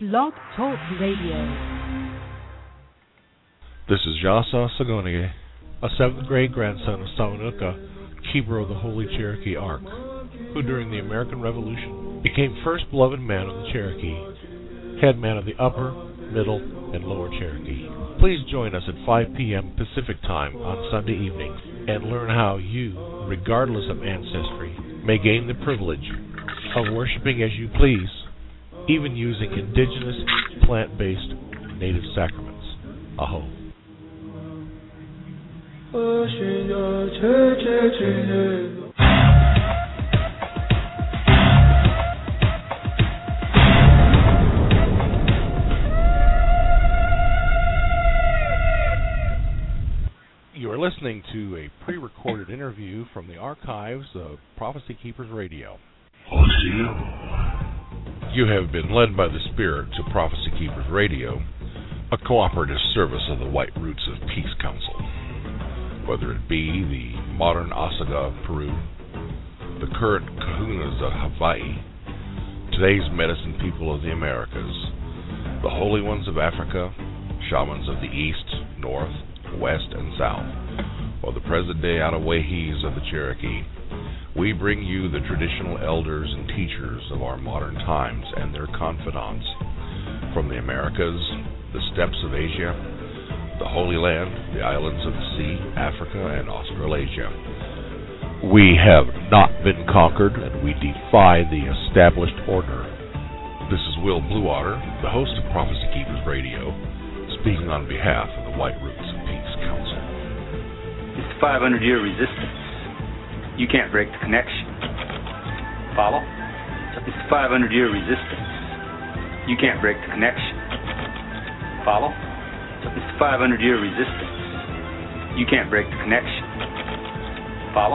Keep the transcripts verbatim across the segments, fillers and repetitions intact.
Blog Talk Radio. This is Yasa Sagonige, a seventh grade grandson of Sawanuka, keeper of the Holy Cherokee Ark, who during the American Revolution became first beloved man of the Cherokee, head man of the Upper, Middle, and Lower Cherokee. Please join us at five p.m. Pacific Time on Sunday evenings and learn how you, regardless of ancestry, may gain the privilege of worshiping as you please, even using indigenous, plant-based, native sacraments. Aho. You are listening to a pre-recorded interview from the archives of Prophecy Keepers Radio. You have been led by the Spirit to Prophecy Keepers Radio, a cooperative service of the White Roots of Peace Council. Whether it be the modern Osaga of Peru, the current Kahunas of Hawaii, today's medicine people of the Americas, the Holy Ones of Africa, shamans of the East, North, West, and South, or the present-day Ottawahis of the Cherokee, we bring you the traditional elders and teachers of our modern times and their confidants from the Americas, the steppes of Asia, the Holy Land, the islands of the sea, Africa, and Australasia. We have not been conquered, and we defy the established order. This is Will Bluewater, the host of Prophecy Keepers Radio, speaking on behalf of the White Roots of Peace Council. It's the five hundred year resistance. You can't break the connection. Follow? It's the five hundred year resistance. You can't break the connection. Follow? It's the five hundred year resistance. You can't break the connection. Follow?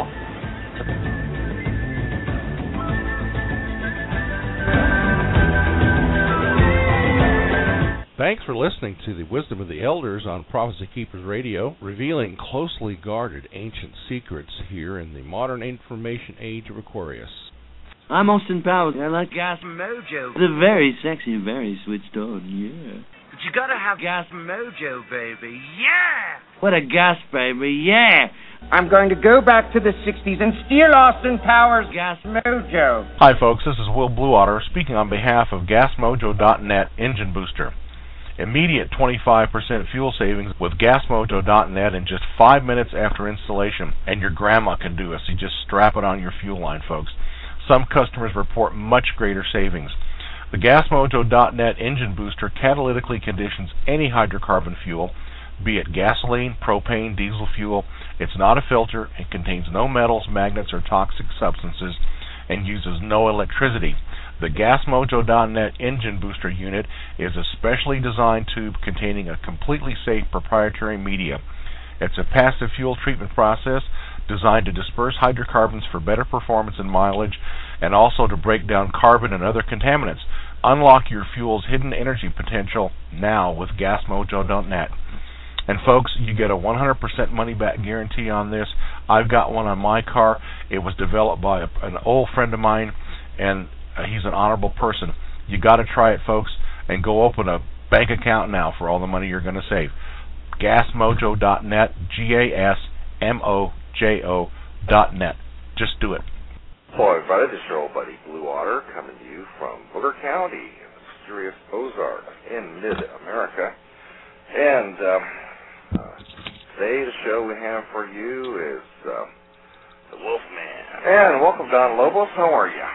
Thanks for listening to the Wisdom of the Elders on Prophecy Keepers Radio, revealing closely guarded ancient secrets here in the modern information age of Aquarius. I'm Austin Powers. I like Gas Mojo. The very sexy, very switched on, yeah. But you gotta have Gas Mojo, baby, yeah! What a gas, baby, yeah! I'm going to go back to the sixties and steal Austin Powers' Gas Mojo. Hi, folks, this is Will Bluewater speaking on behalf of Gas Mojo dot net Engine Booster. Immediate twenty-five percent fuel savings with Gas Mojo dot net in just five minutes after installation. And your grandma can do it, so you just strap it on your fuel line, folks. Some customers report much greater savings. The Gas Mojo dot net engine booster catalytically conditions any hydrocarbon fuel, be it gasoline, propane, diesel fuel. It's not a filter, it contains no metals, magnets, or toxic substances, and uses no electricity. The Gas Mojo dot net engine booster unit is a specially designed tube containing a completely safe proprietary media. It's a passive fuel treatment process designed to disperse hydrocarbons for better performance and mileage, and also to break down carbon and other contaminants. Unlock your fuel's hidden energy potential now with Gas Mojo dot net. And folks, you get a one hundred percent money-back guarantee on this. I've got one on my car. It was developed by a, an old friend of mine, and Uh, he's an honorable person. You got to try it, folks, and go open a bank account now for all the money you're going to save. Gas Mojo dot net, G A S M O J O dot net. Just do it. Hello, everybody. This is your old buddy Bluewater coming to you from Booker County in the mysterious Ozarks in mid-America. And um, uh, today the show we have for you is uh, the Wolfman. And welcome, Don Lobos. How are you?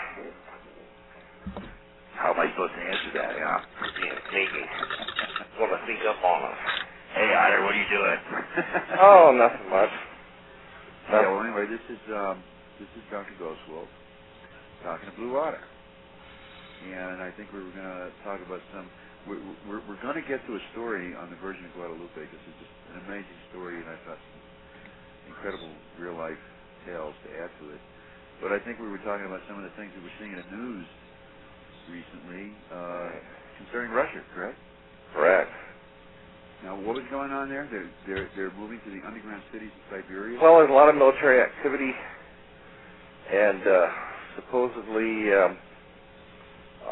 How am I supposed to answer that, huh? Being sneaky. Want to sneak up on us. Hey, Otter, what are you doing? Oh, nothing much. Yeah, well, anyway, this is um, this is Doctor Ghostwolf talking to Bluewater. And I think we were going to talk about some... We're, we're, we're going to get to a story on the Virgin of Guadalupe, because it's just an amazing story, and I've got some incredible real-life tales to add to it. But I think we were talking about some of the things that we're seeing in the news recently uh, concerning Russia, correct? Correct. Now, what was going on there? They're, they're, they're moving to the underground cities in Siberia? Well, there's a lot of military activity, and uh, supposedly um, uh,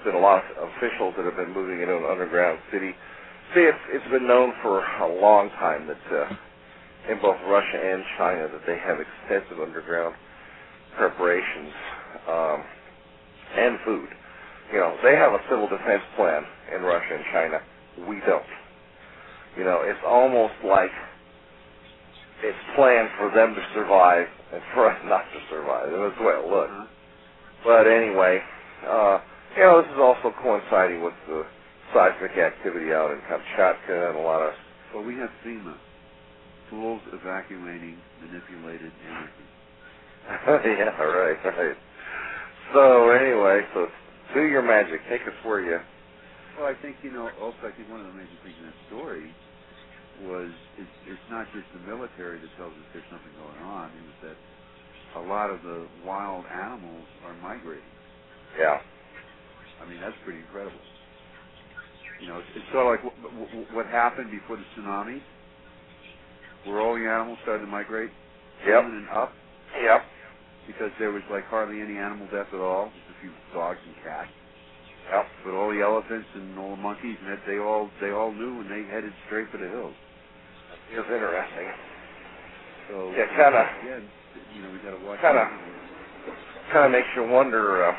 been a lot of officials that have been moving into an underground city. See, it's, it's been known for a long time that uh, in both Russia and China that they have extensive underground preparations um, and food. You know, they have a civil defense plan in Russia and China. We don't. You know, it's almost like it's planned for them to survive and for us not to survive. And that's the way it looks. Uh-huh. But anyway, uh, you know, this is also coinciding with the seismic activity out in Kamchatka and a lot of... Well, we have FEMA, tools evacuating manipulated energy. Yeah, right, right. So anyway, so do your magic. Take us where you... Well, I think, you know, also I think one of the major things in that story was it's, it's not just the military that tells us there's something going on. It was that a lot of the wild animals are migrating. Yeah. I mean, that's pretty incredible. You know, it's, it's sort of like w- w- what happened before the tsunami, where all the animals started to migrate yep. in and up. Yep. Because there was like hardly any animal death at all, just a few dogs and cats. Yep. But all the elephants and all the monkeys, and that, they all they all knew, and they headed straight for the hills. It was interesting. So yeah, kind of. Again, you know, we got to watch. Kind of. Kind of makes you wonder. Uh,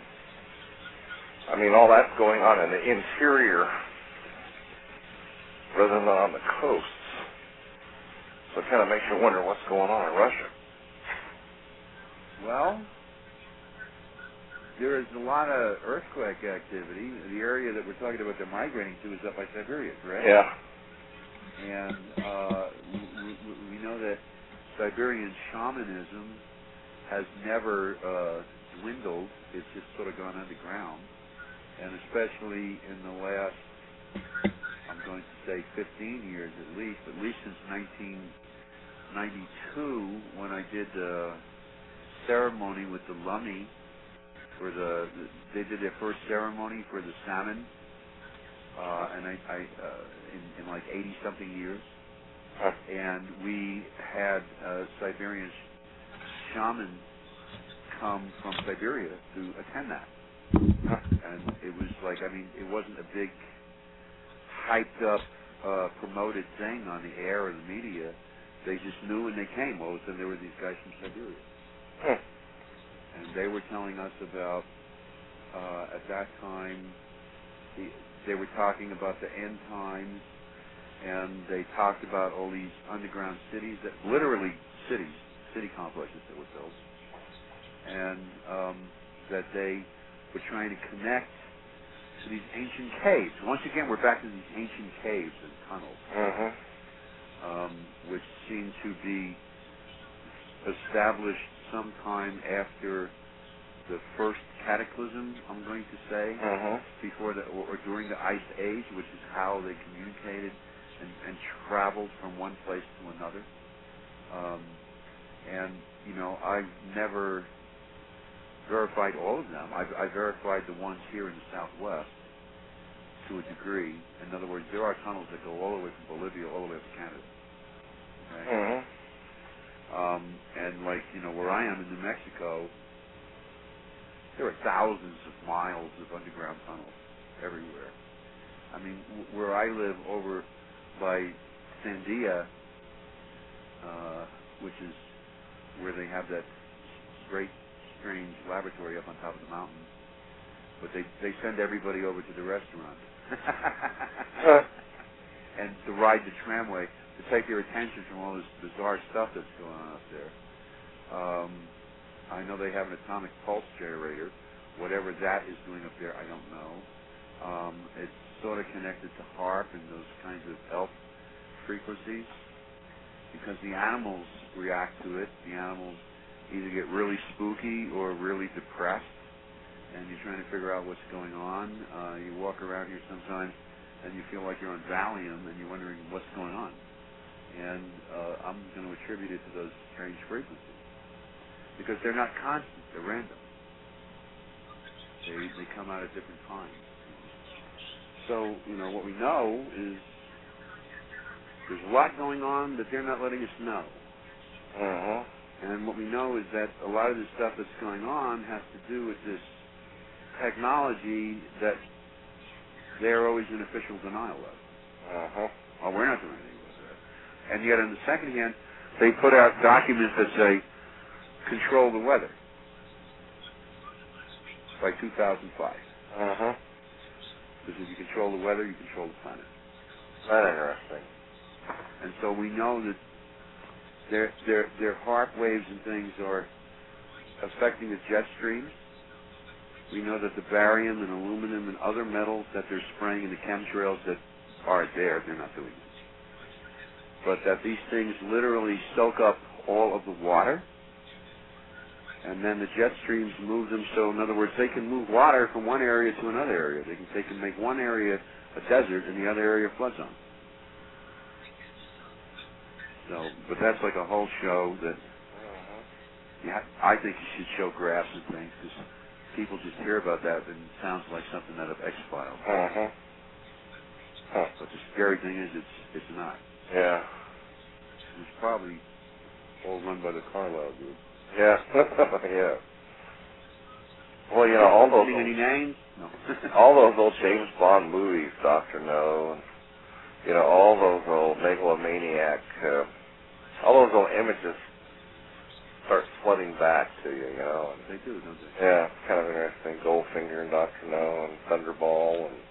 I mean, all that's going on in the interior, rather than on the coasts. So it kind of makes you wonder what's going on in Russia. Well, there is a lot of earthquake activity. The area that we're talking about they're migrating to is up by Siberia, correct? Yeah. And uh, we, we know that Siberian shamanism has never uh, dwindled. It's just sort of gone underground. And especially in the last, I'm going to say fifteen years at least, at least since nineteen ninety-two, when I did the ceremony with the Lummi, for the, the they did their first ceremony for the salmon, uh, and I, I uh, in, in like eighty something years, huh. and we had a Siberian shaman come from Siberia to attend that, huh. and it was like, I mean, it wasn't a big hyped up uh, promoted thing on the air or the media. They just knew and they came. All of a sudden there were these guys from Siberia. Huh. And they were telling us about, uh, at that time, the, they were talking about the end times, and they talked about all these underground cities, that literally cities, city complexes that were built, and um, that they were trying to connect to these ancient caves. Once again, we're back to these ancient caves and tunnels, mm-hmm. um, which seem to be established sometime after the first cataclysm, I'm going to say, mm-hmm. before the, or, or during the Ice Age, which is how they communicated and, and traveled from one place to another. Um, and, you know, I've never verified all of them. I've, I've verified the ones here in the Southwest to a degree. In other words, there are tunnels that go all the way from Bolivia all the way up to Canada. Okay? Mm-hmm. Um, and like, you know, where I am in New Mexico, there are thousands of miles of underground tunnels everywhere. I mean, w- where I live over by Sandia, uh, which is where they have that great, strange laboratory up on top of the mountain, but they, they send everybody over to the restaurant and to ride the tramway, to take their attention from all this bizarre stuff that's going on up there. Um, I know they have an atomic pulse generator. Whatever that is doing up there, I don't know. Um, it's sort of connected to HAARP and those kinds of elf frequencies, because the animals react to it. The animals either get really spooky or really depressed, and you're trying to figure out what's going on. Uh, you walk around here sometimes, and you feel like you're on Valium, and you're wondering what's going on. And uh, I'm going to attribute it to those strange frequencies, because they're not constant, they're random. They, they come out at different times. So, you know, what we know is there's a lot going on that they're not letting us know. Mm-hmm. And what we know is that a lot of the stuff that's going on has to do with this technology that they're always in official denial of. Uh-huh. Oh, we're not doing anything with that. And yet, on the second hand, they put out documents that say, control the weather by two thousand five. Uh-huh. Because if you control the weather, you control the planet. That's interesting. And so we know that their their their HAARP waves and things are affecting the jet streams. We know that the barium and aluminum and other metals that they're spraying in the chemtrails that are there, they're not doing this. But that these things literally soak up all of the water, and then the jet streams move them. So, in other words, they can move water from one area to another area. They can they can make one area a desert and the other area a flood zone. So, but that's like a whole show that yeah, I think you should show graphs and things because people just hear about that and it sounds like something out of X-Files. Uh-huh. Huh. But the scary thing is it's it's not. Yeah. It's probably all run by the Carlisle group. Yeah. Yeah. Well, you know, all those any names? No. all those old James Bond movies, Doctor No, and you know, all those old megalomaniac, uh, all those old images start flooding back to you, you know. And, they do, don't they? yeah, it's kind of interesting. Goldfinger and Doctor No and Thunderball and.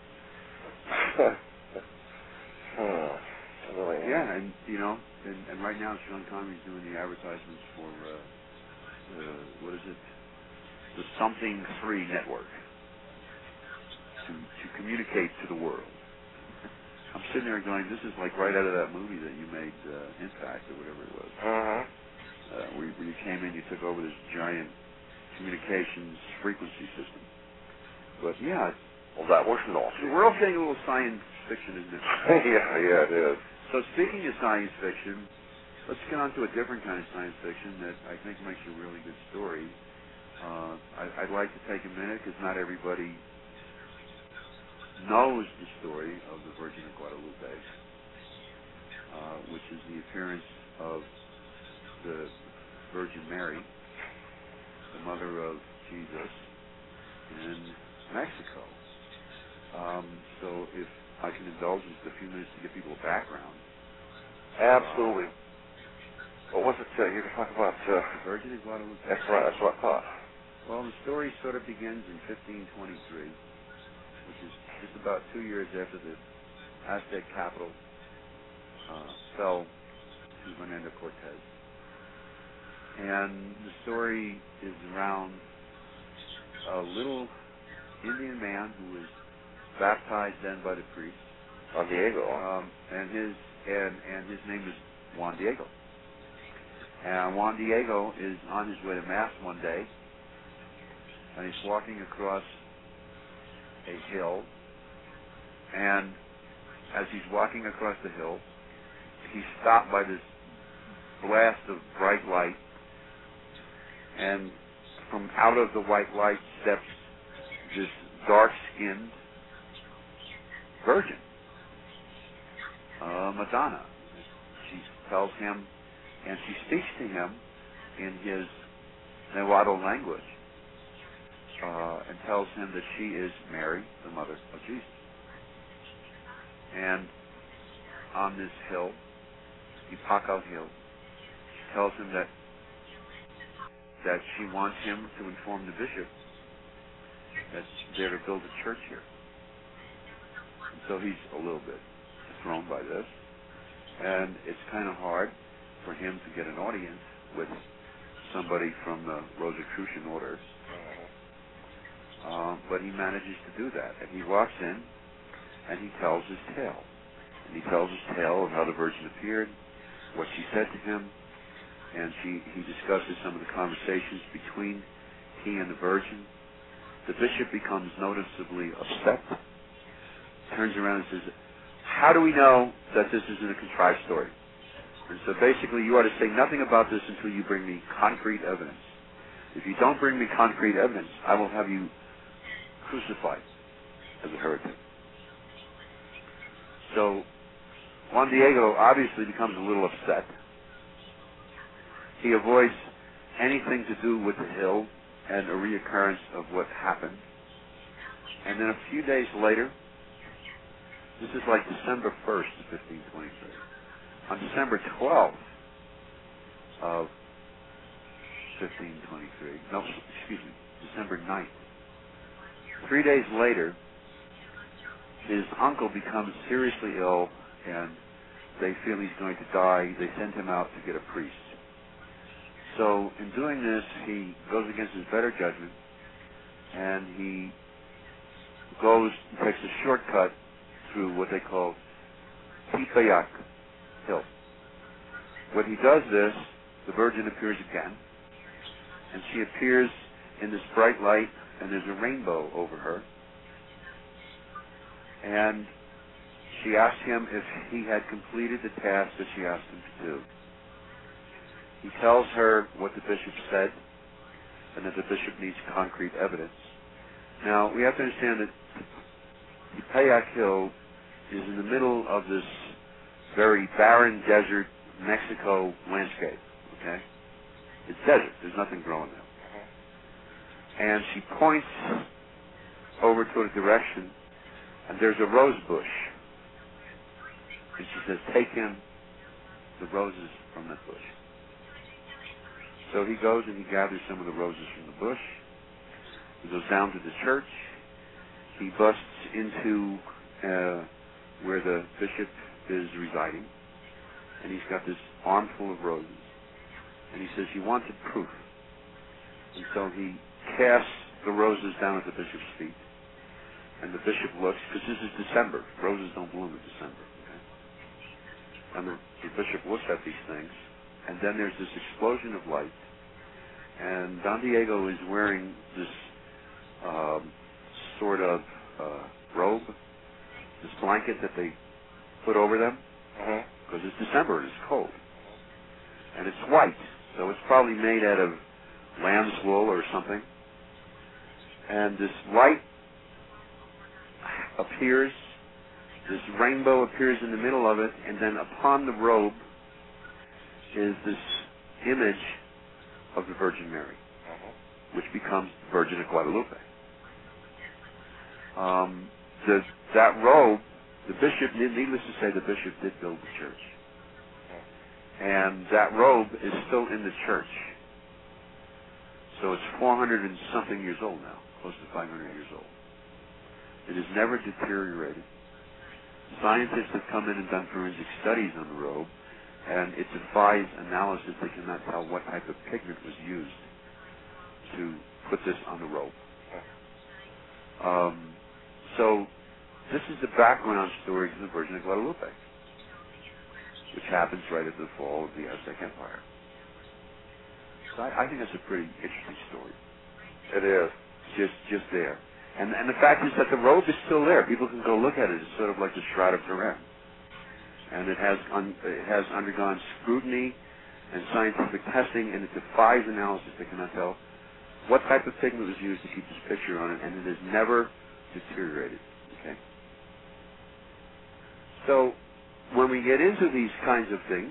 hmm. Really, yeah, and you know, and, and right now Sean Connery's doing the advertisements for uh, uh, what is it? The Something Three Network to to communicate to the world. I'm sitting there going, this is like right out of that movie that you made, uh, Impact or whatever it was. Uh-huh. Uh, where, where you came in, you took over this giant communications frequency system. But yeah, well, that was naughty. we're all getting a little science fiction, isn't it? yeah, yeah, it is. So speaking of science fiction, let's get on to a different kind of science fiction that I think makes a really good story. Uh, I, I'd like to take a minute because not everybody knows the story of the Virgin of Guadalupe, uh, which is the appearance of the Virgin Mary, the mother of Jesus, in Mexico. Um, so if I can indulge just a few minutes to give people a background. Absolutely. Uh, what was it uh, you were talking about? Uh, the Virgin of Guadalupe. That's right, that's what I thought. Well, the story sort of begins in fifteen twenty-three, which is just about two years after the Aztec capital uh, fell to Hernando Cortez. And the story is around a little Indian man who was baptized then by the priest. Juan Diego. Um, and his and and his name is Juan Diego. And Juan Diego is on his way to Mass one day, and he's walking across a hill, and as he's walking across the hill, he's stopped by this blast of bright light, and from out of the white light steps this dark-skinned virgin, uh, Madonna. She tells him, and she speaks to him in his Nahuatl language, uh, and tells him that she is Mary, the mother of Jesus. And on this hill, Ipacal Hill, she tells him that that she wants him to inform the bishop that they're to build a church here. And so he's a little bit thrown by this, and it's kind of hard for him to get an audience with somebody from the Rosicrucian order. Uh, but he manages to do that, and he walks in, and he tells his tale. And he tells his tale of how the Virgin appeared, what she said to him, and she, he discusses some of the conversations between he and the Virgin. The bishop becomes noticeably upset, turns around and says, how do we know that this isn't a contrived story? And so basically you are to say nothing about this until you bring me concrete evidence. If you don't bring me concrete evidence, I will have you crucified as a heretic. So Juan Diego obviously becomes a little upset. He avoids anything to do with the hill and a reoccurrence of what happened. And then a few days later, this is like December first of fifteen twenty-three. On December twelfth of fifteen twenty-three, no, excuse me, December ninth, three days later, his uncle becomes seriously ill, and they feel he's going to die. They send him out to get a priest. So in doing this, he goes against his better judgment, and he goes and takes a shortcut through what they call Tipayak Hill. When he does this, the Virgin appears again, and she appears in this bright light, and there's a rainbow over her. And she asked him if he had completed the task that she asked him to do. He tells her what the bishop said, and that the bishop needs concrete evidence. Now, we have to understand that Tipayak Hill is in the middle of this very barren desert Mexico landscape, okay? It's desert. There's nothing growing there. And she points over toward a direction, and there's a rose bush. And she says, take him the roses from that bush. So he goes and he gathers some of the roses from the bush. He goes down to the church. He busts into uh, where the bishop is residing. And he's got this armful of roses. And he says he wanted proof. And so he casts the roses down at the bishop's feet. And the bishop looks, because this is December. Roses don't bloom in December. Okay? And the, the bishop looks at these things. And then there's this explosion of light. And Don Diego is wearing this um, sort of uh, robe, this blanket that they put over them, because uh-huh. it's December and it's cold. And it's white, so it's probably made out of lamb's wool or something. And this light appears, this rainbow appears in the middle of it, and then upon the robe is this image of the Virgin Mary, uh-huh. which becomes Virgin of Guadalupe. Um, the, that robe, the bishop, needless to say, the bishop did build the church. Uh-huh. And that robe is still in the church. So it's four hundred and something years old now, close to five hundred years old. It has never deteriorated. Scientists have come in and done forensic studies on the robe, and it defies analysis. They cannot tell what type of pigment was used to put this on the robe. Um, so this is the background story to the Virgin of Guadalupe, which happens right at the fall of the Aztec Empire. So I, I think that's a pretty interesting story. It is. Just just there. And, and the fact is that the robe is still there. People can go look at it. It's sort of like the Shroud of Turin. And it has un, it has undergone scrutiny and scientific testing, and it defies analysis. They cannot tell what type of pigment was used to keep this picture on it, and it has never deteriorated. Okay. So when we get into these kinds of things,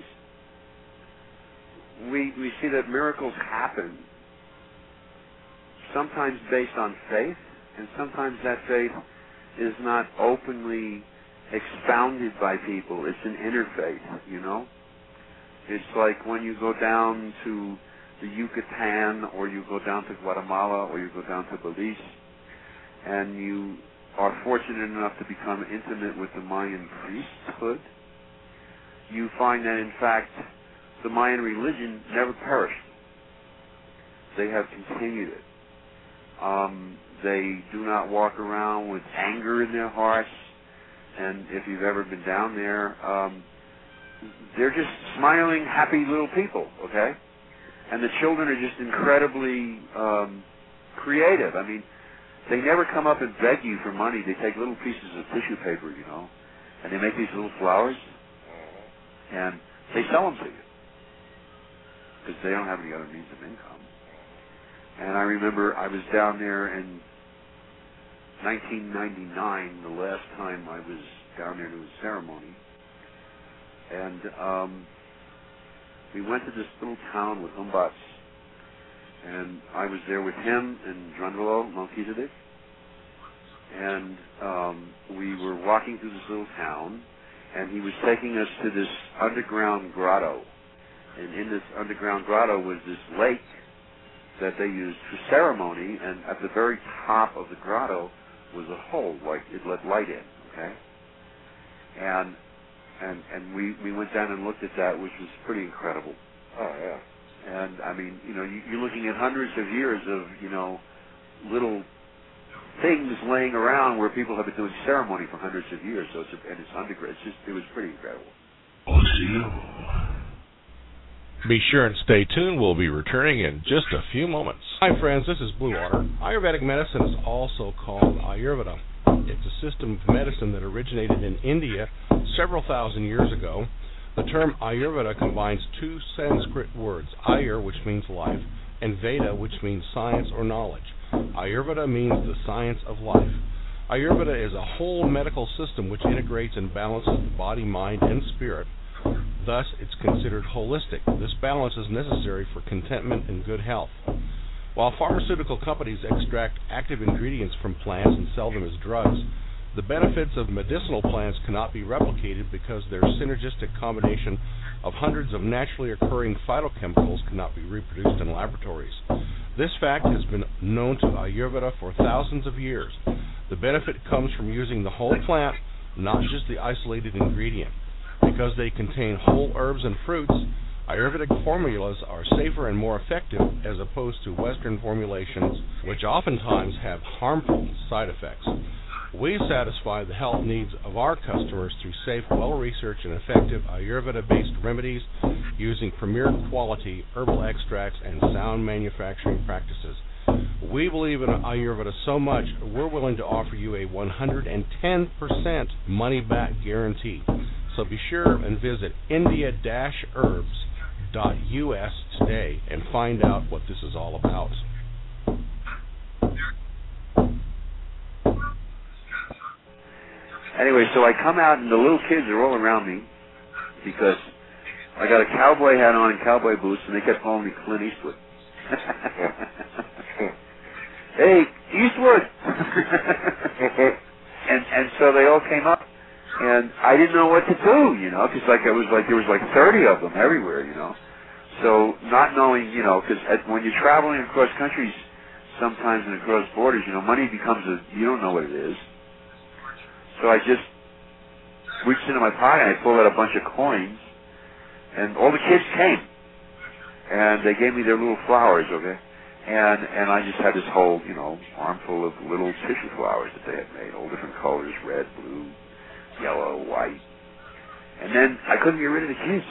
we we see that miracles happen, sometimes based on faith, and sometimes that faith is not openly expounded by people. It's an inner faith, you know. It's like when you go down to the Yucatan, or you go down to Guatemala, or you go down to Belize, and you are fortunate enough to become intimate with the Mayan priesthood, you find that, in fact, the Mayan religion never perished. They have continued it. Um, they do not walk around with anger in their hearts, and if you've ever been down there, um, they're just smiling, happy little people, okay? And the children are just incredibly um, creative. I mean, they never come up and beg you for money. They take little pieces of tissue paper, you know, and they make these little flowers, and they sell them to you because they don't have any other means of income. And I remember I was down there in nineteen ninety-nine, the last time I was down there to a ceremony, and um, we went to this little town with Umbats, and I was there with him and Drunvalo Melchizedek, and um, we were walking through this little town, and he was taking us to this underground grotto. And in this underground grotto was this lake that they used for ceremony, and at the very top of the grotto was a hole, like it let light in, okay? And and and we, we went down and looked at that, which was pretty incredible. Oh, yeah. And, I mean, you know, you, you're looking at hundreds of years of, you know, little things laying around where people have been doing ceremony for hundreds of years, so it's a, and it's underground. It's just, it was pretty incredible. Be sure and stay tuned. We'll be returning in just a few moments. Hi, friends. This is Blue Water. Ayurvedic medicine is also called Ayurveda. It's a system of medicine that originated in India several thousand years ago. The term Ayurveda combines two Sanskrit words, Ayur, which means life, and Veda, which means science or knowledge. Ayurveda means the science of life. Ayurveda is a whole medical system which integrates and balances the body, mind, and spirit. Thus, it's considered holistic. This balance is necessary for contentment and good health. While pharmaceutical companies extract active ingredients from plants and sell them as drugs, the benefits of medicinal plants cannot be replicated because their synergistic combination of hundreds of naturally occurring phytochemicals cannot be reproduced in laboratories. This fact has been known to Ayurveda for thousands of years. The benefit comes from using the whole plant, not just the isolated ingredient. Because they contain whole herbs and fruits, Ayurvedic formulas are safer and more effective as opposed to Western formulations, which oftentimes have harmful side effects. We satisfy the health needs of our customers through safe, well-researched, and effective Ayurveda-based remedies using premier quality herbal extracts and sound manufacturing practices. We believe in Ayurveda so much, we're willing to offer you a one hundred ten percent money-back guarantee. So be sure and visit india dash herbs dot U S today and find out what this is all about. Anyway, so I come out and the little kids are all around me because I got a cowboy hat on and cowboy boots, and they kept calling me Clint Eastwood. Hey, Eastwood! and and so they all came up. And I didn't know what to do, you know, because like it was like there was like thirty of them everywhere, you know. So not knowing, you know, because when you're traveling across countries, sometimes and across borders, you know, money becomes a you don't know what it is. So I just reached into my pocket and I pulled out a bunch of coins, and all the kids came, and they gave me their little flowers, okay, and and I just had this whole, you know, armful of little tissue flowers that they had made, all different colors, red, blue, yellow, white. And then I couldn't get rid of the kids.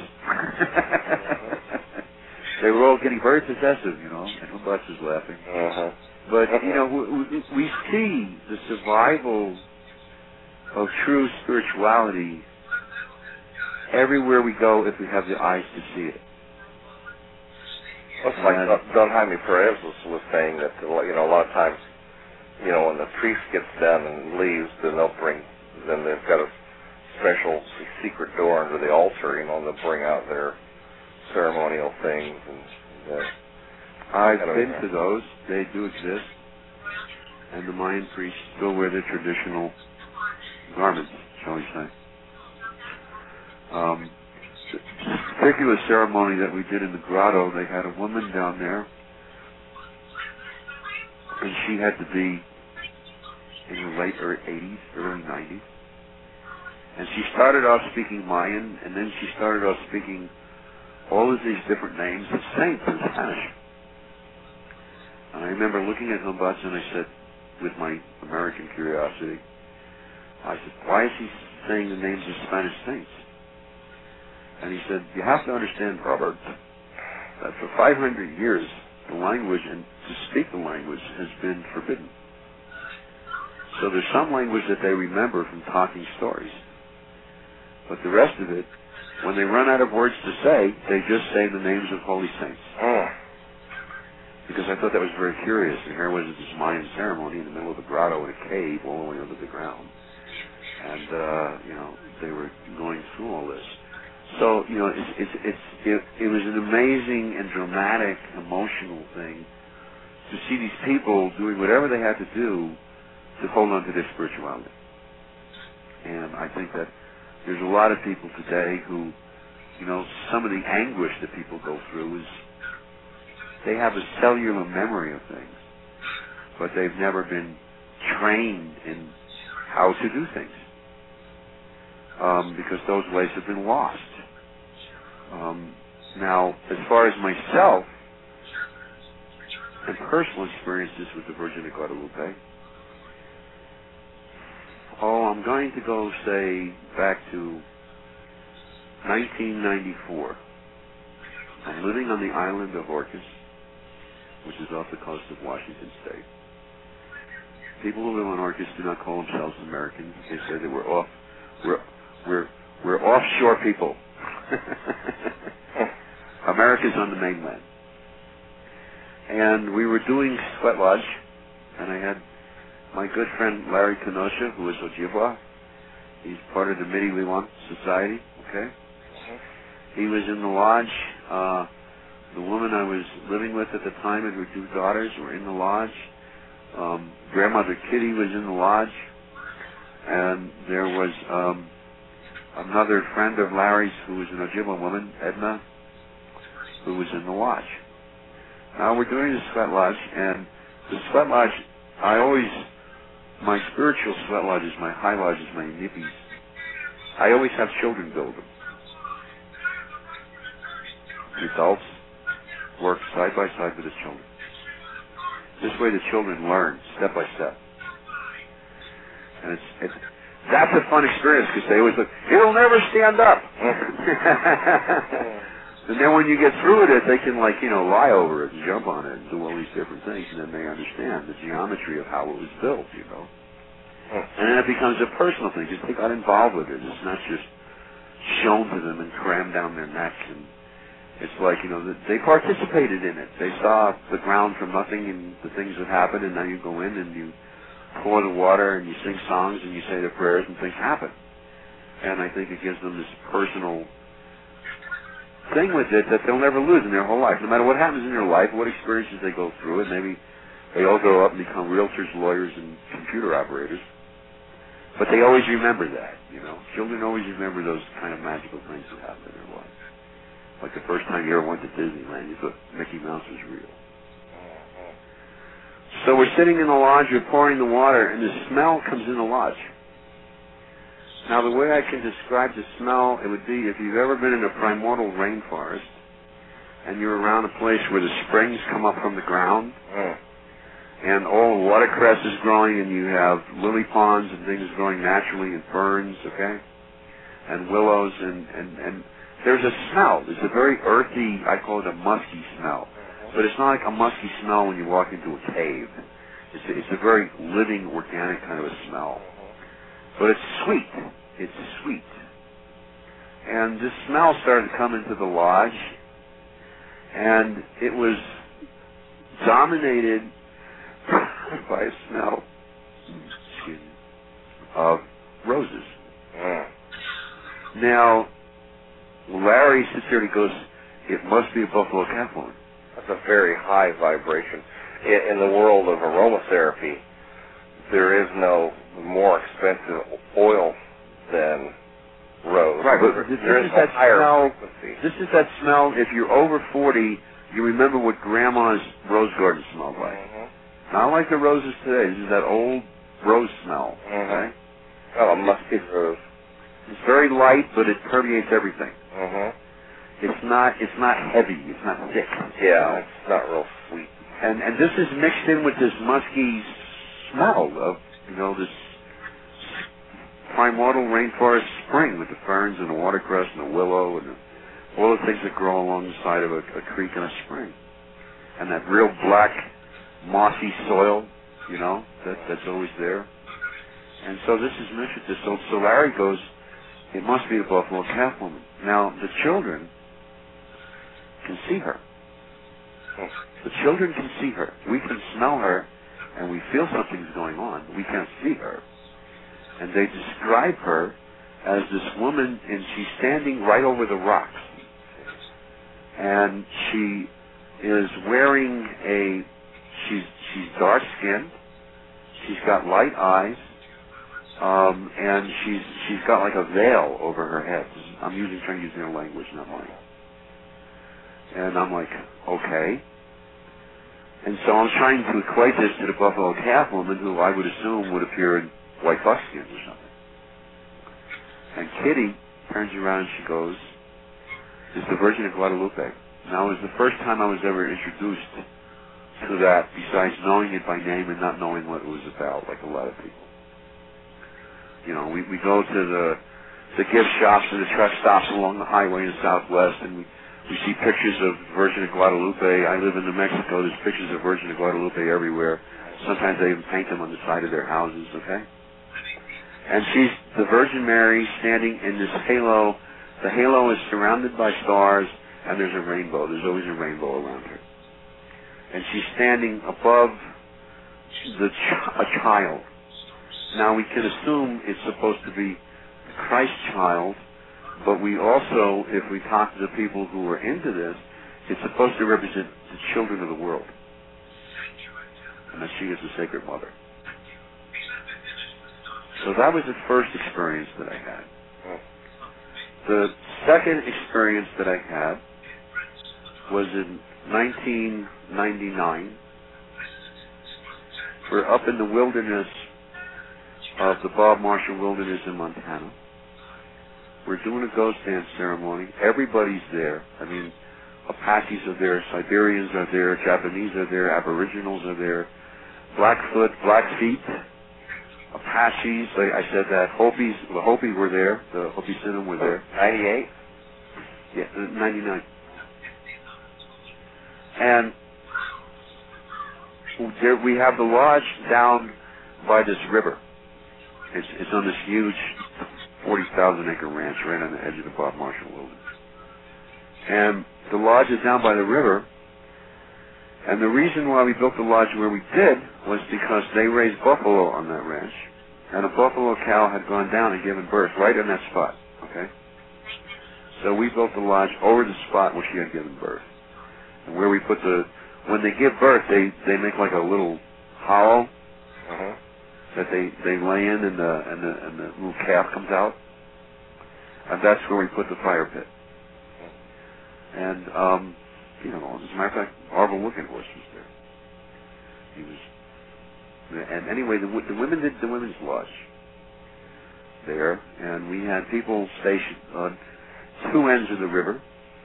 They were all getting very possessive, you know, and Humbats was laughing. Uh-huh. But, you know, we, we see the survival of true spirituality everywhere we go if we have the eyes to see it. Well, it's like Don Jaime Perez was, was saying that, you know, a lot of times, you know, when the priest gets done and leaves, then they'll bring then they've got a special secret door under the altar, you know, and they'll bring out their ceremonial things. And uh, I've been to those. They do exist. And the Mayan priests still wear their traditional garments, shall we say. Um, this particular ceremony that we did in the grotto, they had a woman down there, and she had to be in her late eighties, early nineties. And she started off speaking Mayan, and then she started off speaking all of these different names of saints in Spanish. And I remember looking at Humbats and I said, with my American curiosity, I said, why is he saying the names of Spanish saints? And he said, you have to understand, Robert, that for five hundred years, the language, and to speak the language, has been forbidden. So there's some language that they remember from talking stories. But the rest of it, when they run out of words to say, they just say the names of holy saints. Oh. Because I thought that was very curious. And here was this Mayan ceremony in the middle of the grotto in a cave all the way under the ground. And, uh, you know, they were going through all this. So, you know, it's, it's, it's, it, it was an amazing and dramatic, emotional thing to see these people doing whatever they had to do to to hold on to their spirituality. And I think that there's a lot of people today who, you know, some of the anguish that people go through is they have a cellular memory of things, but they've never been trained in how to do things, um, because those ways have been lost. Um, now, as far as myself and personal experiences with the Virgin of Guadalupe, oh, I'm going to go, say, back to nineteen ninety-four. I'm living on the island of Orcas, which is off the coast of Washington State. People who live on Orcas do not call themselves Americans. They say that we're off, we're we're we're offshore people. America's on the mainland. And we were doing Sweat Lodge, and I had my good friend Larry Kenosha, who is Ojibwa. He's part of the Midi-Liwan Society, okay? He was in the lodge. Uh, the woman I was living with at the time and her two daughters were in the lodge. Um, Grandmother Kitty was in the lodge. And there was um, another friend of Larry's who was an Ojibwa woman, Edna, who was in the lodge. Now we're doing the Sweat Lodge, and the Sweat Lodge, I always, my spiritual Sweat Lodges, my high lodges, my nippies, I always have children build them. The adults work side by side with the children. This way the children learn step by step. And it's, it's that's a fun experience because they always look, it'll never stand up. And then when you get through it, they can, like, you know, lie over it and jump on it and do all these different things, and then they understand the geometry of how it was built, you know. And then it becomes a personal thing because they got involved with it. It's not just shown to them and crammed down their necks. And it's like, you know, they participated in it. They saw the ground from nothing and the things that happened, and now you go in and you pour the water and you sing songs and you say the prayers and things happen. And I think it gives them this personal thing with it that they'll never lose in their whole life. No matter what happens in their life, what experiences they go through, and maybe they all grow up and become realtors, lawyers, and computer operators. But they always remember that, you know. Children always remember those kind of magical things that happen in their life. Like the first time you ever went to Disneyland, you thought Mickey Mouse was real. So we're sitting in the lodge, we're pouring the water, and the smell comes in the lodge. Now, the way I can describe the smell, it would be if you've ever been in a primordial rainforest and you're around a place where the springs come up from the ground mm. and all the watercress is growing and you have lily ponds and things growing naturally and ferns, okay, and willows, and, and, and there's a smell. There's a very earthy, I call it a musky smell. But it's not like a musky smell when you walk into a cave. It's a, it's a very living, organic kind of a smell. But it's sweet. It's sweet. And this smell started to come into the lodge, and it was dominated by a smell, excuse me, of roses. Mm. Now, Larry sits here and he goes, it must be a buffalo calf woman. That's a very high vibration. In, in the world of aromatherapy, there is no more expensive oil than rose. Right, but this, there this is is that higher smell. frequency. This is that smell. If you're over forty, you remember what Grandma's rose garden smelled like. Mm-hmm. Not like the roses today. This is that old rose smell. Mm-hmm. Okay. Oh, a musky rose. It's very light, but it permeates everything. Mm-hmm. It's not. It's not heavy. It's not thick. Yeah, it's not real sweet. And and this is mixed in with this musky smell of, you know, this primordial rainforest spring with the ferns and the watercress and the willow and the, all the things that grow along the side of a, a creek and a spring. And that real black, mossy soil, you know, that that's always there. And so this is mixed with this. So, so Larry goes, it must be the buffalo calf woman. Now, the children can see her. The children can see her. We can smell her, and we feel something's going on. We can't see her. And they describe her as this woman, and she's standing right over the rocks. And she is wearing a, she's she's dark-skinned. She's got light eyes, um, and she's she's got like a veil over her head. I'm using trying to use their language, not mine. And I'm like, okay. And so I'm trying to equate this to the Buffalo Calf woman, who I would assume would appear in white buckskins or something. And Kitty turns around and she goes, "It's the Virgin of Guadalupe." Now, it was the first time I was ever introduced to that, besides knowing it by name and not knowing what it was about, like a lot of people. You know, we, we go to the the gift shops and the truck stops along the highway in the Southwest, and we, we see pictures of Virgin of Guadalupe. I live in New Mexico. There's pictures of Virgin of Guadalupe everywhere. Sometimes they even paint them on the side of their houses, okay? And she's the Virgin Mary standing in this halo. The halo is surrounded by stars, and there's a rainbow. There's always a rainbow around her. And she's standing above the ch- a child. Now, we can assume it's supposed to be the Christ child, but we also, if we talk to the people who are into this, it's supposed to represent the children of the world. And that she is the Sacred Mother. So that was the first experience that I had. The second experience that I had was in nineteen ninety-nine. We're up in the wilderness of the Bob Marshall Wilderness in Montana. We're doing a ghost dance ceremony. Everybody's there. I mean, Apaches are there, Siberians are there, Japanese are there, Aboriginals are there, Blackfoot, Blackfeet, Apaches, like I said that, Hopis, the Hopi were there, the Hopi Sinum were there. ninety-eight? Yeah, ninety-nine. And there we have the lodge down by this river. It's, it's on this huge forty thousand acre ranch right on the edge of the Bob Marshall Wilderness. And the lodge is down by the river. And the reason why we built the lodge where we did was because they raised buffalo on that ranch. And a buffalo cow had gone down and given birth right on that spot. Okay? So we built the lodge over the spot where she had given birth. And where we put the, when they give birth, they, they make like a little hollow uh-huh. that they, they lay in and the, and, the, and the little calf comes out. And that's where we put the fire pit. And, um, you know, as a matter of fact, Orville Wickenhorse was there. He was, and anyway, the, the women did the women's lodge there, and we had people stationed on two ends of the river,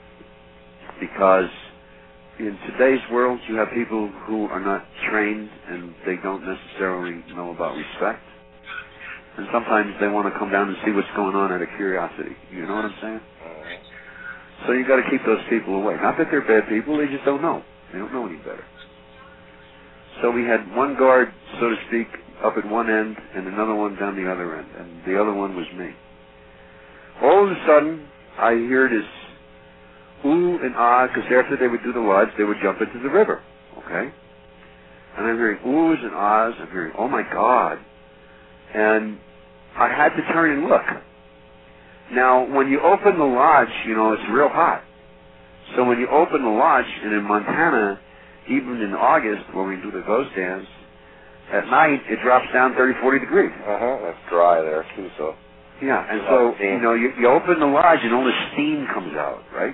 because in today's world you have people who are not trained and they don't necessarily know about respect, and sometimes they want to come down and see what's going on out of curiosity. You know what I'm saying? So you got to keep those people away. Not that they're bad people, they just don't know. They don't know any better. So we had one guard, so to speak, up at one end and another one down the other end, and the other one was me. All of a sudden, I hear this ooh and ah, because after they would do the lodge, they would jump into the river, okay? And I'm hearing oohs and ahs. I'm hearing, oh my God. And I had to turn and look. Now, when you open the lodge, you know, it's real hot. So when you open the lodge, and in Montana, even in August, when we do the ghost dance, at night, it drops down thirty, forty degrees. Uh-huh, that's dry there, too, so... Yeah, and so, you know, you, you open the lodge, and all the steam comes out, right?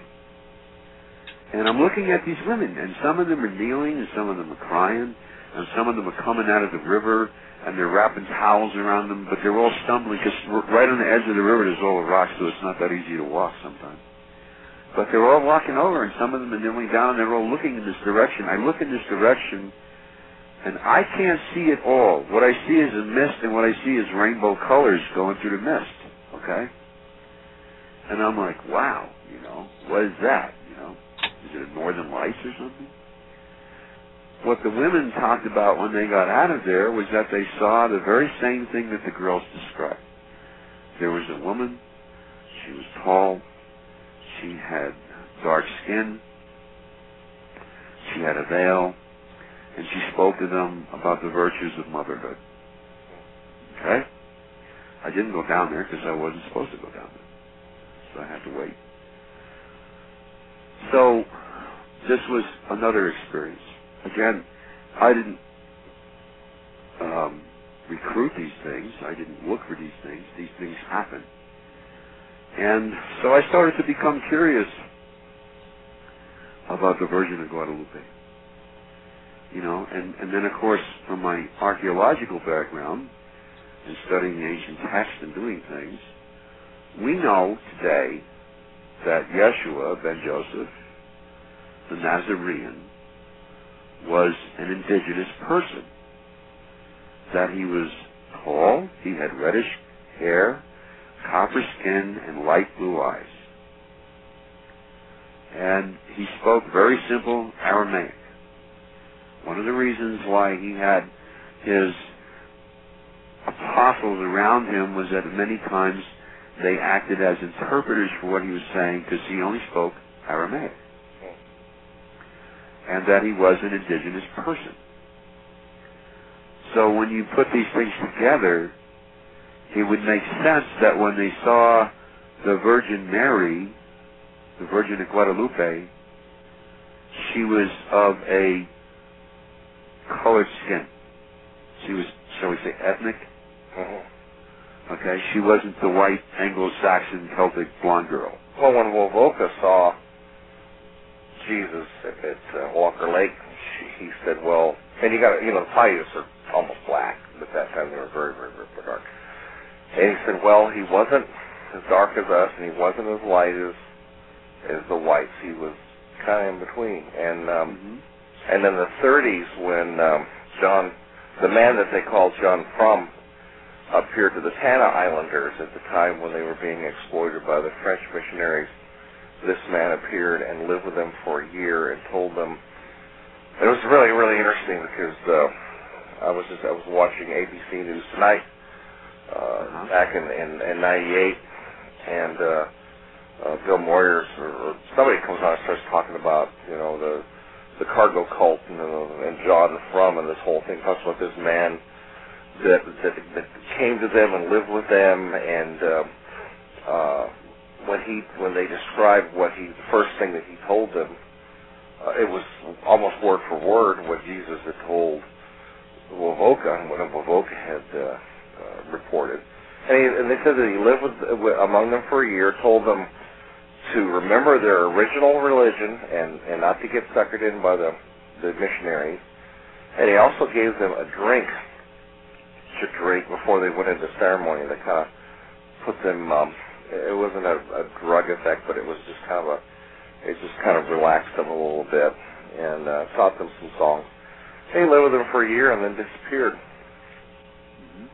And I'm looking at these women, and some of them are kneeling, and some of them are crying, and some of them are coming out of the river, and they're wrapping towels around them, but they're all stumbling, because right on the edge of the river there's all the rocks, so it's not that easy to walk sometimes. But they're all walking over, and some of them are kneeling down, and they're all looking in this direction. I look in this direction, and I can't see it all. What I see is a mist, and what I see is rainbow colors going through the mist, okay? And I'm like, wow, you know, what is that, you know? Is it a northern lights or something? What the women talked about when they got out of there was that they saw the very same thing that the girls described. There was a woman, she was tall, she had dark skin, she had a veil, and she spoke to them about the virtues of motherhood. Okay? I didn't go down there because I wasn't supposed to go down there. So I had to wait. So, this was another experience. Again, I didn't um, recruit these things. I didn't look for these things. These things happen. And so I started to become curious about the Virgin of Guadalupe. You know, and, and then, of course, from my archaeological background and studying the ancient texts and doing things, we know today that Yeshua ben Joseph, the Nazarene, was an indigenous person. That he was tall, he had reddish hair, copper skin, and light blue eyes. And he spoke very simple Aramaic. One of the reasons why he had his apostles around him was that many times they acted as interpreters for what he was saying because he only spoke Aramaic. And that he was an indigenous person. So when you put these things together, it would make sense that when they saw the Virgin Mary, the Virgin of Guadalupe, she was of a colored skin. She was, shall we say, ethnic? Mm-hmm. Okay, she wasn't the white Anglo-Saxon Celtic blonde girl. Well, when Wovoka saw Jesus at, at uh, Walker Lake, she, he said, well, and you got, you know, the Paiutes are almost black, but at that time they were very, very, very dark. And he said, well, he wasn't as dark as us, and he wasn't as light as as the whites. He was kind of in between. And um, Mm-hmm. and in the thirties, when um, John, the man that they called John Frum, appeared to the Tanna Islanders at the time when they were being exploited by the French missionaries, this man appeared and lived with them for a year and told them. It was really, really interesting because uh, I was just I was watching A B C News Tonight uh, uh-huh. back in in, in ninety-eight, and uh, uh, Bill Moyers or, or somebody comes on and starts talking about you know the the cargo cult and, uh, and John Frum and this whole thing. Talks about this man that that, that came to them and lived with them, and uh, uh, when he when they described what he the first thing that he told them. Uh, it was almost word for word what Jesus had told Wovoka and what Wovoka had uh, uh, reported. And, he, and they said that he lived with, with, among them for a year, told them to remember their original religion and, and not to get suckered in by the, the missionaries. And he also gave them a drink to drink before they went into ceremony. They kind of put them, um, it wasn't a, a drug effect, but it was just kind of a It just kind of relaxed them a little bit and uh, taught them some songs. And he lived with them for a year and then disappeared. Mm-hmm.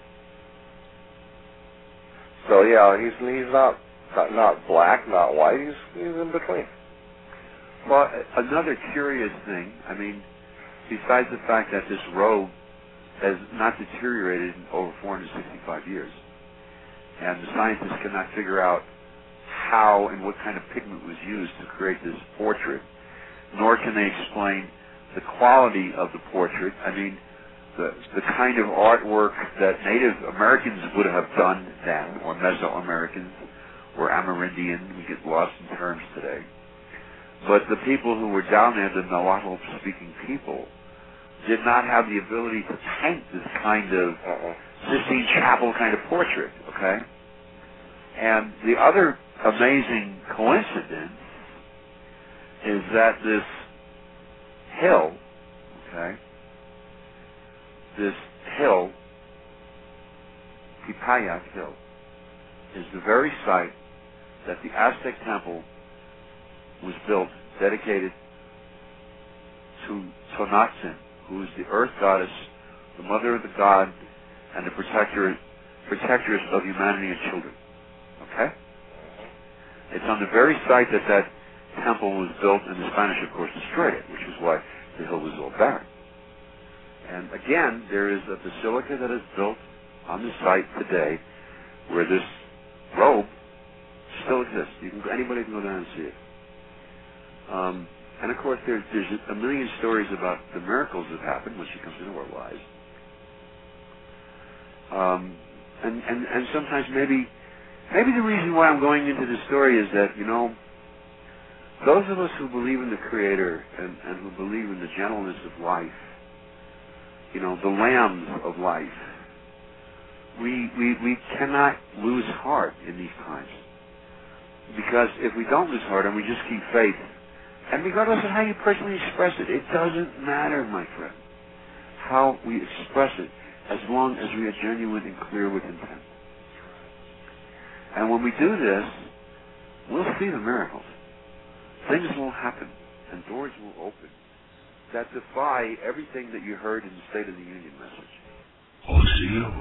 So yeah, he's he's not, not not black, not white. He's he's in between. Well, another curious thing. I mean, besides the fact that this robe has not deteriorated in over four hundred sixty-five years, and the scientists cannot figure out how and what kind of pigment was used to create this portrait, nor can they explain the quality of the portrait. I mean, the the kind of artwork that Native Americans would have done then, or Mesoamericans, or Amerindian, we get lost in terms today. But the people who were down there, the Nahuatl-speaking people, did not have the ability to paint this kind of uh-uh. Sistine Chapel kind of portrait, okay? And the other amazing coincidence is that this hill, okay, this hill, Pipayac Hill, is the very site that the Aztec temple was built, dedicated to Tonantzin, who is the earth goddess, the mother of the god, and the protector, protectress of humanity and children. Okay? It's on the very site that that temple was built, and the Spanish, of course, destroyed it, which is why the hill was all barren. And again, there is a basilica that is built on the site today where this robe still exists. You can, anybody can go down and see it. Um, and of course, there's, there's a million stories about the miracles that happened when she comes into our lives. Um, and, and, and sometimes maybe maybe the reason why I'm going into this story is that, you know, those of us who believe in the Creator and, and who believe in the gentleness of life, you know, the lambs of life, we, we, we cannot lose heart in these times. Because if we don't lose heart and we just keep faith, and regardless of how you personally express it, it doesn't matter, my friend, how we express it, as long as we are genuine and clear with intent. And when we do this, we'll see the miracles. Things will happen, and doors will open that defy everything that you heard in the State of the Union message. Oh, see you.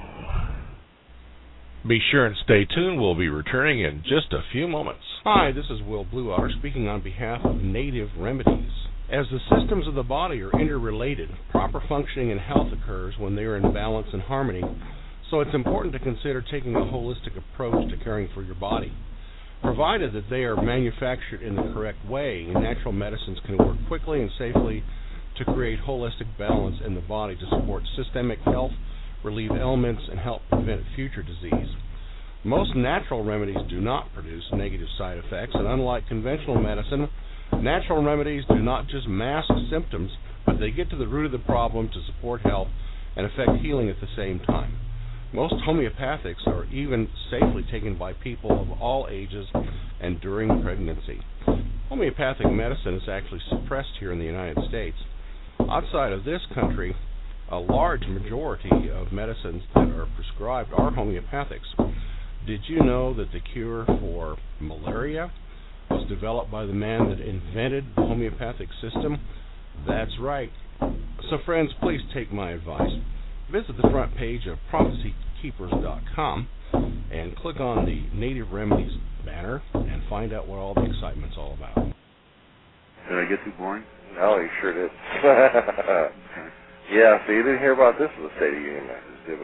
Be sure and stay tuned. We'll be returning in just a few moments. Hi, this is Will Blueotter speaking on behalf of Native Remedies. As the systems of the body are interrelated, proper functioning and health occurs when they are in balance and harmony, so it's important to consider taking a holistic approach to caring for your body. Provided that they are manufactured in the correct way, natural medicines can work quickly and safely to create holistic balance in the body to support systemic health, relieve ailments, and help prevent future disease. Most natural remedies do not produce negative side effects, and unlike conventional medicine, natural remedies do not just mask symptoms, but they get to the root of the problem to support health and affect healing at the same time. Most homeopathics are even safely taken by people of all ages and during pregnancy. Homeopathic medicine is actually suppressed here in the United States. Outside of this country, a large majority of medicines that are prescribed are homeopathics. Did you know that the cure for malaria was developed by the man that invented the homeopathic system? That's right. So friends, please take my advice. Visit the front page of prophecy keepers dot com and click on the Native Remedies banner and find out what all the excitement's all about. Did I get too boring? No, you sure did. Yeah, so you didn't hear about this in the State of the Union message, did we?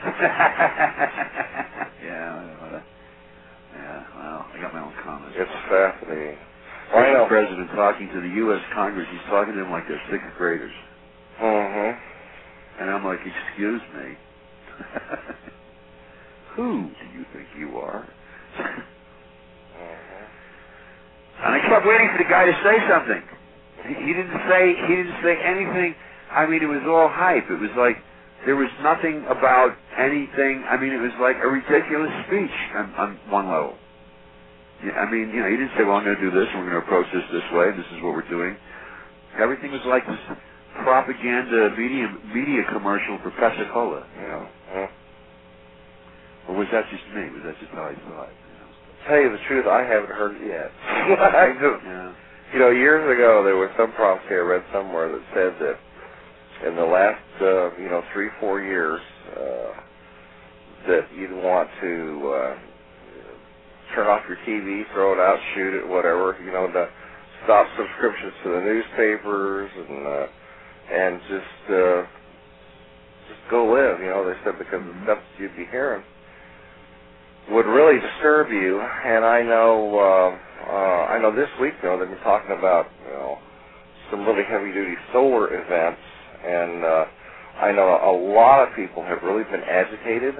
yeah, well, yeah, well, I got my own comments. It's fascinating. Well, I know. The president talking to the U S Congress, he's talking to them like they're sixth graders. Mm-hmm. And I'm like, excuse me? Who do you think you are? Mm-hmm. And I kept waiting for the guy to say something. He, he didn't say, he didn't say anything. I mean, it was all hype. It was like there was nothing about anything. I mean, it was like a ridiculous speech on, on one level. Yeah, I mean, you know, he didn't say, well, I'm going to do this, and we're going to approach this this way, and this is what we're doing. Everything was like this propaganda media, media commercial for Pepsi-Cola, you know. Mm-hmm. Or was that just me? Was that just how I thought? You know? Tell you the truth, I haven't heard it yet. I do. Yeah. You know, years ago, there was some prophecy I read somewhere that said that in the last, uh, you know, three, four years, uh, that you'd want to uh, turn off your T V, throw it out, shoot it, whatever, you know, to stop subscriptions to the newspapers and uh, and just uh, just go live, you know, they said, because the stuff that you'd be hearing would really disturb you. And I know, uh, uh, I know this week, though, they've been talking about, you know, some really heavy-duty solar events. And uh, I know a lot of people have really been agitated.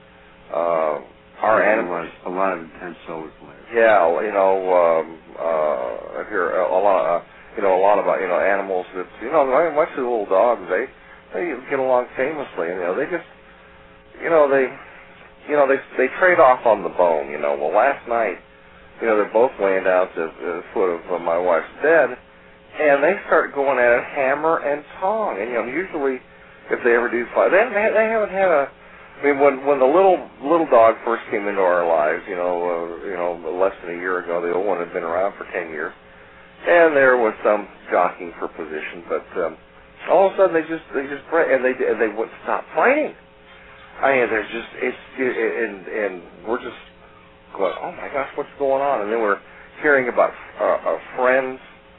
Uh, our yeah, animals, a lot of intense solar flares. Yeah, you know, um, uh, I hear a lot, uh, you know, a lot about you know animals that you know, much of the little dogs, they they get along famously, and you know, they just, you know, they, you know, they they trade off on the bone. You know, well, last night, you know, they're both laying down at the foot of uh, my wife's bed. And they start going at it hammer and tong. And, you know, usually if they ever do fight, they, they, they haven't had a, I mean, when when the little little dog first came into our lives, you know, uh, you know, less than a year ago, the old one had been around for ten years. And there was some jockeying for position. But um, all of a sudden they just, they just, and they, and they wouldn't stop fighting. I mean, there's just, it's, it, and, and we're just going, oh my gosh, what's going on? And then we're hearing about uh, uh, friends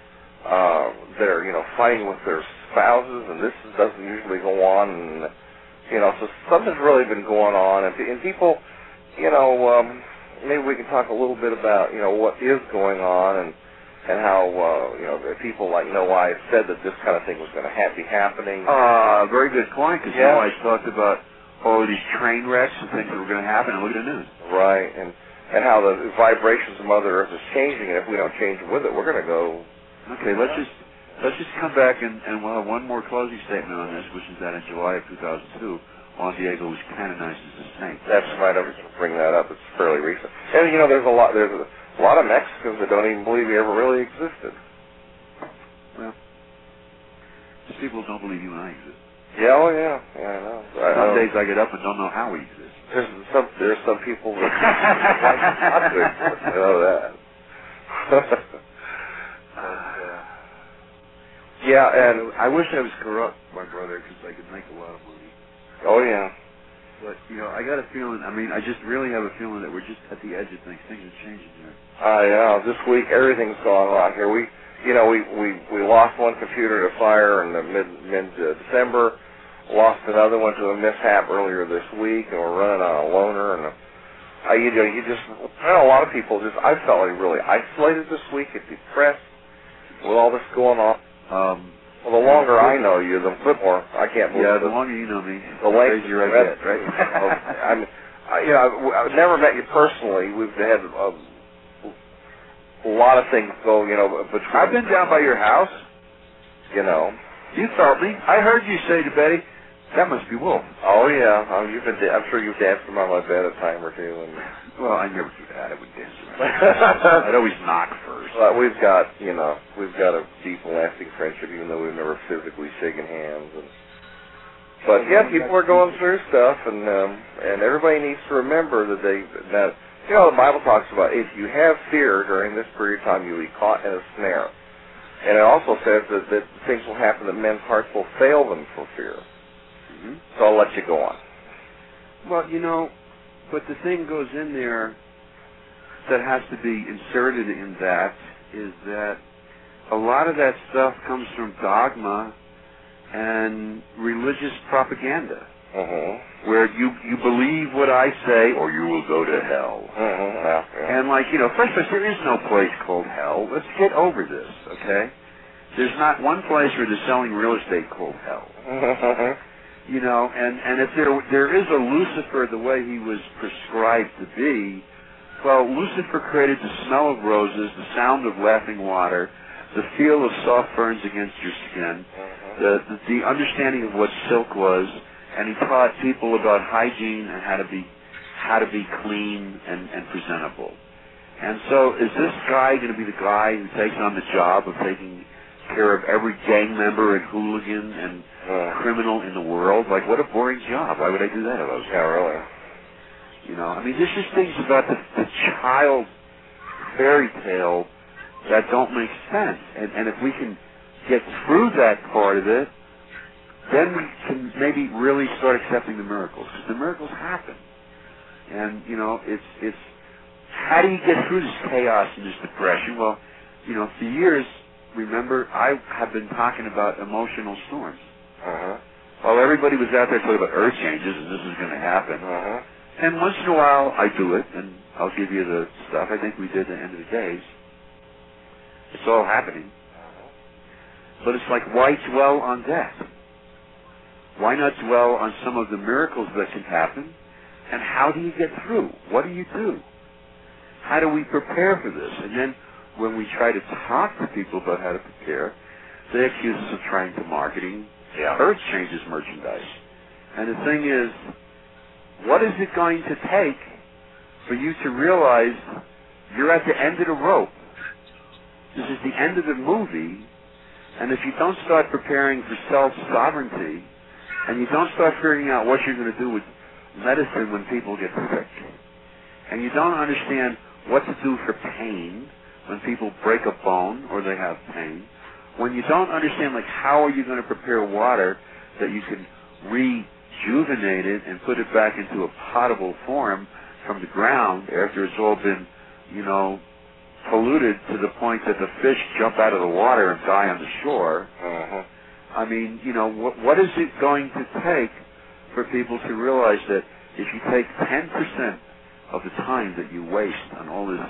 Uh, that are, you know, fighting with their spouses, and this doesn't usually go on, and, you know, so something's really been going on, and, and people, you know, um, maybe we can talk a little bit about, you know, what is going on, and, and how, uh, you know, people like Noah Wise said that this kind of thing was going to ha- be happening. Uh, very good point, because yeah. Noah Wise talked about all of these train wrecks and things that were going to happen, and look at the news. Right, and, and how the vibrations of Mother Earth is changing, and if we don't change with it, we're going to go... Okay, let's just let's just come back and, and we'll have one more closing statement on this, which is that in July of two thousand two, Juan Diego was canonized as a saint. That's right. I was bring that up. It's fairly recent. And you know, there's a lot. There's a lot of Mexicans that don't even believe he ever really existed. Well, just people don't believe you and I exist. Yeah, oh yeah, yeah, I know. I, Some I days I get up and don't know how we exist. There's some there's some people that like not to exist. I know that. but, uh, yeah, and I wish I was corrupt, my brother, because I could make a lot of money. Oh yeah. But you know, I got a feeling. I mean, I just really have a feeling that we're just at the edge of things. Things are changing here. I know. This week everything's gone wrong here. We, you know, we we we lost one computer to fire in the mid mid uh, December. Lost another one to a mishap earlier this week, and we're running on a loaner. And a, I, you know, you just, I know a lot of people just. I felt like really isolated this week and depressed with all this going on. Um, well, the longer I know you, the more I can't believe. Yeah, the this. longer you know me, the crazier I get, right? I mean, I, you know, I've, I've never met you personally. We've had a, a lot of things go, you know, between. I've been down by your house. You know. You felt me. I heard you say to Betty, "That must be Wolf." Oh yeah, oh, you've been. I'm sure you've danced around my bed a time or two. And well, I never do that. I would dance around. I'd always knock first. But we've got, you know, we've got a deep and lasting friendship, even though we've never physically shaken hands. And, but yeah, people are going through stuff, and um, and everybody needs to remember that they that you know the Bible talks about if you have fear during this period of time, you'll be caught in a snare. And it also says that, that things will happen that men's hearts will fail them for fear. Mm-hmm. So I'll let you go on. Well, you know, but the thing goes in there that has to be inserted in that is that a lot of that stuff comes from dogma and religious propaganda. Mm-hmm. Where you, you believe what I say or you will go to hell. Mm-hmm. Yeah, yeah. And like, you know, first of all, there is no place called hell. Let's get over this, okay? There's not one place where they're selling real estate called hell. Mm-hmm. You know, and, and if there there is a Lucifer the way he was prescribed to be, well, Lucifer created the smell of roses, the sound of laughing water, the feel of soft ferns against your skin, mm-hmm. the, the the understanding of what silk was, and he taught people about hygiene and how to be how to be clean and, and presentable. And so is this guy going to be the guy who takes on the job of taking care of every gang member and hooligan and uh, criminal in the world? Like, what a boring job. Why would I do that if I was Yeah, really. You know, I mean, there's just things about the, the child fairy tale that don't make sense. And, and if we can get through that part of it, then we can maybe really start accepting the miracles. Because the miracles happen. And, you know, it's, it's, how do you get through this chaos and this depression? Well, you know, for years, remember, I have been talking about emotional storms. Uh-huh. Well, everybody was out there talking about earth changes and this is going to happen. Uh-huh. And once in a while, I do it, and I'll give you the stuff. I think we did at the end of the days. It's all happening. But it's like, why dwell on that? Why not dwell on some of the miracles that can happen? And how do you get through? What do you do? How do we prepare for this? And then when we try to talk to people about how to prepare, they accuse us of trying to marketing yeah. earth changes merchandise. And the thing is, what is it going to take for you to realize you're at the end of the rope? This is the end of the movie, and if you don't start preparing for self-sovereignty, and you don't start figuring out what you're going to do with medicine when people get sick, and you don't understand what to do for pain when people break a bone or they have pain, when you don't understand, like, how are you going to prepare water that you can rejuvenate it and put it back into a potable form from the ground after it's all been, you know, polluted to the point that the fish jump out of the water and die on the shore. Uh-huh. I mean, you know, what, what is it going to take for people to realize that if you take ten percent of the time that you waste on all this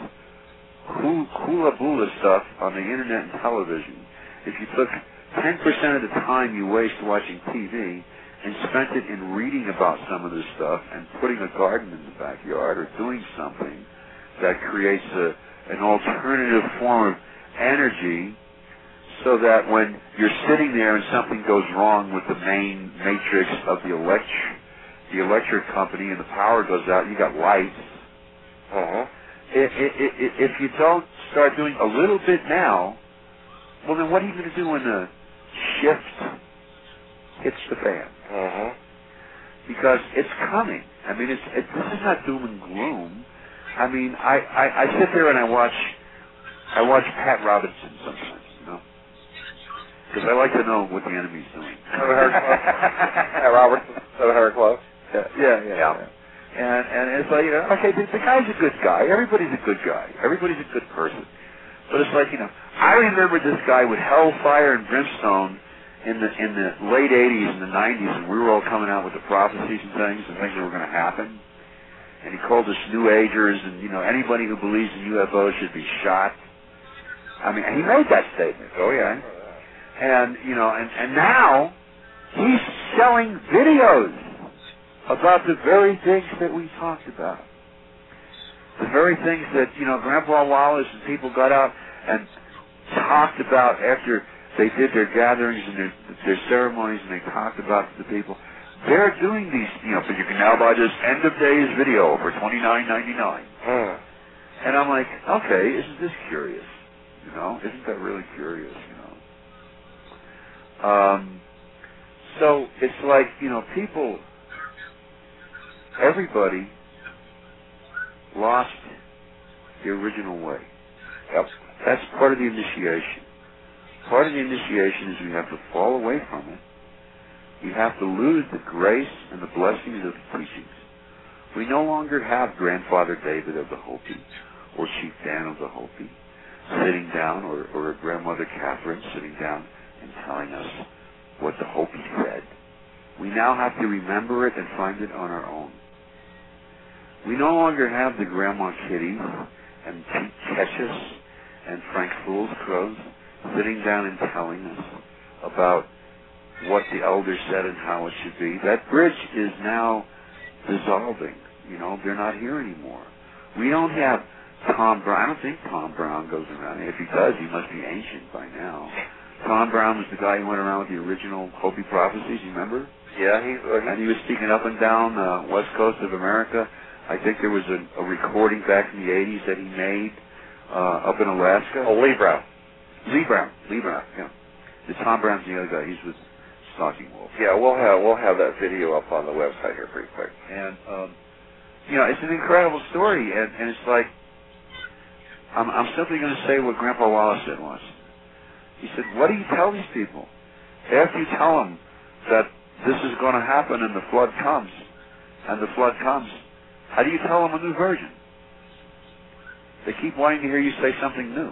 hula-bula stuff on the internet and television, if you took ten percent of the time you waste watching T V and spent it in reading about some of this stuff and putting a garden in the backyard or doing something that creates a, an alternative form of energy, so that when you're sitting there and something goes wrong with the main matrix of the elect- the electric company and the power goes out, you got lights. Uh-huh. If, if, if you don't start doing a little bit now, well, then what are you going to do when the shift hits the fan? Uh-huh. Because it's coming. I mean, it's it, this is not doom and gloom. I mean, I, I, I sit there and I watch I watch Pat Robinson sometimes, you know, because I like to know what the enemy's doing. seven hundred Club. Pat Robertson, seven hundred Club. Yeah, yeah, yeah. yeah. And and it's like, you know, okay, the, the guy's a good guy. Everybody's a good guy. Everybody's a good person. But it's like, you know, I remember this guy with hellfire and brimstone in the in the late eighties and the nineties, and we were all coming out with the prophecies and things and things that were going to happen. And he called us New Agers, and you know, anybody who believes in U F Os should be shot. I mean, he made that statement. Oh yeah. And you know, and and now he's selling videos about the very things that we talked about. The very things that, you know, Grandpa Wallace and people got out and talked about after they did their gatherings and their, their ceremonies, and they talked about to the people. They're doing these, you know, but you can now buy this end of days video for twenty-nine ninety-nine. Mm. And I'm like, okay, isn't this curious? You know, isn't that really curious? You know. Um. So it's like, you know, people, everybody lost the original way. Yep. That's part of the initiation. Part of the initiation is we have to fall away from it. We have to lose the grace and the blessings of the teachings. We no longer have Grandfather David of the Hopi or Chief Dan of the Hopi sitting down, or, or Grandmother Catherine sitting down and telling us what the Hopi said. We now have to remember it and find it on our own. We no longer have the Grandma Kitty and Pete Ketchus and Frank Fool's Crows sitting down and telling us about what the elders said and how it should be. That bridge is now dissolving. You know, they're not here anymore. We don't have Tom Brown. I don't think Tom Brown goes around. If he does, he must be ancient by now. Tom Brown was the guy who went around with the original Hopi prophecies, you remember? Yeah, he, uh, he and he was speaking up and down the west coast of America. I think there was a, a recording back in the eighties that he made uh, up in Alaska. Oh, Lee Brown. Lee Brown. Lee Brown, yeah. The Tom Brown's the other guy. He's with Stalking Wolf. Yeah, we'll have we'll have that video up on the website here pretty quick. And, um, you know, it's an incredible story, and, and it's like, I'm, I'm simply going to say what Grandpa Wallace said once. He said, what do you tell these people? After you tell them that this is going to happen and the flood comes, and the flood comes, how do you tell them a new version? They keep wanting to hear you say something new.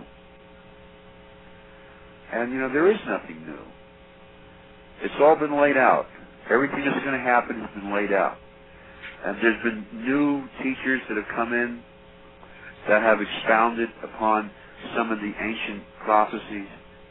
And, you know, there is nothing new. It's all been laid out. Everything that's going to happen has been laid out. And there's been new teachers that have come in that have expounded upon some of the ancient prophecies.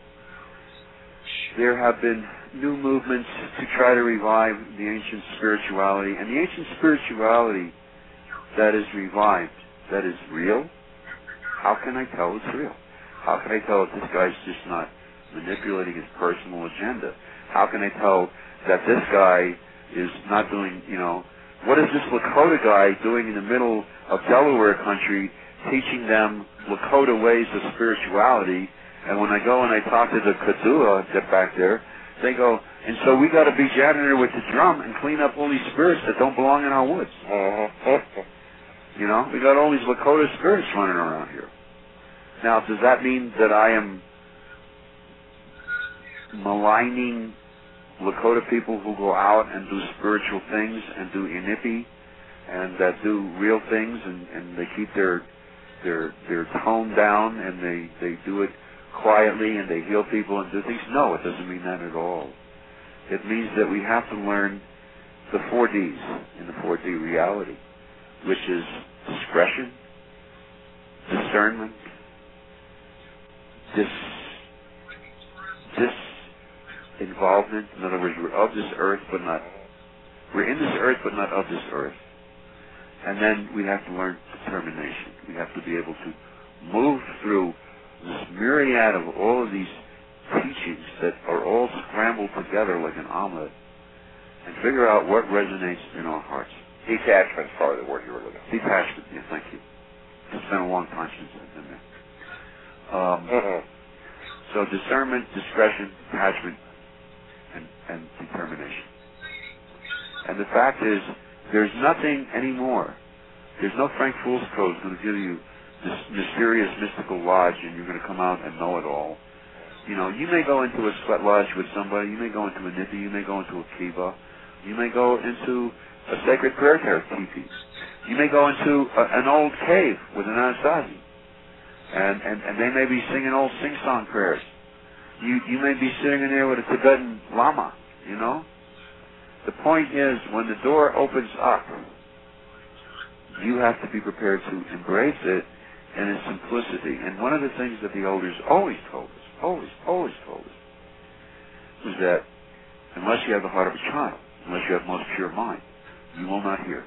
There have been new movements to try to revive the ancient spirituality. And the ancient spirituality that is revived, that is real, how can I tell it's real? How can I tell that this guy's just not manipulating his personal agenda? How can I tell that this guy is not doing, you know, what is this Lakota guy doing in the middle of Delaware country teaching them Lakota ways of spirituality? And when I go and I talk to the Kadua that back there, they go, and so we got to be janitor with the drum and clean up all these spirits that don't belong in our woods. Uh-huh. You know, we got all these Lakota spirits running around here. Now, does that mean that I am maligning Lakota people who go out and do spiritual things and do inipi and that do real things and, and they keep their their their tone down and they, they do it quietly and they heal people and do things? No, it doesn't mean that at all. It means that we have to learn the four Ds in the four D reality, which is discretion, discernment, dis, dis involvement. In other words, we're of this earth, but not, we're in this earth, but not of this earth. And then we have to learn determination. We have to be able to move through this myriad of all of these teachings that are all scrambled together like an omelet and figure out what resonates in our hearts. Detachment is probably the word you were looking for. Detachment, yeah, thank you. It's been a long time since I've been there. Um, mm-hmm. So discernment, discretion, detachment, and, and determination. And the fact is, there's nothing anymore. There's no Frank Fools-Code going to give you this mysterious, mystical lodge and you're going to come out and know it all. You know, you may go into a sweat lodge with somebody, you may go into a nippy, you may go into a kiva, you may go into a sacred prayer teepee. You may go into a, an old cave with an Anasazi, and, and, and they may be singing old sing-song prayers. You, you may be sitting in there with a Tibetan Lama, you know. The point is, when the door opens up, you have to be prepared to embrace it in its simplicity. And one of the things that the elders always told us, always, always told us, was that unless you have the heart of a child, unless you have most pure mind, you will not hear.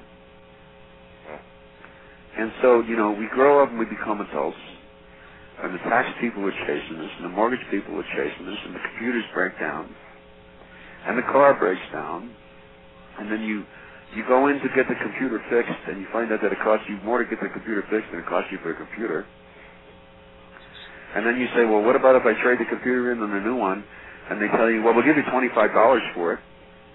And so, you know, we grow up and we become adults, and the tax people are chasing us, and the mortgage people are chasing us, and the computers break down, and the car breaks down, and then you you go in to get the computer fixed, and you find out that it costs you more to get the computer fixed than it costs you for a computer. And then you say, well, what about if I trade the computer in on a new one? And they tell you, well, we'll give you twenty-five dollars for it.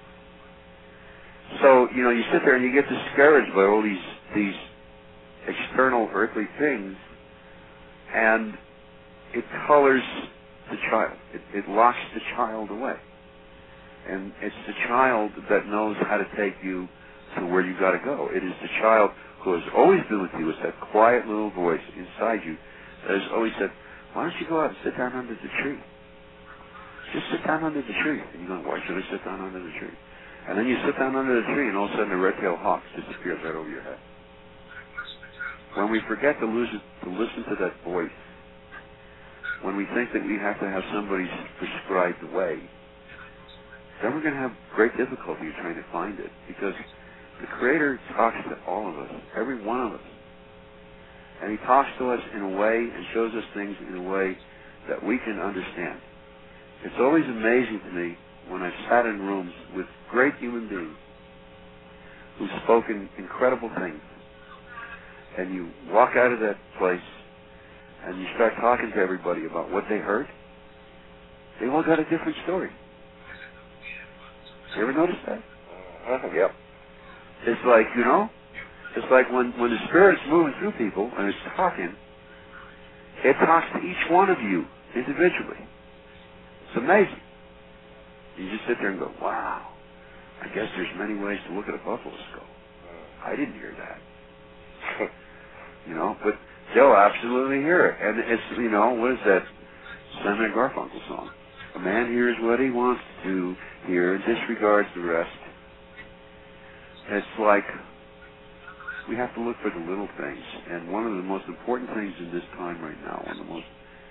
So, you know, you sit there and you get discouraged by all these these external earthly things, and it colors the child. It, it locks the child away. And it's the child that knows how to take you to where you got to go. It is the child who has always been with you. It's that quiet little voice inside you that has always said, why don't you go out and sit down under the tree? Just sit down under the tree. And you go, why should I sit down under the tree? And then you sit down under the tree, and all of a sudden the red-tailed hawk disappears right over your head. When we forget to, lose it, to listen to that voice, when we think that we have to have somebody's prescribed way, then we're going to have great difficulty trying to find it, because the Creator talks to all of us, every one of us. And He talks to us in a way and shows us things in a way that we can understand. It's always amazing to me when I've sat in rooms with great human beings who've spoken incredible things, and you walk out of that place and you start talking to everybody about what they heard. They all got a different story. You ever notice that? Uh, yep. It's like, you know, it's like when, when the Spirit's moving through people and it's talking, it talks to each one of you individually. It's amazing. You just sit there and go, wow, I guess there's many ways to look at a buffalo skull. I didn't hear that. You know, but they'll absolutely hear it. And it's, you know, what is that Simon and Garfunkel song? A man hears what he wants to hear and disregards the rest. It's like we have to look for the little things. And one of the most important things in this time right now, one of the most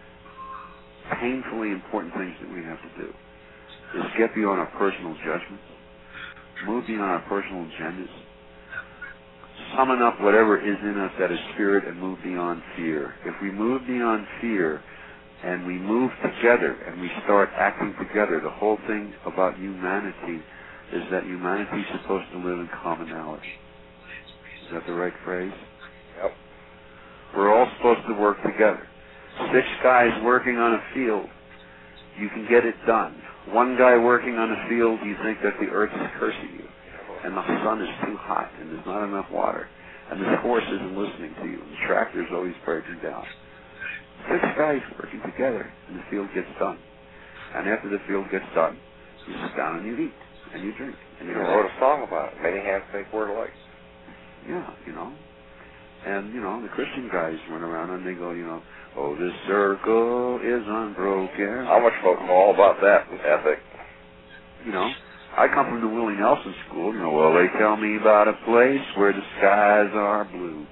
painfully important things that we have to do, is get beyond our personal judgments, move beyond our personal agendas, summon up whatever is in us that is spirit, and move beyond fear. If we move beyond fear and we move together and we start acting together, the whole thing about humanity is that humanity is supposed to live in commonality. Is that the right phrase? Yep. We're all supposed to work together. Six guys working on a field, you can get it done. One guy working on a field, you think that the earth is cursing you, and the sun is too hot, and there's not enough water, and the horse isn't listening to you, and the tractor's always breaking down. Six guys working together, and the field gets done. And after the field gets done, you sit down and you eat, and you drink. And you You wrote a song about it. Many hands make word alike. Yeah, you know. And, you know, the Christian guys run around and they go, you know, oh, this circle is unbroken. How much folk know all about that ethic? You know, I come from the Willie Nelson school. You know, well, they tell me about a place where the skies are blue.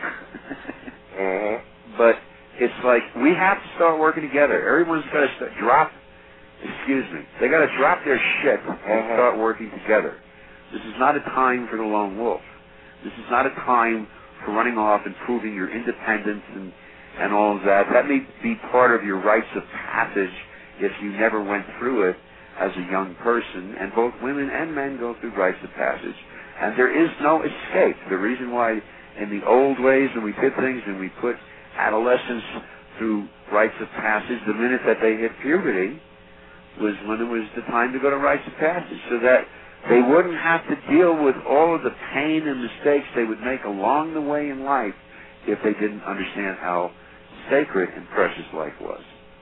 mm-hmm. But it's like we have to start working together. Everyone's got to start, drop, excuse me, they got to drop their shit and mm-hmm. start working together. This is not a time for the lone wolf. This is not a time for running off and proving your independence and, and all of that. That may be part of your rites of passage if you never went through it, as a young person, and both women and men go through rites of passage, and there is no escape. The reason why in the old ways when we did things and we put adolescents through rites of passage, the minute that they hit puberty was when it was the time to go to rites of passage, so that they wouldn't have to deal with all of the pain and mistakes they would make along the way in life if they didn't understand how sacred and precious life was.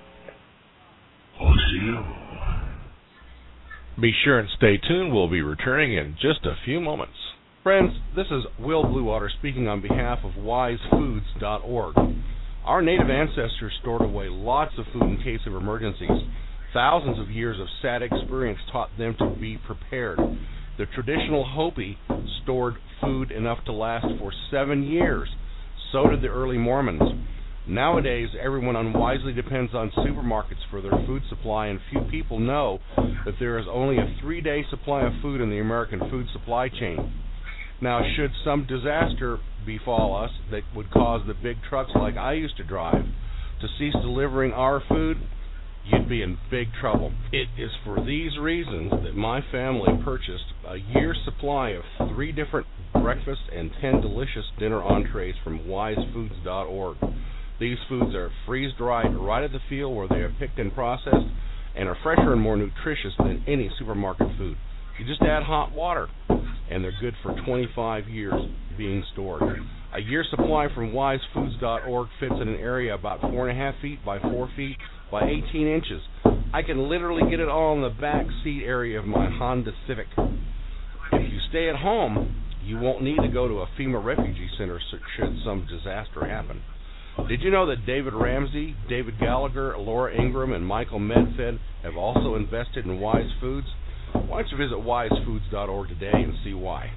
Be sure and stay tuned. We'll be returning in just a few moments. Friends, this is Will Bluewater speaking on behalf of wise foods dot org. Our native ancestors stored away lots of food in case of emergencies. Thousands of years of sad experience taught them to be prepared. The traditional Hopi stored food enough to last for seven years. So did the early Mormons. Nowadays, everyone unwisely depends on supermarkets for their food supply, and few people know that there is only a three-day supply of food in the American food supply chain. Now, should some disaster befall us that would cause the big trucks like I used to drive to cease delivering our food, you'd be in big trouble. It is for these reasons that my family purchased a year's supply of three different breakfast and ten delicious dinner entrees from wise foods dot org. These foods are freeze-dried right at the field where they are picked and processed and are fresher and more nutritious than any supermarket food. You just add hot water, and they're good for twenty-five years being stored. A year's supply from wise foods dot org fits in an area about four and a half feet by four feet by eighteen inches. I can literally get it all in the back seat area of my Honda Civic. If you stay at home, you won't need to go to a FEMA refugee center should some disaster happen. Did you know that David Ramsey, David Gallagher, Laura Ingram, and Michael Medfed have also invested in Wise Foods? Why don't you visit wise foods dot org today and see why.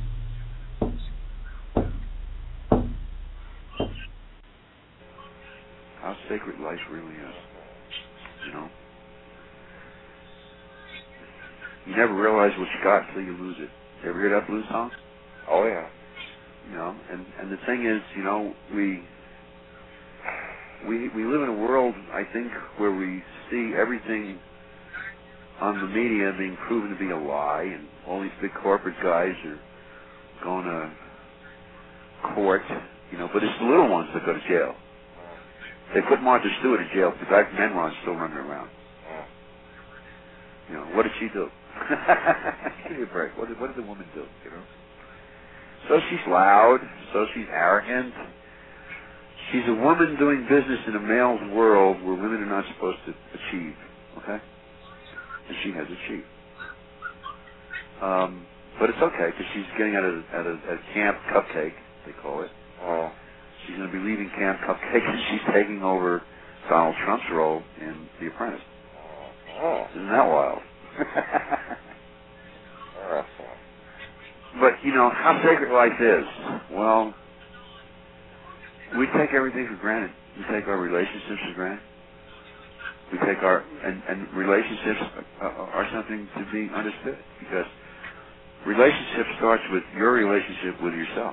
How sacred life really is, you know? You never realize what you got until you lose it. You ever hear that blues song? Oh, yeah. You know, and, and the thing is, you know, we... We we live in a world, I think, where we see everything on the media being proven to be a lie, and all these big corporate guys are going to court, you know, but it's the little ones that go to jail. They put Martha Stewart in jail because I've Menron's still running around. You know, what did she do? Give me a break. What did, what did the woman do, you know? So she's loud, so she's arrogant. She's a woman doing business in a male's world where women are not supposed to achieve, okay? And she has achieved. Um, but it's okay, because she's getting at a, at, a, at Camp Cupcake, they call it. Oh. She's going to be leaving Camp Cupcake, and she's taking over Donald Trump's role in The Apprentice. Oh. Isn't that wild? Interesting. But, you know, how sacred life is. Well... We take everything for granted. We take our relationships for granted. We take our, and, and relationships are, are something to be understood, because relationship starts with your relationship with yourself.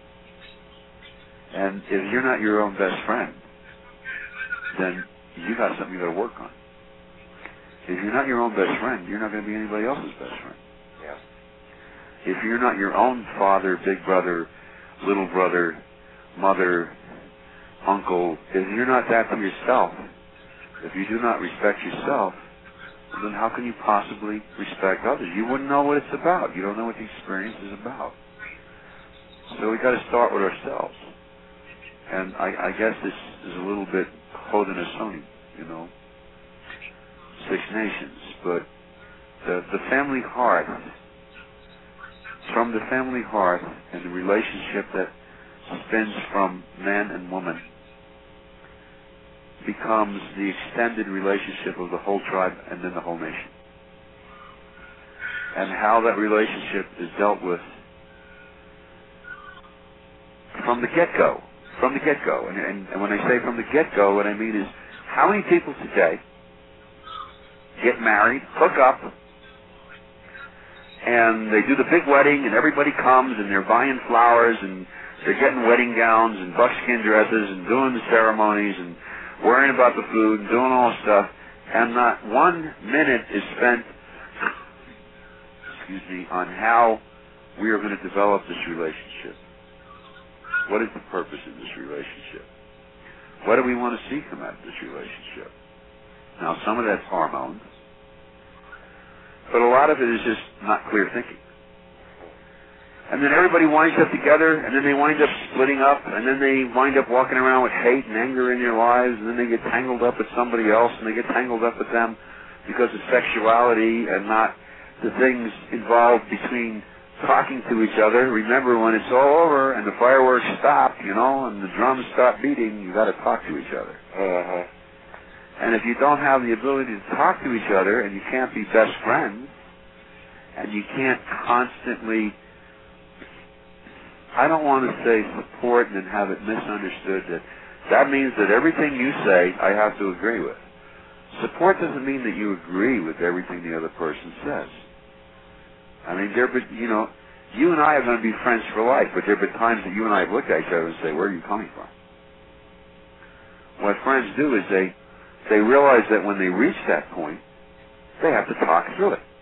And if you're not your own best friend, then you got something you got to work on. If you're not your own best friend, you're not going to be anybody else's best friend. Yeah. If you're not your own father, big brother, little brother, mother, uncle, if you're not that to yourself, if you do not respect yourself, then how can you possibly respect others? You wouldn't know what it's about. You don't know what the experience is about. So we got to start with ourselves. And I, I guess this is a little bit Haudenosaunee, you know, Six Nations, but the the family heart, from the family heart and the relationship that spins from man and woman, becomes the extended relationship of the whole tribe and then the whole nation. And how that relationship is dealt with from the get-go. From the get-go. And, and, and when I say from the get-go, what I mean is, how many people today get married, hook up, and they do the big wedding, and everybody comes, and they're buying flowers, and they're getting wedding gowns and buckskin dresses and doing the ceremonies and worrying about the food and doing all this stuff, and not one minute is spent, excuse me, on how we are going to develop this relationship. What is the purpose of this relationship? What do we want to see come out of this relationship? Now, some of that's hormones, but a lot of it is just not clear thinking. And then everybody winds up together, and then they wind up splitting up, and then they wind up walking around with hate and anger in their lives, and then they get tangled up with somebody else, and they get tangled up with them because of sexuality and not the things involved between talking to each other. Remember, when it's all over and the fireworks stop, you know, and the drums stop beating, you got to talk to each other. Uh-huh. And if you don't have the ability to talk to each other, and you can't be best friends, and you can't constantly, I don't want to say support and then have it misunderstood that that means that everything you say I have to agree with. Support doesn't mean that you agree with everything the other person says. I mean, there, you know, you and I are going to be friends for life, but there have been times that you and I have looked at each other and say, where are you coming from? What friends do is they, they realize that when they reach that point, they have to talk through it.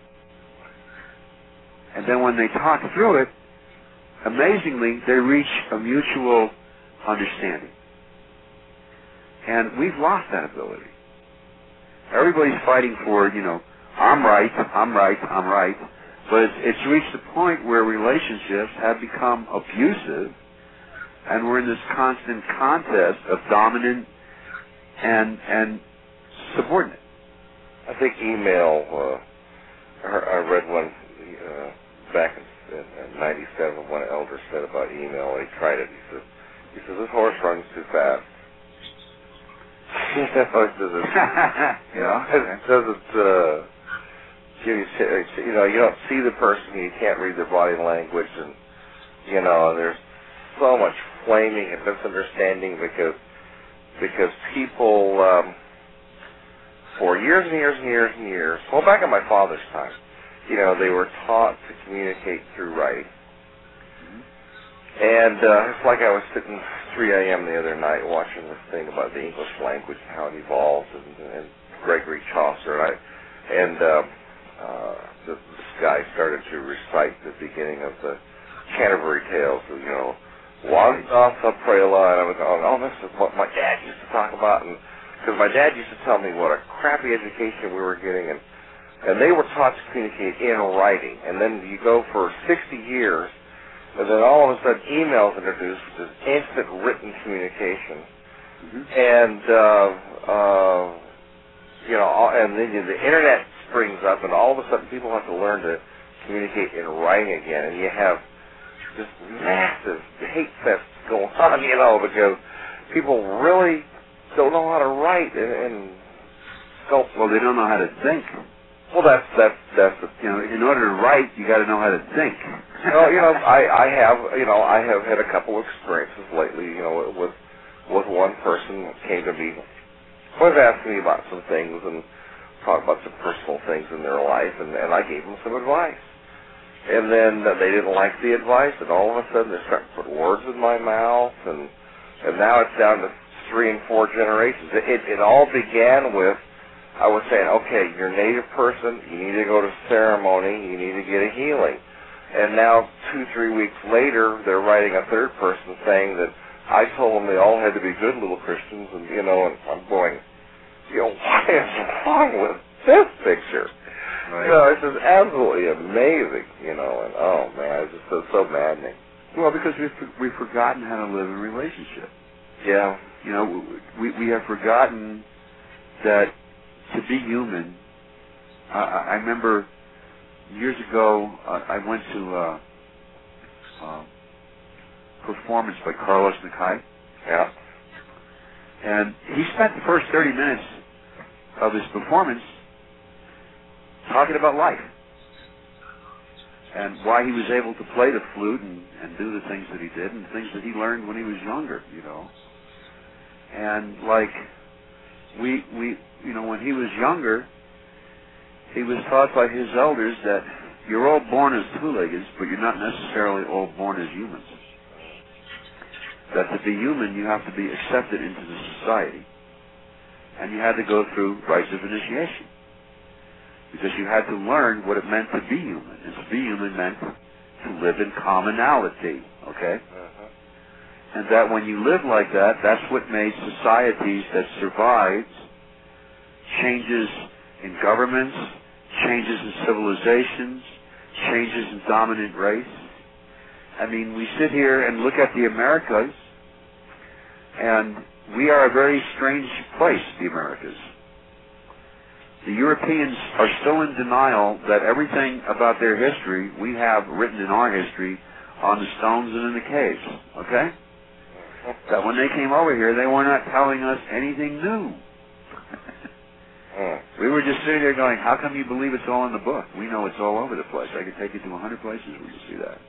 And then when they talk through it, amazingly, they reach a mutual understanding. And we've lost that ability. Everybody's fighting for, you know, I'm right, I'm right, I'm right. But it's, it's reached a point where relationships have become abusive, and we're in this constant contest of dominant and and subordinate. I think email, uh, I read one uh, back in in ninety-seven, one elder said about email. He tried it. He says, "He says this horse runs too fast." He says it's, you know, it says it's, uh, you, you know, you don't see the person, you can't read their body language, and you know, there's so much flaming and misunderstanding because because people um, for years and years and years and years, well, back in my father's time, you know, they were taught to communicate through writing. Mm-hmm. And uh, it's like I was sitting three a.m. the other night watching this thing about the English language and how it evolves, and, and Gregory Chaucer, and, I, and uh, uh, this, this guy started to recite the beginning of the Canterbury Tales, you know, one off a prela, and I was going, oh, this is what my dad used to talk about, and because my dad used to tell me what a crappy education we were getting, and And they were taught to communicate in writing. And then you go for sixty years, and then all of a sudden email's introduced, which is instant written communication. Mm-hmm. And, uh, uh, you know, and then the internet springs up, and all of a sudden people have to learn to communicate in writing again. And you have this massive hate fest going on, you know, because people really don't know how to write. And, and so, well, they don't know how to think. Well, that's that's that's the, you know, in order to write, you got to know how to think. Well, you know, I, I have you know I have had a couple of experiences lately. You know, with with one person came to me, was asking me about some things and talk about some personal things in their life, and, and I gave them some advice. And then uh, they didn't like the advice, and all of a sudden they start to put words in my mouth, and and now it's down to three and four generations. It it, it all began with, I was saying, okay, you're a native person, you need to go to ceremony, you need to get a healing. And now, two, three weeks later, they're writing a third person saying that I told them they all had to be good little Christians, and, you know, and I'm going, you know, what is wrong with this picture? Right. You know, it's just absolutely amazing, you know, and oh, man, it's just so, so maddening. Well, because we've, we've forgotten how to live in a relationship. Yeah. You know, we, we have forgotten that to be human, uh, I remember years ago uh, I went to a uh, uh, performance by Carlos Nakai. Yeah. And he spent the first thirty minutes of his performance talking about life and why he was able to play the flute and, and do the things that he did and things that he learned when he was younger, you know. And like we we you know, when he was younger, he was taught by his elders that you're all born as two-leggeds, but you're not necessarily all born as humans. That to be human, you have to be accepted into the society. and you had to go through rites of initiation. Because you had to learn what it meant to be human. And to be human meant to live in commonality, okay? Uh-huh. And that when you live like that, that's what made societies that survived changes in governments, changes in civilizations, changes in dominant race. I mean, we sit here and look at the Americas, and we are a very strange place, the Americas. The Europeans are still in denial that everything about their history we have written in our history on the stones and in the caves, okay? That when they came over here, they were not telling us anything new. We were just sitting there going, how come you believe it's all in the book? We know it's all over the place. I could take you to a hundred places where you see that.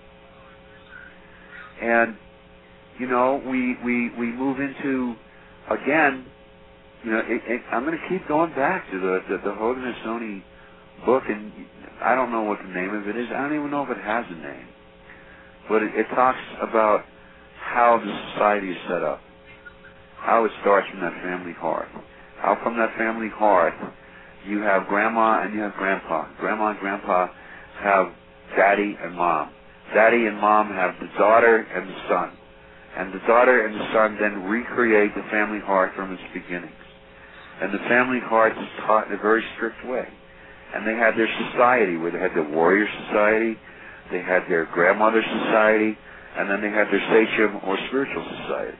And, you know, we, we, we move into, again, you know, it, it, I'm going to keep going back to the, the, the Haudenosaunee book, and I don't know what the name of it is. I don't even know if it has a name. But it, it talks about how the society is set up, how it starts from that family hearth. How from that family hearth you have grandma and you have grandpa. Grandma and grandpa have daddy and mom. Daddy and mom have the daughter and the son. And the daughter and the son then recreate the family hearth from its beginnings. And the family hearth is taught in a very strict way. And they had their society, where they had their warrior society, they had their grandmother society, and then they had their sachem or spiritual society.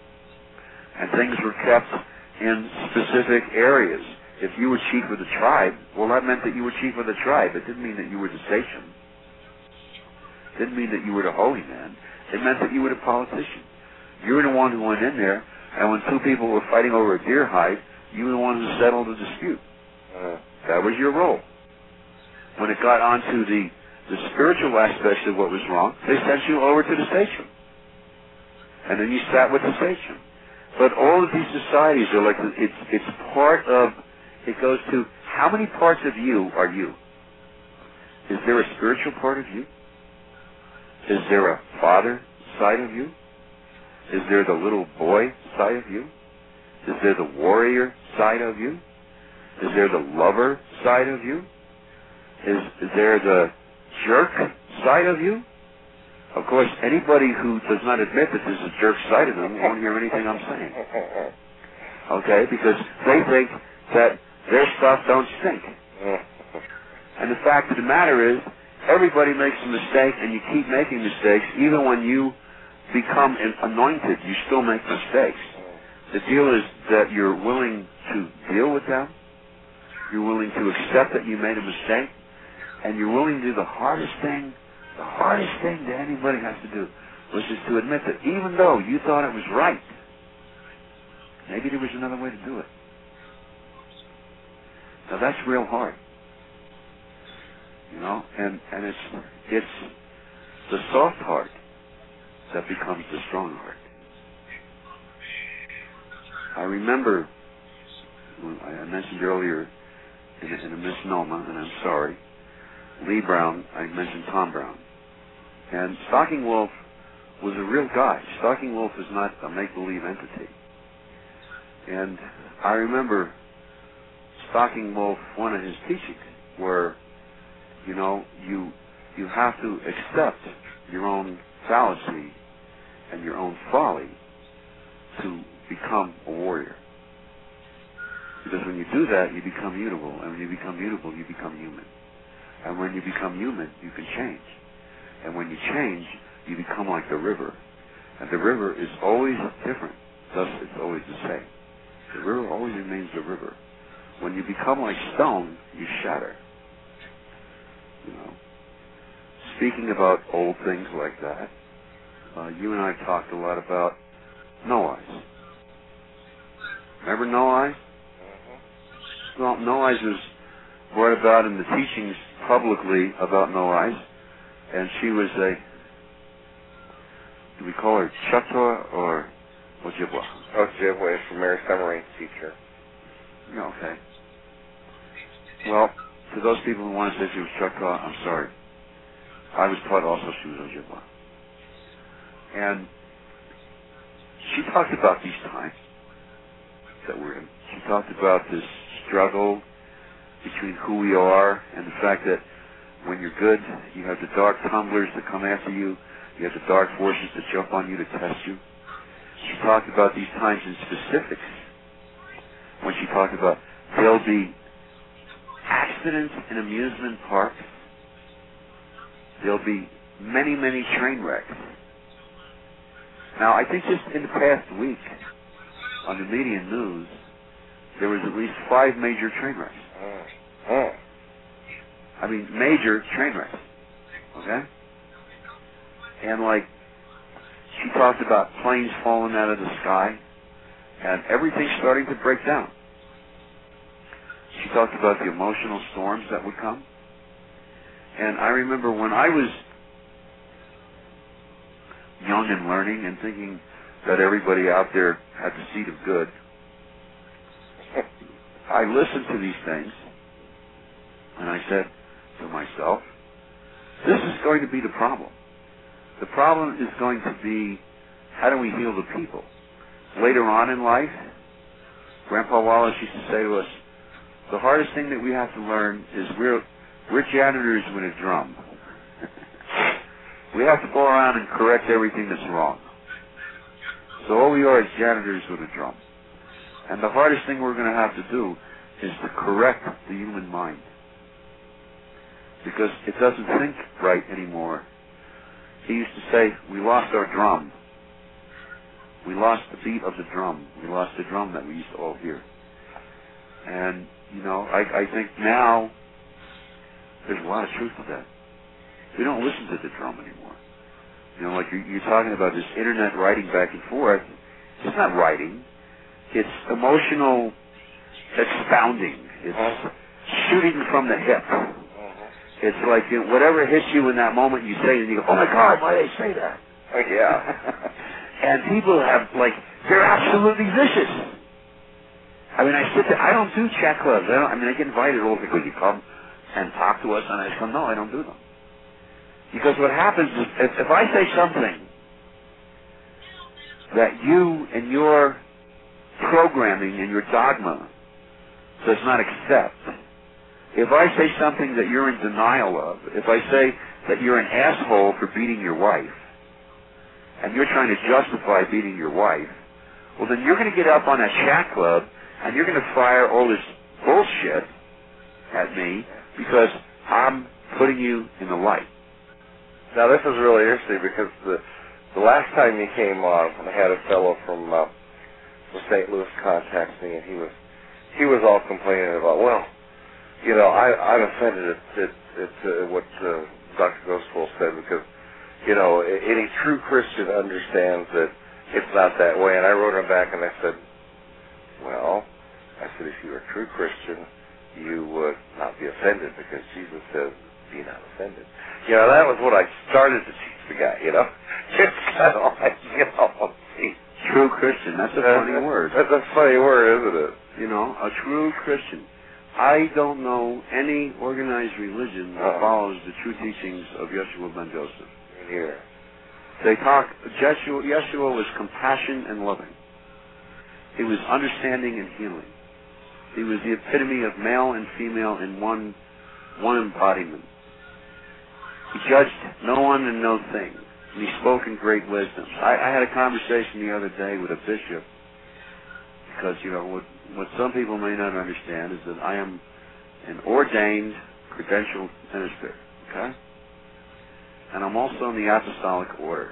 And things were kept in specific areas. If you were chief of the tribe, well, that meant that you were chief of the tribe. It didn't mean that you were the sachem. It didn't mean that you were the holy man. It meant that you were the politician. You were the one who went in there, and when two people were fighting over a deer hide, you were the one who settled the dispute. Uh, that was your role. When it got onto the, the spiritual aspects of what was wrong, they sent you over to the sachem. And then you sat with the sachem. But all of these societies are like, it's, it's part of, it goes to, how many parts of you are you? Is there a spiritual part of you? Is there a father side of you? Is there the little boy side of you? Is there the warrior side of you? Is there the lover side of you? Is, is there the jerk side of you? Of course, anybody who does not admit that there's a jerk side of them won't hear anything I'm saying. Okay? Because they think that their stuff don't stink. And the fact of the matter is, everybody makes a mistake, and you keep making mistakes. Even when you become anointed, you still make mistakes. The deal is that you're willing to deal with them. You're willing to accept that you made a mistake. And you're willing to do the hardest thing, the hardest thing that anybody has to do, which is to admit that even though you thought it was right, maybe there was another way to do it. Now that's real hard. You know, and, and it's it's the soft heart that becomes the strong heart. I remember, I mentioned earlier in a, in a misnomer, and I'm sorry, Lee Brown, I mentioned Tom Brown. And Stalking Wolf was a real guy. Stalking Wolf is not a make-believe entity. And I remember Stalking Wolf, one of his teachings, where, you know, you you have to accept your own fallacy and your own folly to become a warrior. Because when you do that, you become mutable. And when you become mutable, you become human. And when you become human, you can change. And when you change, you become like the river. And the river is always different. Thus, it's always the same. The river always remains the river. When you become like stone, you shatter. You know. Speaking about old things like that, uh, you and I talked a lot about no eyes. Remember no eyes? Mm-hmm. Well, no eyes was brought about in the teachings publicly about no eyes, and she was a, do we call her Choctaw or Ojibwa? Ojibwa is from Mary Summeray's teacher. Okay. Well, to those people who want to say she was Choctaw, I'm sorry. I was taught also she was Ojibwa. And she talked about these times. that we're in. She talked about this struggle between who we are and the fact that when you're good, you have the dark tumblers that come after you. You have the dark forces that jump on you to test you. She talked about these times in specifics when she talked about there'll be accidents in amusement parks. There'll be many, many train wrecks. Now, I think just in the past week on the media news, there was at least five major train wrecks. Mm. Mm. I mean, major train wrecks. Okay? And, like, she talked about planes falling out of the sky and everything starting to break down. She talked about the emotional storms that would come. And I remember when I was young and learning and thinking that everybody out there had the seed of good, I listened to these things and I said to myself, this is going to be the problem. The problem is going to be, how do we heal the people? Later on in life, Grandpa Wallace used to say to us, the hardest thing that we have to learn is we're, we're janitors with a drum. We have to go around and correct everything that's wrong. So all we are is janitors with a drum. And the hardest thing we're going to have to do is to correct the human mind. Because it doesn't think right anymore. He used to say, we lost our drum. We lost the beat of the drum. We lost the drum that we used to all hear. And, you know, I, I think now there's a lot of truth to that. We don't listen to the drum anymore. You know, like you're, you're talking about this internet writing back and forth. It's not writing. It's emotional expounding. It's shooting from the hip. It's like, you know, whatever hits you in that moment, you say it, and you go, oh my God, why did they say that? Oh, yeah. And people have, like, they're absolutely vicious. I mean, I sit there, I don't do chat clubs. I, don't, I mean, I get invited all because you come and talk to us, and I say, no, I don't do them. Because what happens is, if, if I say something that you and your programming and your dogma does not accept, if I say something that you're in denial of, if I say that you're an asshole for beating your wife, and you're trying to justify beating your wife, well, then you're going to get up on that chat club, and you're going to fire all this bullshit at me because I'm putting you in the light. Now, this is really interesting because the the last time you came on, I had a fellow from, uh, from Saint Louis contact me, and he was he was all complaining about, well, you know, I, I'm offended at, at, at uh, what uh, Doctor Ghostful said because, you know, any true Christian understands that it's not that way. And I wrote him back and I said, well, I said, if you were a true Christian, you would not be offended because Jesus says, be not offended. You know, that was what I started to teach the guy, you know. It's kind of like, you know, true Christian, that's a funny word. That's a funny word, isn't it? You know, a true Christian. I don't know any organized religion that uh-huh. follows the true teachings of Yeshua ben Joseph. Here. They talk, Yeshua, Yeshua was compassion and loving. He was understanding and healing. He was the epitome of male and female in one, one embodiment. He judged no one and no thing, and he spoke in great wisdom. I, I had a conversation the other day with a bishop, because, you know, what, what some people may not understand is that I am an ordained, credentialed minister, okay? And I'm also in the apostolic order.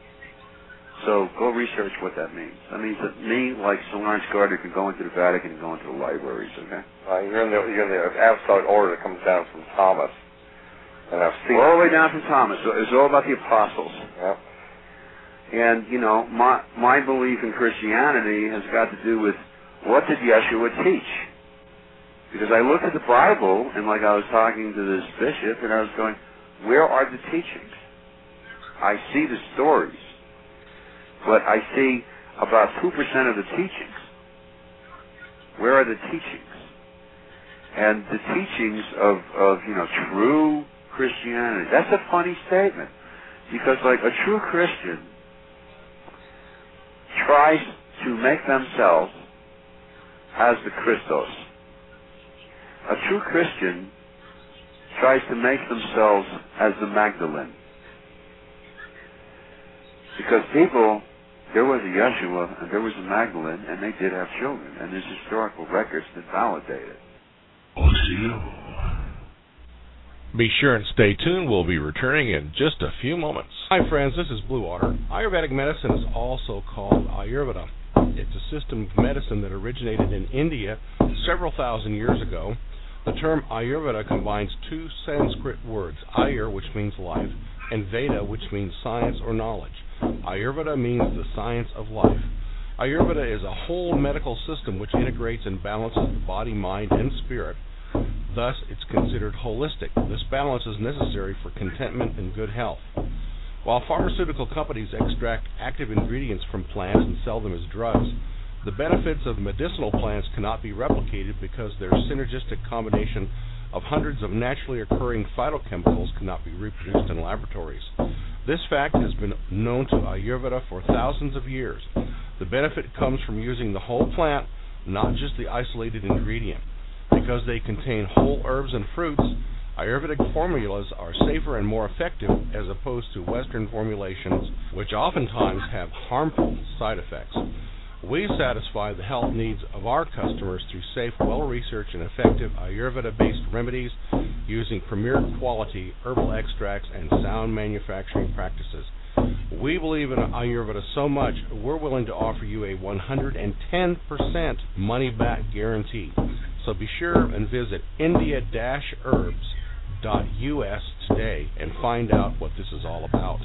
So go research what that means. That means that me, like Sir Lawrence Gardner, can go into the Vatican and go into the libraries, okay? Uh, you're, in the, you're in the apostolic order that comes down from Thomas. And I've seen all the way down from Thomas. So it's all about the apostles. Yep. And, you know, my my belief in Christianity has got to do with what did Yeshua teach? Because I looked at the Bible, and like I was talking to this bishop, and I was going, where are the teachings? I see the stories, but I see about two percent of the teachings. Where are the teachings? And the teachings of, of, you know, true Christianity. That's a funny statement. Because, like, a true Christian tries to make themselves as the Christos. A true Christian tries to make themselves as the Magdalene. Because people, there was a Yeshua and there was a Magdalene, and they did have children, and there's historical records that validate it. Be sure and stay tuned. We'll be returning in just a few moments. Hi friends, this is Blue Water. Ayurvedic medicine is also called Ayurveda. It's a system of medicine that originated in India several thousand years ago. The term Ayurveda combines two Sanskrit words, Ayur, which means life, and Veda, which means science or knowledge. Ayurveda means the science of life. Ayurveda is a whole medical system which integrates and balances the body, mind, and spirit. Thus, it's considered holistic. This balance is necessary for contentment and good health. While pharmaceutical companies extract active ingredients from plants and sell them as drugs, the benefits of medicinal plants cannot be replicated because their synergistic combination of hundreds of naturally occurring phytochemicals cannot be reproduced in laboratories. This fact has been known to Ayurveda for thousands of years. The benefit comes from using the whole plant, not just the isolated ingredient. Because they contain whole herbs and fruits, Ayurvedic formulas are safer and more effective as opposed to Western formulations, which oftentimes have harmful side effects. We satisfy the health needs of our customers through safe, well-researched, and effective Ayurveda-based remedies using premier quality herbal extracts and sound manufacturing practices. We believe in Ayurveda so much, we're willing to offer you a one hundred ten percent money-back guarantee. So be sure and visit india dash herbs dot U S today and find out what this is all about.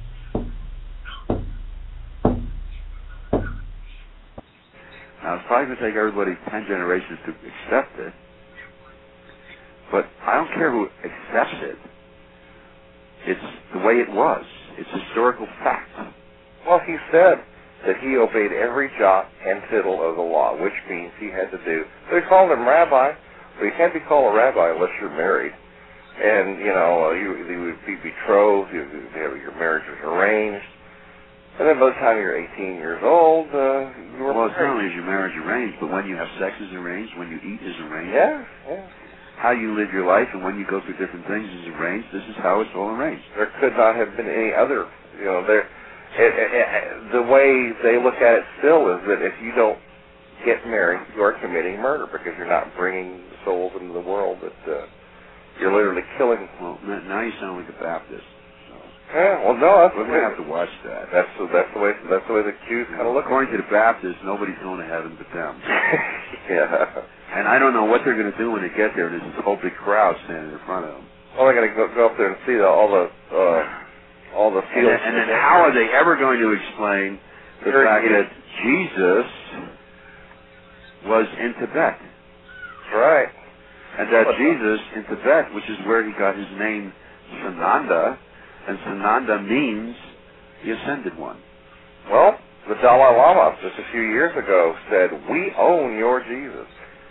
Now, it's probably going to take everybody ten generations to accept it, but I don't care who accepts it. It's the way it was. It's historical fact. Well, he said that he obeyed every jot and tittle of the law, which means he had to do. They called him rabbi, but you can't be called a rabbi unless you're married. And, you know, you, you would be betrothed, you, you, your marriage was arranged. And then by the time you're eighteen years old, uh, you were Well, it's married. not only is your marriage arranged, but when you have sex is arranged, when you eat is arranged. Yeah, yeah. How you live your life and when you go through different things is arranged. This is how it's all arranged. There could not have been any other, you know, there. It, it, it, the way they look at it still is that if you don't get married, you are committing murder because you're not bringing souls into the world. That uh, you're literally killing. Well, now you sound like a Baptist. So. Yeah, well, no, that's we're the going way. to have to watch that. That's the, that's the way. That's the way the Jews kind of look. According to the Baptists, nobody's going to heaven but them. Yeah. And I don't know what they're going to do when they get there. There's this whole big crowd standing in front of them. Well, they're going to go, go up there and see the, all the uh, all the And fields. then, and then how are they ever going to explain the Very fact easy. that Jesus was in Tibet? That's right. And that What's Jesus in Tibet, which is where he got his name Sananda, and Sananda means the ascended one. Well, the Dalai Lama just a few years ago said, "We own your Jesus."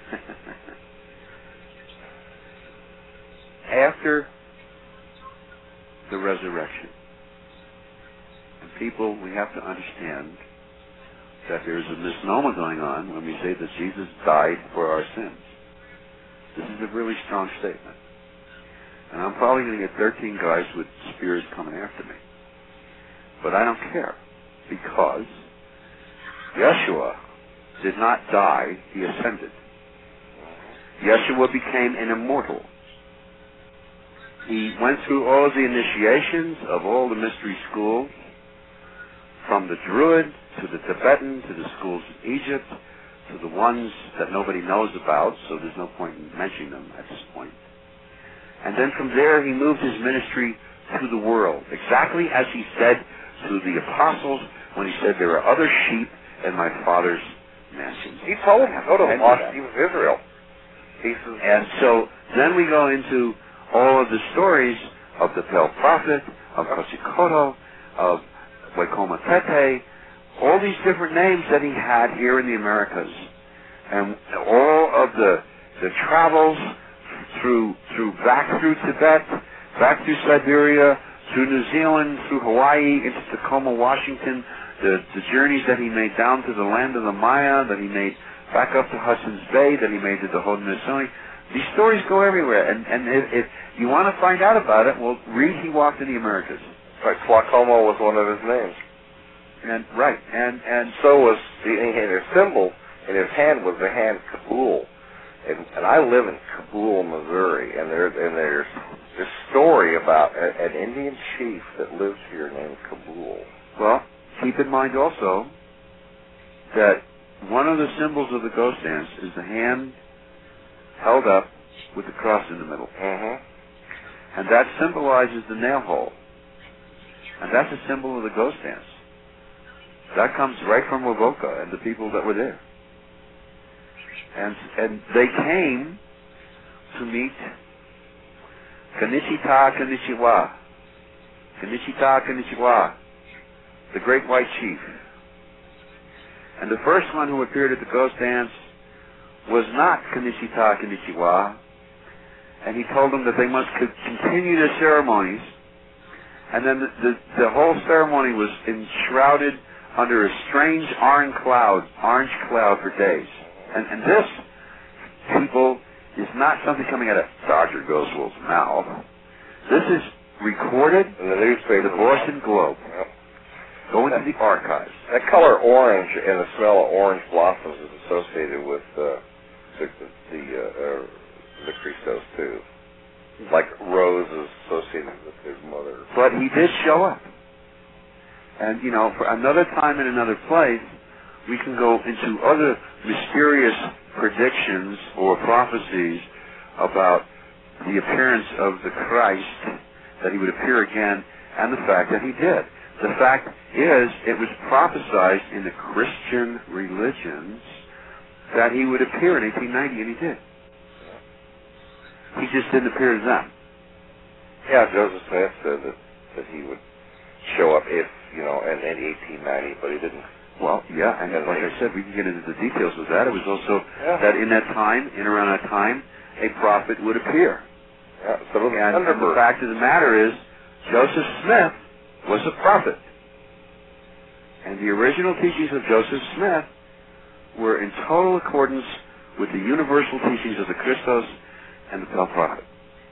After the resurrection. And people, we have to understand that there's a misnomer going on when we say that Jesus died for our sins. This is a really strong statement. And I'm probably going to get thirteen guys with spears coming after me. But I don't care, because Yeshua did not die, he ascended. Yeshua became an immortal. He went through all the initiations of all the mystery schools, from the Druid to the Tibetan to the schools in Egypt to the ones that nobody knows about, so there's no point in mentioning them at this point. And then from there he moved his ministry to the world, exactly as he said to the apostles when he said, "There are other sheep in my Father's mansions." He told them, "Go to the lost that. sheep of Israel." He says, And so then we go into all of the stories of the Pale Prophet, of Kochikoto, of Waikomatete, all these different names that he had here in the Americas, and all of the the travels through through back through Tibet, back through Siberia, through New Zealand, through Hawaii, into Tacoma, Washington, the, the journeys that he made down to the land of the Maya, that he made back up to Hudson's Bay that he made to the Haudenosaunee. These stories go everywhere, and, and if, if you want to find out about it, well, read He Walked in the Americas. Right, Swakomo was one of his names. And right, and and so was the and his symbol in his hand was the hand Kabul, and, and I live in Kabul, Missouri, and there and there's this story about a, an Indian chief that lives here named Kabul. Well, keep in mind also that one of the symbols of the ghost dance is the hand held up with the cross in the middle, mm-hmm. and that symbolizes the nail hole, and that's a symbol of the ghost dance. That comes right from Wovoka and the people that were there. And and they came to meet Kanichita Kanichiwa. Kanichita Kanichiwa, the great white chief. And the first one who appeared at the ghost dance was not Kanichita Kanichiwa. And he told them that they must continue their ceremonies. And then the, the, the whole ceremony was enshrouded under a strange orange cloud, orange cloud for days. And, and this, people, is not something coming out of Doctor Goswell's mouth. This is recorded in the newspaper, the Boston Globe. Yep. Go into the archives. That color orange and the smell of orange blossoms is associated with uh, the the, uh, uh, the Christos too. Like Rose is associated with his mother. But he did show up. And, you know, for another time in another place, we can go into other mysterious predictions or prophecies about the appearance of the Christ, that he would appear again, and the fact that he did. The fact is, it was prophesied in the Christian religions that he would appear in eighteen ninety, and he did. He just didn't appear to them. Yeah, Joseph Smith said that, that he would show up if, you know, in, in eighteen ninety, but he didn't. Well, yeah, and like I said, we can get into the details of that. It was also yeah. that in that time, in around that time, a prophet would appear. Yeah, so and, and the fact of the matter is, Joseph Smith was a prophet. And the original teachings of Joseph Smith were in total accordance with the universal teachings of the Christos and the Pale Prophet.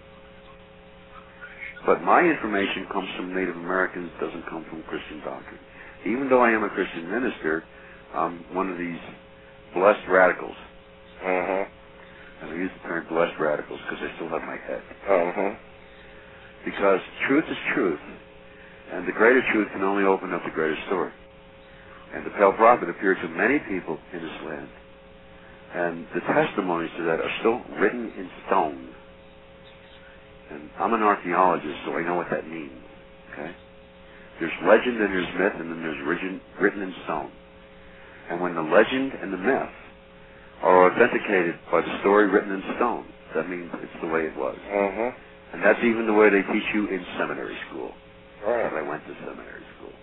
But my information comes from Native Americans, doesn't come from Christian doctrine. Even though I am a Christian minister, I'm one of these blessed radicals. Mm-hmm. And I use the term blessed radicals because I still have my head. Mm-hmm. Because truth is truth, and the greater truth can only open up the greater story. And the Pale Prophet appeared to many people in this land. And the testimonies to that are still written in stone. And I'm an archaeologist, so I know what that means. Okay? There's legend and there's myth, and then there's written, written in stone. And when the legend and the myth are authenticated by the story written in stone, that means it's the way it was. Mm-hmm. And that's even the way they teach you in seminary school. Right. Because I went to seminary school.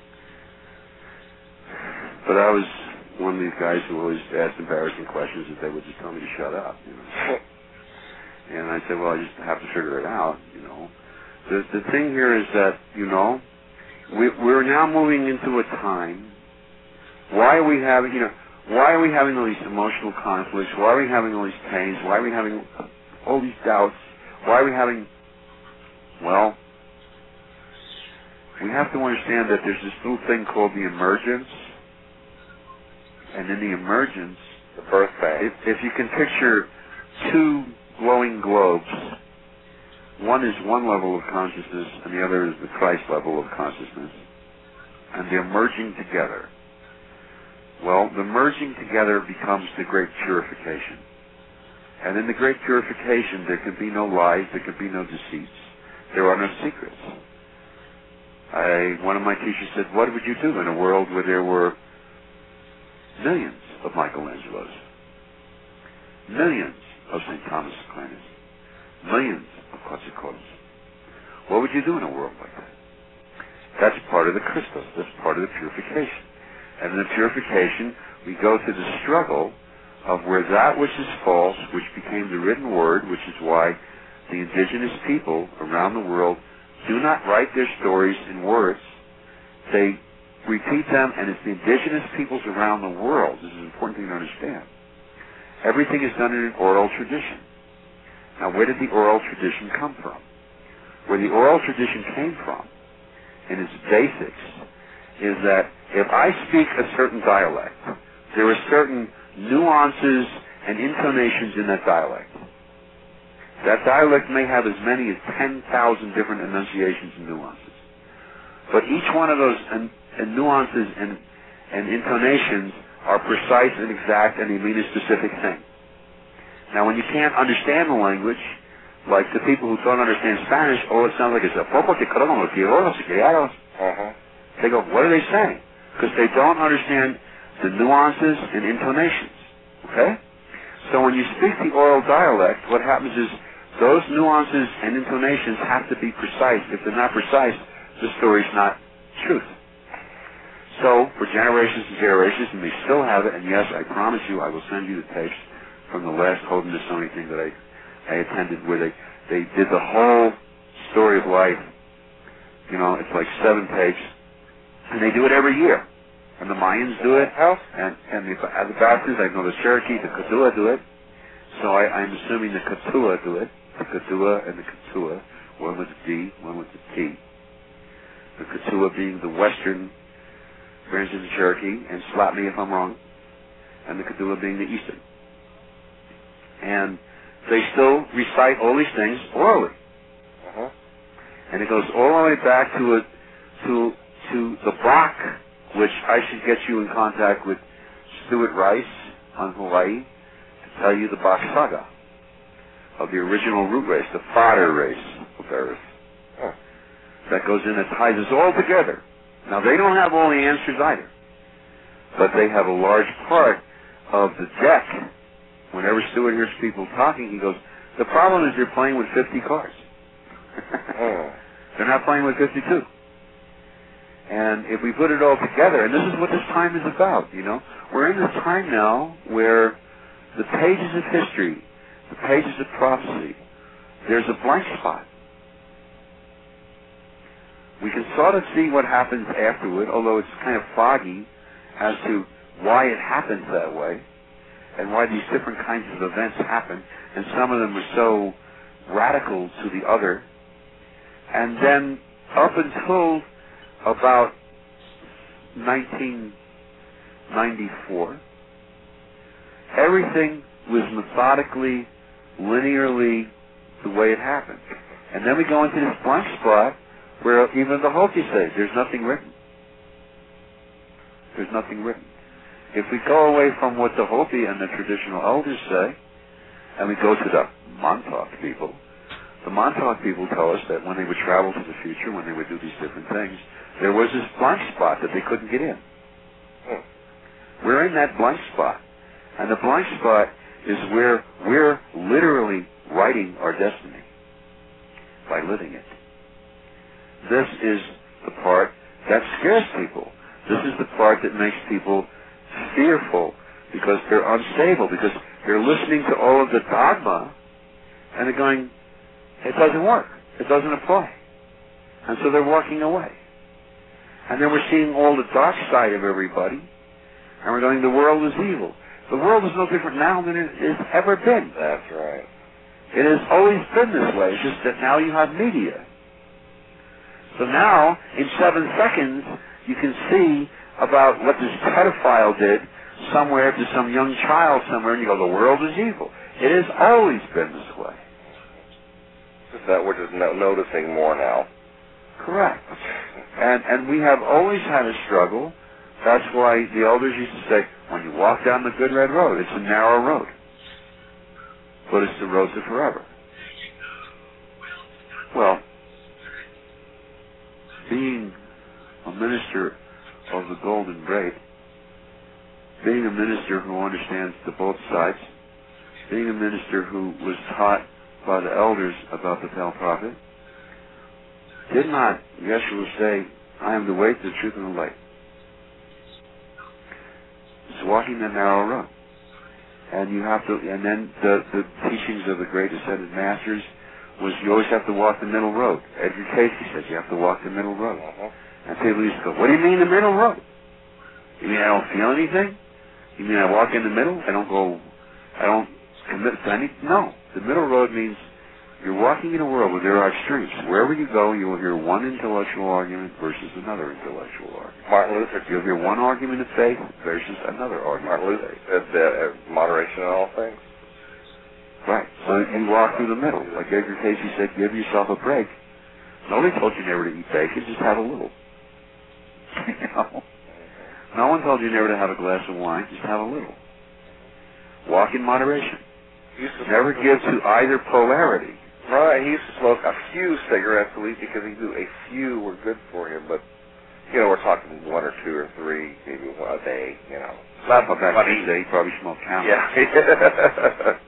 But I was one of these guys who always asked embarrassing questions that they would just tell me to shut up, you know. And I said, well, I just have to figure it out, you know. The the thing here is that, you know, we, we're now moving into a time. Why are we having, you know, why are we having all these emotional conflicts? Why are we having all these pains? Why are we having all these doubts? Why are we having, well, we have to understand that there's this little thing called the emergence. And in the emergence, the birth phase. If, if you can picture two glowing globes, one is one level of consciousness and the other is the Christ level of consciousness, and they're merging together. Well, the merging together becomes the great purification. And in the great purification, there can be no lies, there can be no deceits. There are no secrets. I, one of my teachers said, what would you do in a world where there were millions of Michelangelos, millions of Saint Thomas Aquinas, millions of Quetzalcoatlus? What would you do in a world like that? That's part of the Christos. That's part of the purification. And in the purification, we go to the struggle of where that which is false, which became the written word, which is why the indigenous people around the world do not write their stories in words. They repeat them, and it's the indigenous peoples around the world, this is an important thing to understand, everything is done in an oral tradition. Now, where did the oral tradition come from? Where the oral tradition came from, in its basics, is that if I speak a certain dialect, there are certain nuances and intonations in that dialect. That dialect may have as many as ten thousand different enunciations and nuances. But each one of those en- en- nuances and, and intonations are precise and exact, and they mean a specific thing. Now, when you can't understand the language, like the people who don't understand Spanish, oh, it sounds like it's a poco que creo los criados. They go, what are they saying? Because they don't understand the nuances and intonations. Okay? So when you speak the oral dialect, what happens is those nuances and intonations have to be precise. If they're not precise, the story's not truth. So, for generations and generations, and they still have it, and yes, I promise you, I will send you the tapes from the last Holding the Sony thing that I, I attended, where they, they did the whole story of life. You know, it's like seven tapes, and they do it every year. And the Mayans do it, and, and the, the Basques, I know the Cherokee, the Katua do it. So I, I'm assuming the Katua do it, the Katua and the Katua, one with a D, one with a T. The Katua being the western branch of the Cherokee, and slap me if I'm wrong, and the Katua being the eastern. And they still recite all these things orally. Uh-huh. And it goes all the way back to a, to to the Bach, which I should get you in contact with Stuart Rice on Hawaii to tell you the Bach saga of the original root race, the father race of Earth. Huh. That goes in and ties us all together. Now, they don't have all the answers either, but they have a large part of the deck. Whenever Stuart hears people talking, he goes, the problem is they're playing with fifty cards. Oh. They're not playing with fifty-two. And if we put it all together, and this is what this time is about, you know, we're in this time now where the pages of history, the pages of prophecy, there's a blank spot. We can sort of see what happens afterward, although it's kind of foggy as to why it happens that way and why these different kinds of events happen, and some of them are so radical to the other. And then up until about nineteen ninety-four, everything was methodically, linearly the way it happened. And then we go into this blank spot where even the Hopi say, there's nothing written. There's nothing written. If we go away from what the Hopi and the traditional elders say, and we go to the Montauk people, the Montauk people tell us that when they would travel to the future, when they would do these different things, there was this blank spot that they couldn't get in. Hmm. We're in that blank spot. And the blank spot is where we're literally writing our destiny by living it. This is the part that scares people. This is the part that makes people fearful because they're unstable, because they're listening to all of the dogma and they're going, it doesn't work. It doesn't apply. And so they're walking away. And then we're seeing all the dark side of everybody, and we're going, the world is evil. The world is no different now than it has ever been. That's right. It has always been this way. It's just that now you have media. So now, in seven seconds, you can see about what this pedophile did somewhere to some young child somewhere, and you go, the world is evil. It has always been this way. Just that we're just no- noticing more now. Correct. And and we have always had a struggle. That's why the elders used to say, when you walk down the good red road, it's a narrow road. But it's the road to forever. Well, being a minister of the Golden Braid, being a minister who understands the both sides, being a minister who was taught by the elders about the pale prophet, did not Yeshua say, I am the way, the truth, and the light? It's walking the narrow road. And you have to, and then the, the teachings of the great ascended masters was you always have to walk the middle road. Edgar Casey says you have to walk the middle road. Uh-huh. And people used to go, what do you mean the middle road? You mean I don't feel anything? You mean I walk in the middle? I don't go I don't commit to any. No, the middle road means you're walking in a world where there are extremes. Wherever you go, you will hear one intellectual argument versus another intellectual argument. Martin Luther. You'll hear one argument of faith versus another argument. Martin Luther said that uh, moderation in all things. Right. So you walk through the middle. Like Edgar Casey said, give yourself a break. Nobody told you never to eat bacon, just have a little. You know? No one told you never to have a glass of wine, just have a little. Walk in moderation. Never give to either polarity. Right, he used to smoke a few cigarettes a week because he knew a few were good for him, but, you know, we're talking one or two or three, maybe one a day, you know. Not back in the day, he probably smoked countless. Yeah.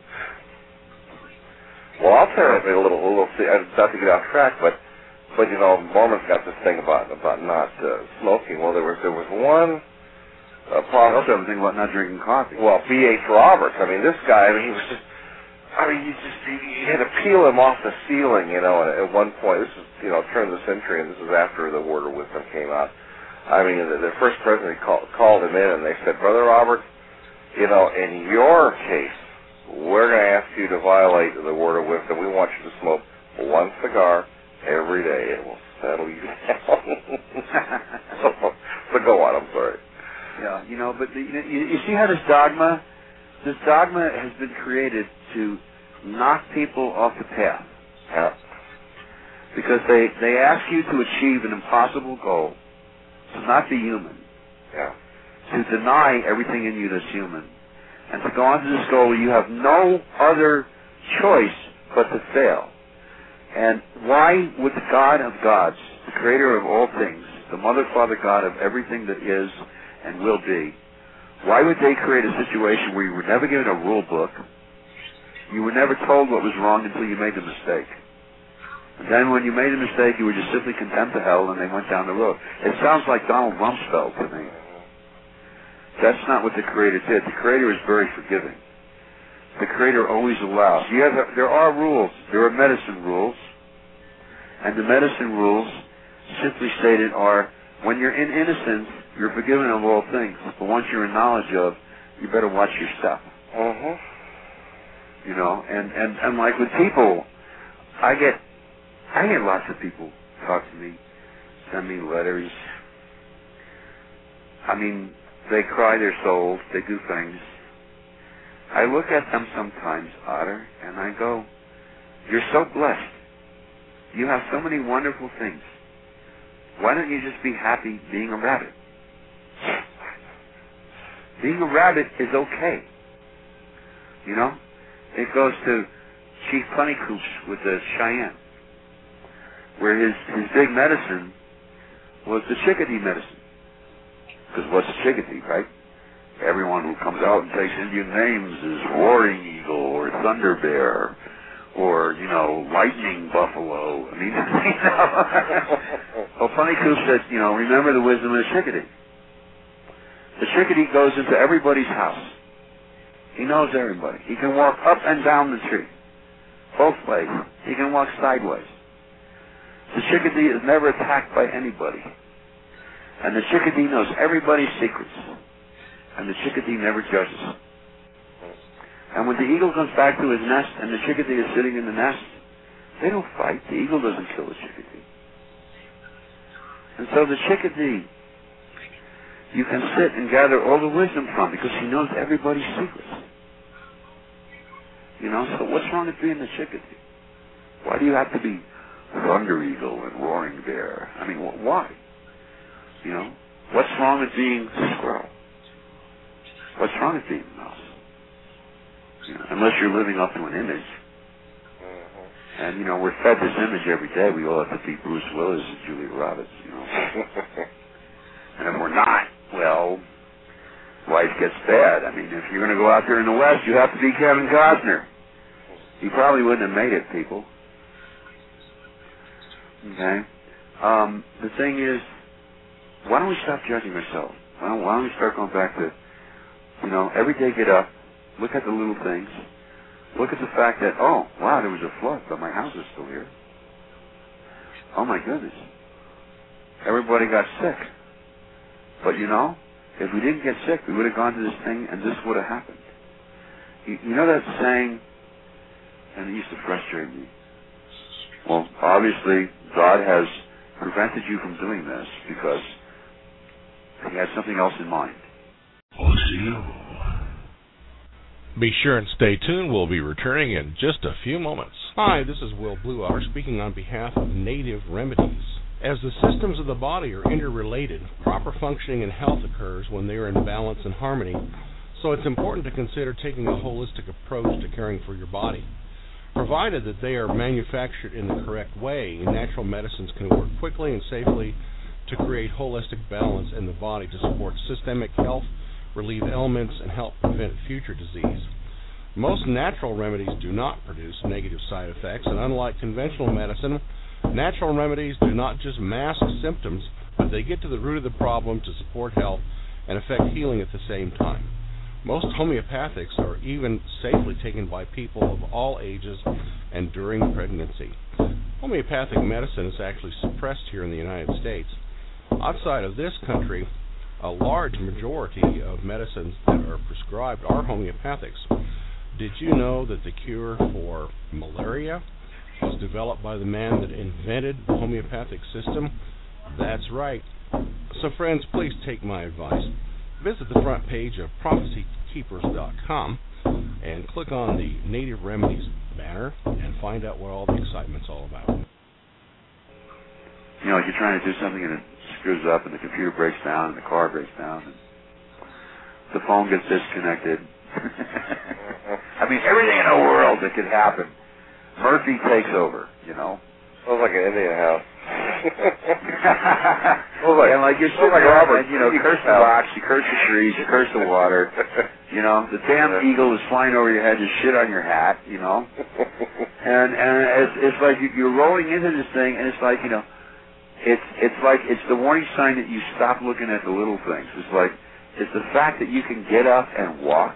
Well, I'll tell you a little, a little, not to get off track, but, but you know, Mormons got this thing about about not uh, smoking. Well, there was there was one. Uh, I also have a thing about not drinking coffee. Well, B H Roberts. I mean, this guy. I mean, he was just. I mean, you just you had to peel him off the ceiling. You know, at, at one point, this is you know turn of the century, and this is after the Word of Wisdom came out. I mean, the, the first president call, called him in, and they said, "Brother Roberts, you know, in your case, we're going to ask you to violate the Word of Wisdom. We want you to smoke one cigar every day. It will settle you down." so, so go on. I'm sorry. Yeah, you know, but the, you, you see how this dogma, this dogma has been created to knock people off the path. Yeah. Because they, they ask you to achieve an impossible goal, to not be human. Yeah. To deny everything in you that's human. And to go on to this goal where you have no other choice but to fail. And why would the God of gods, the creator of all things, the mother, father, God of everything that is and will be, why would they create a situation where you were never given a rule book, you were never told what was wrong until you made the mistake? And then when you made a mistake, you were just simply condemned to hell and they went down the road. It sounds like Donald Rumsfeld to me. That's not what the Creator did. The Creator is very forgiving. The Creator always allows. You have, there are rules. There are medicine rules. And the medicine rules, simply stated, are when you're in innocence, you're forgiven of all things. But once you're in knowledge of, you better watch your step. Uh-huh. You know, and, and, and like with people, I get, I get lots of people talk to me, send me letters. I mean, they cry their souls, they do things. I look at them sometimes, Otter, and I go, you're so blessed. You have so many wonderful things. Why don't you just be happy being a rabbit? Being a rabbit is okay. You know? It goes to Chief Punnycoops with the Cheyenne, where his, his big medicine was the chickadee medicine. Because what's a chickadee, right? Everyone who comes out and takes Indian names is Roaring Eagle or Thunder Bear or, you know, Lightning Buffalo. I mean, you know. Well, Punnycoop said, you know, remember the wisdom of the chickadee. The chickadee goes into everybody's house. He knows everybody. He can walk up and down the tree, both ways. He can walk sideways. The chickadee is never attacked by anybody. And the chickadee knows everybody's secrets. And the chickadee never judges. And when the eagle comes back to his nest and the chickadee is sitting in the nest, they don't fight. The eagle doesn't kill the chickadee. And so the chickadee, you can sit and gather all the wisdom from because he knows everybody's secrets. You know, so what's wrong with being the chickadee? Why do you have to be Thunder Eagle and Roaring Bear? I mean, wh- why? You know, what's wrong with being Squirrel? What's wrong with being Mouse? You know, unless you're living up to an image. Mm-hmm. And, you know, we're fed this image every day. We all have to be Bruce Willis and Julia Roberts, you know. And if we're not, well, life gets bad. I mean, if you're going to go out there in the West, you have to be Kevin Costner. He probably wouldn't have made it, people. Okay? Um, the thing is, why don't we stop judging ourselves? Why don't, why don't we start going back to, you know, every day get up, look at the little things, look at the fact that, oh, wow, there was a flood, but my house is still here. Oh, my goodness. Everybody got sick. But, you know, if we didn't get sick, we would have gone to this thing and this would have happened. You, you know that saying, and it used to frustrate me. Well, obviously, God has prevented you from doing this because He had something else in mind. Be sure and stay tuned. We'll be returning in just a few moments. Hi, this is Will Bluewater speaking on behalf of Native Remedies. As the systems of the body are interrelated, proper functioning and health occurs when they are in balance and harmony, so it's important to consider taking a holistic approach to caring for your body. Provided that they are manufactured in the correct way, natural medicines can work quickly and safely to create holistic balance in the body to support systemic health, relieve ailments, and help prevent future disease. Most natural remedies do not produce negative side effects, and unlike conventional medicine, natural remedies do not just mask symptoms, but they get to the root of the problem to support health and affect healing at the same time. Most homeopathics are even safely taken by people of all ages and during pregnancy. Homeopathic medicine is actually suppressed here in the United States. Outside of this country, a large majority of medicines that are prescribed are homeopathics. Did you know that the cure for malaria was developed by the man that invented the homeopathic system? That's right. So friends, please take my advice. Visit the front page of prophecy keepers dot com and click on the Native Remedies banner and find out what all the excitement's all about. You know, like you're trying to do something and it screws up and the computer breaks down and the car breaks down and the phone gets disconnected. I mean, everything in the world that could happen. Murphy takes over, you know. Sounds like an Indian house. like, and like you're sitting like there Robert, and, you know, curse the rocks, you curse the trees, you curse the water. You know, the damn yeah. eagle is flying over your head, just shit on your hat, you know. and and it's, it's like you're rolling into this thing, and it's like, you know, it's it's like it's the warning sign that you stop looking at the little things. It's like it's the fact that you can get up and walk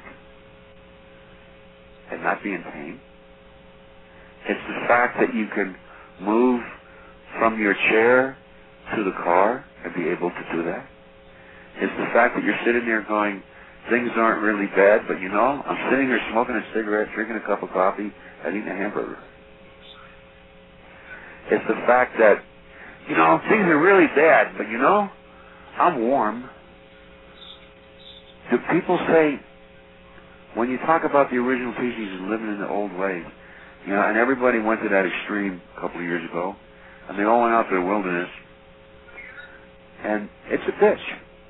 and not be in pain. It's the fact that you can move from your chair to the car and be able to do that. It's the fact that you're sitting there going, things aren't really bad, but you know, I'm sitting here smoking a cigarette, drinking a cup of coffee, and eating a hamburger. It's the fact that, you know, things are really bad, but you know, I'm warm. Do people say, when you talk about the original teachings and living in the old ways, you know, and everybody went to that extreme a couple of years ago, and they all went out to the wilderness, and it's a bitch.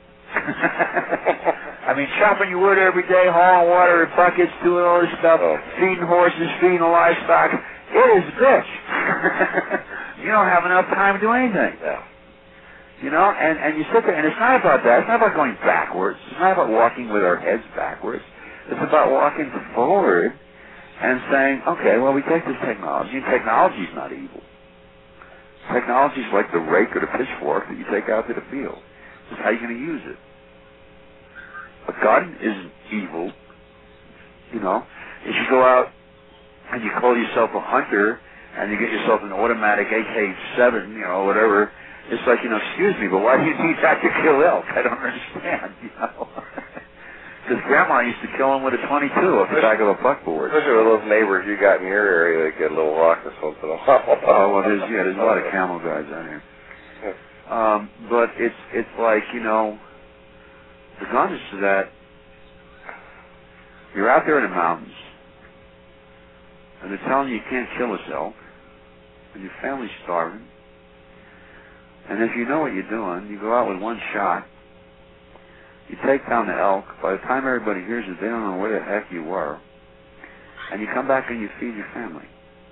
I mean, chopping your wood every day, hauling water in buckets, doing all this stuff, oh. feeding horses, feeding the livestock. It is a bitch. You don't have enough time to do anything. Yeah. You know, and, and you sit there, and it's not about that. It's not about going backwards. It's not about walking with our heads backwards. It's about walking forward and saying, okay, well, we take this technology, and technology's not evil. Technology's like the rake or the pitchfork that you take out to the field. It's how you're going to use it. A gun isn't evil. You know, if you go out and you call yourself a hunter and you get yourself an automatic A K seven, you know, whatever, it's like, you know, excuse me, but why do you need that to kill elk? I don't understand, you know. Because Grandma used to kill them with a twenty-two off the back of a buckboard. Especially with those neighbors you got in your area that get a little raucous once in a while. Oh, well, there's, yeah, there's a lot of camel guys out here. Um, but it's it's like, you know, regardless of that, you're out there in the mountains, and they're telling you you can't kill this elk, and your family's starving, and if you know what you're doing, you go out with one shot, you take down the elk. By the time everybody hears it, they don't know where the heck you were. And you come back and you feed your family.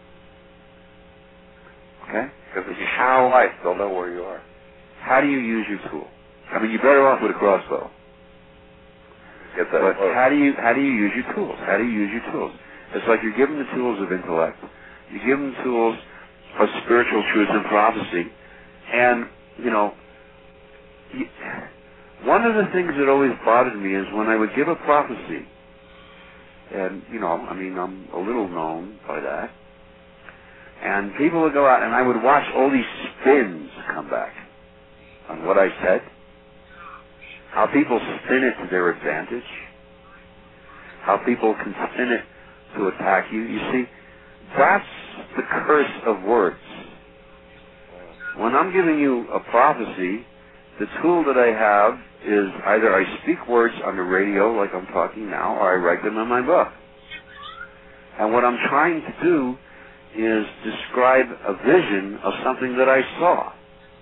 Okay? Because if you show life, they'll know where you are. How do you use your tool? I mean, you're better off with a crossbow. Get that. But how do you how do you use your tools? How do you use your tools? It's like you're given the tools of intellect. You give them tools of spiritual truth and prophecy. And, you know, you, one of the things that always bothered me is when I would give a prophecy, and, you know, I mean, I'm a little known by that, and people would go out, and I would watch all these spins come back on what I said, how people spin it to their advantage. how people can spin it to attack you. You see, that's the curse of words. When I'm giving you a prophecy, the tool that I have is either I speak words on the radio like I'm talking now, or I write them in my book. And what I'm trying to do is describe a vision of something that I saw.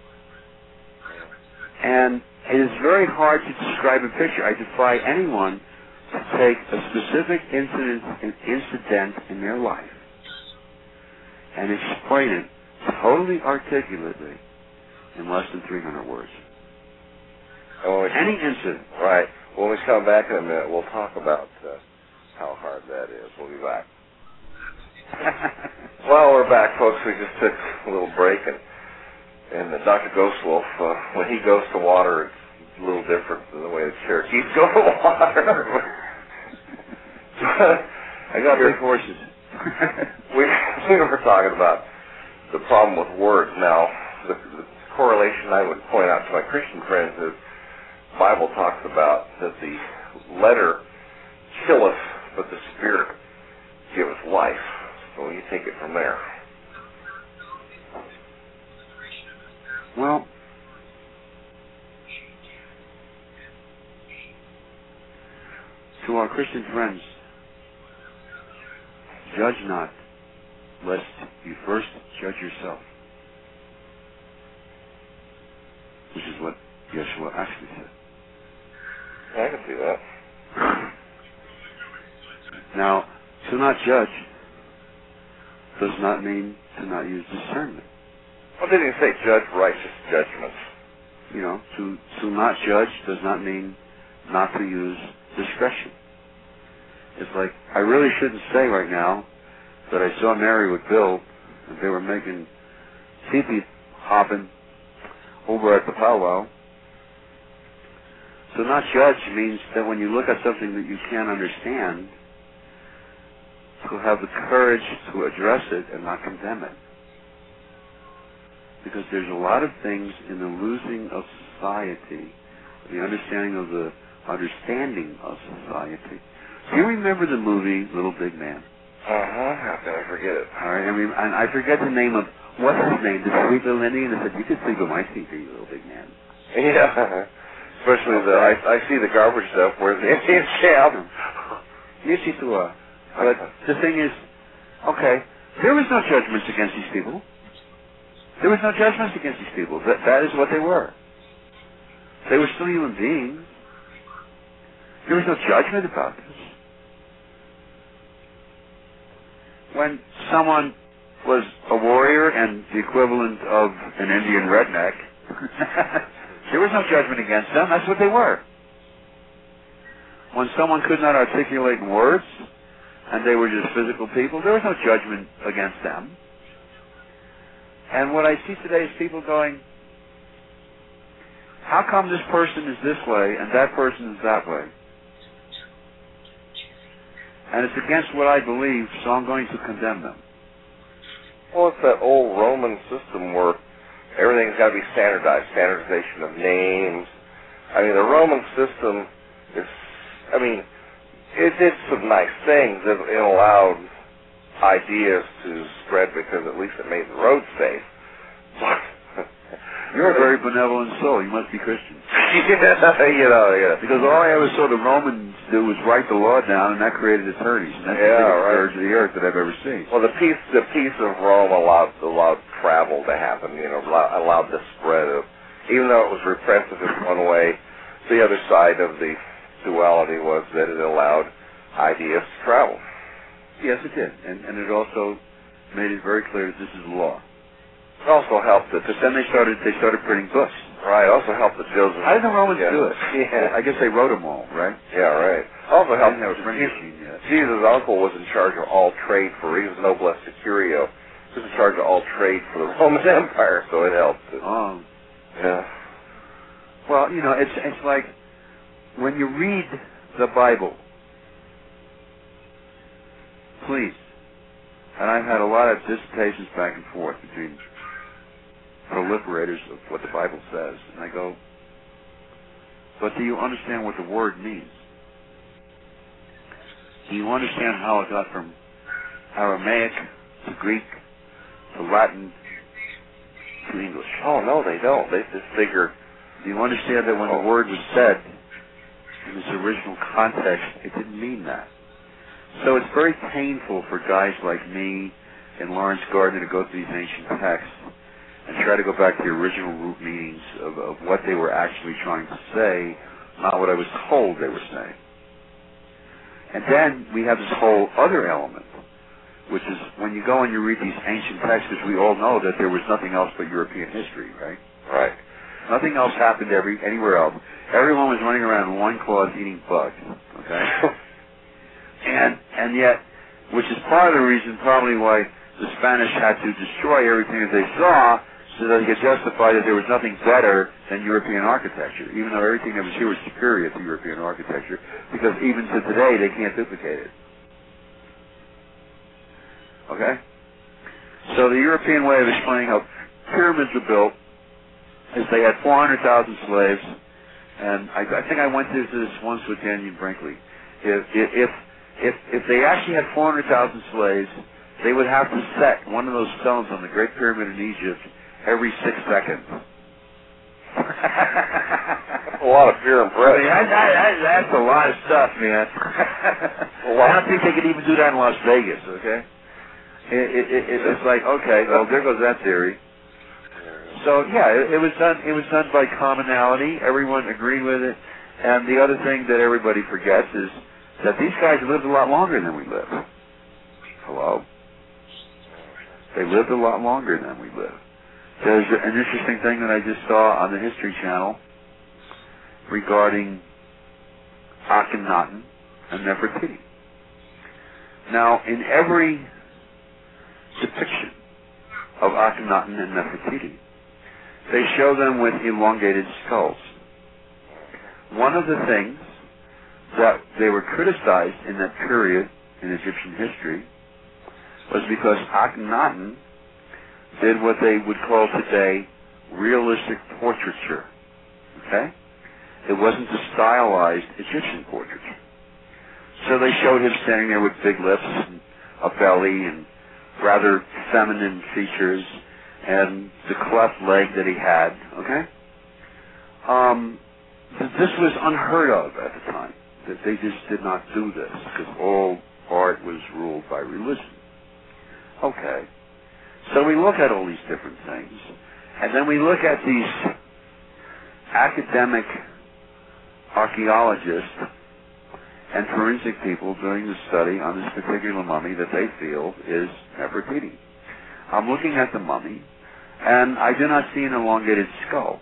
And it is very hard to describe a picture. I defy anyone to take a specific incident, an incident in their life and explain it totally articulately in less than three hundred words. Oh, Any incident. Right. When we come back in a minute, we'll talk about uh, how hard that is. We'll be back. Well, we're back, folks. We just took a little break, and and uh, Doctor Ghostwolf, uh, when he goes to water, it's a little different than the way the Cherokees go to water. I got big horses. we, we were talking about the problem with words. Now, the, the correlation I would point out to my Christian friends is the Bible talks about that the letter killeth, but the Spirit giveth life. So you take it from there. Well, to our Christian friends, judge not, lest you first judge yourself. Which is what Yeshua actually said. I can see that. Now, to not judge does not mean to not use discernment. Well, didn't he say judge righteous judgments? You know, to, to not judge does not mean not to use discretion. It's like, I really shouldn't say right now that I saw Mary with Bill and they were making teepee hopping over at the powwow. So not judge means that when you look at something that you can't understand, to have the courage to address it and not condemn it. Because there's a lot of things in the losing of society, the understanding of the understanding of society. Do you remember the movie Little Big Man? Uh-huh. How can I forget it? All right, I mean, and I forget the name of, what's his name? The sweet little Indian that said, you could sleep with my T V, you little big man. Yeah. Especially the, I, I see the garbage stuff where the Indians camp. You see to uh But the thing is, okay, there was no judgments against these people. There was no judgments against these people. That, that is what they were. They were still human beings. There was no judgment about this. When someone was a warrior and the equivalent of an Indian redneck, there was no judgment against them. That's what they were. When someone could not articulate in words, and they were just physical people, there was no judgment against them. And what I see today is people going, how come this person is this way and that person is that way? And it's against what I believe, so I'm going to condemn them. Well, it's that old Roman system where everything's got to be standardized, standardization of names. I mean, the Roman system is, I mean, it did some nice things. It, it allowed ideas to spread because at least it made the road safe. You're a very benevolent soul. You must be Christian. yeah, you know, yeah. Because all I ever saw the Romans do was write the law down, and that created attorneys. And that's yeah, the biggest right. scourge of the earth that I've ever seen. Well, the peace, the peace of Rome allowed allowed travel to happen. You know, allowed, allowed the spread of, even though it was repressive in one way, the other side of the duality was that it allowed ideas to travel. Yes, it did, and and it also made it very clear that this is law. It also helped that. But then they started they started printing books. Right. Also helped the Joseph. How did the Romans yeah. do it? Yeah. I guess they wrote them all, right? Yeah, right. Also helped. They didn't have a printing machine yet. Jesus' uncle was in charge of all trade for. He was noblesse securio. He was in charge of all trade for the Roman Empire, so it helped. Oh. Yeah. Well, you know, it's it's like when you read the Bible, please, and I've had a lot of dissertations back and forth between proliferators of what the Bible says, and I go, but do you understand what the word means? Do you understand how it got from Aramaic to Greek to Latin to English? Oh, no, they don't. They just figure... Do you understand that when oh. the word was said in its original context, it didn't mean that? So it's very painful for guys like me and Lawrence Gardner to go through these ancient texts and try to go back to the original root meanings of, of what they were actually trying to say, not what I was told they were saying. And then we have this whole other element, which is when you go and you read these ancient texts, because we all know that there was nothing else but European history, right? Right. Nothing else happened every anywhere else. Everyone was running around in loincloths eating bugs, okay? and and yet, which is part of the reason probably why the Spanish had to destroy everything that they saw so that they could justify that there was nothing better than European architecture, even though everything that was here was superior to European architecture, because even to today they can't duplicate it. Okay? So the European way of explaining how pyramids were built is they had four hundred thousand slaves, and I, I think I went through this once with Daniel Brinkley. If, if, if, if they actually had four hundred thousand slaves, they would have to set one of those stones on the Great Pyramid in Egypt every six seconds. A lot of fear and pressure. I mean, that, that, that, that's a lot of stuff, man. I don't think they could even do that in Las Vegas, okay? It, it, it, it's like, okay, well, there goes that theory. So, yeah, it, it was done It was done by commonality. Everyone agreed with it. And the other thing that everybody forgets is that these guys lived a lot longer than we live. Hello? They lived a lot longer than we live. There's an interesting thing that I just saw on the History Channel regarding Akhenaten and Nefertiti. Now, in every depiction of Akhenaten and Nefertiti, they show them with elongated skulls. One of the things that they were criticized in that period in Egyptian history was because Akhenaten did what they would call today realistic portraiture. Okay? It wasn't a stylized Egyptian portraiture. So they showed him standing there with big lips and a belly and rather feminine features and the cleft leg that he had. Okay? Um, this was unheard of at the time. That they just did not do this because all art was ruled by religion. Okay. So we look at all these different things, and then we look at these academic archaeologists and forensic people doing the study on this particular mummy that they feel is Nefertiti. I'm looking at the mummy, and I do not see an elongated skull.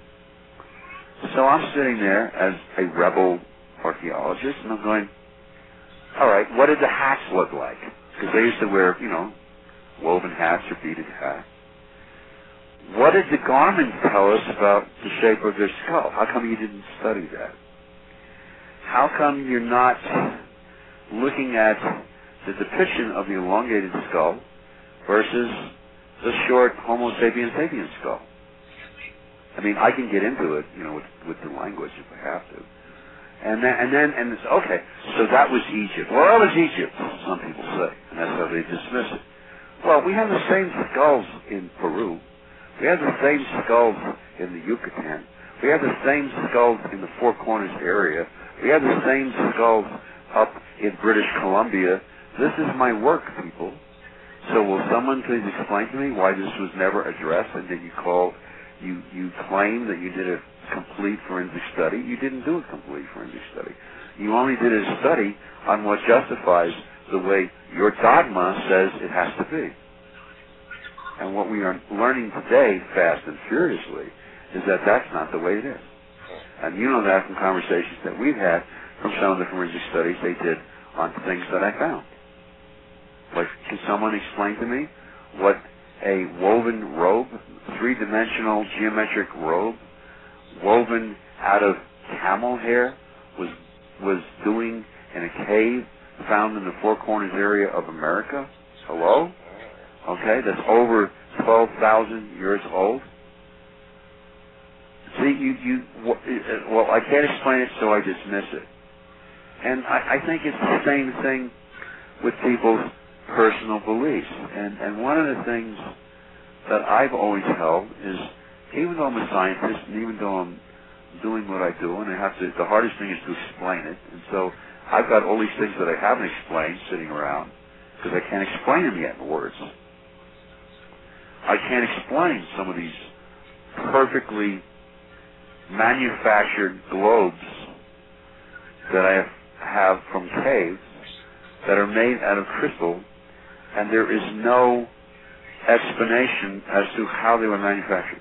So I'm sitting there as a rebel archaeologist, and I'm going, all right, what did the hats look like? Because they used to wear, you know, woven hats or beaded hats. What did the garments tell us about the shape of their skull? How come you didn't study that? How come you're not looking at the depiction of the elongated skull versus the short Homo sapiens sapiens skull? I mean, I can get into it, you know, with, with the language if I have to. And then, and then, and it's, okay, so that was Egypt. Well, that was Egypt, some people say, and that's how they dismiss it. Well, we have the same skulls in Peru. We have the same skulls in the Yucatan. We have the same skulls in the Four Corners area. We have the same skulls up in British Columbia. This is my work, people. So will someone please explain to me why this was never addressed and that you call, you, you claim that you did a complete forensic study? You didn't do a complete forensic study. You only did a study on what justifies the way your dogma says it has to be. And what we are learning today, fast and furiously, is that that's not the way it is. And you know that from conversations that we've had from some of the forensic studies they did on things that I found. Like, can someone explain to me what a woven robe, three-dimensional geometric robe, woven out of camel hair, was was doing in a cave found in the Four Corners area of America? Hello? Okay, that's over twelve thousand years old. See, you, you, well, I can't explain it, so I dismiss it. And I, I think it's the same thing with people's personal beliefs. And, and one of the things that I've always held is, even though I'm a scientist and even though I'm doing what I do, and I have to, the hardest thing is to explain it. And so I've got all these things that I haven't explained sitting around because I can't explain them yet in words. I can't explain some of these perfectly manufactured globes that I have, have from caves that are made out of crystal, and there is no explanation as to how they were manufactured.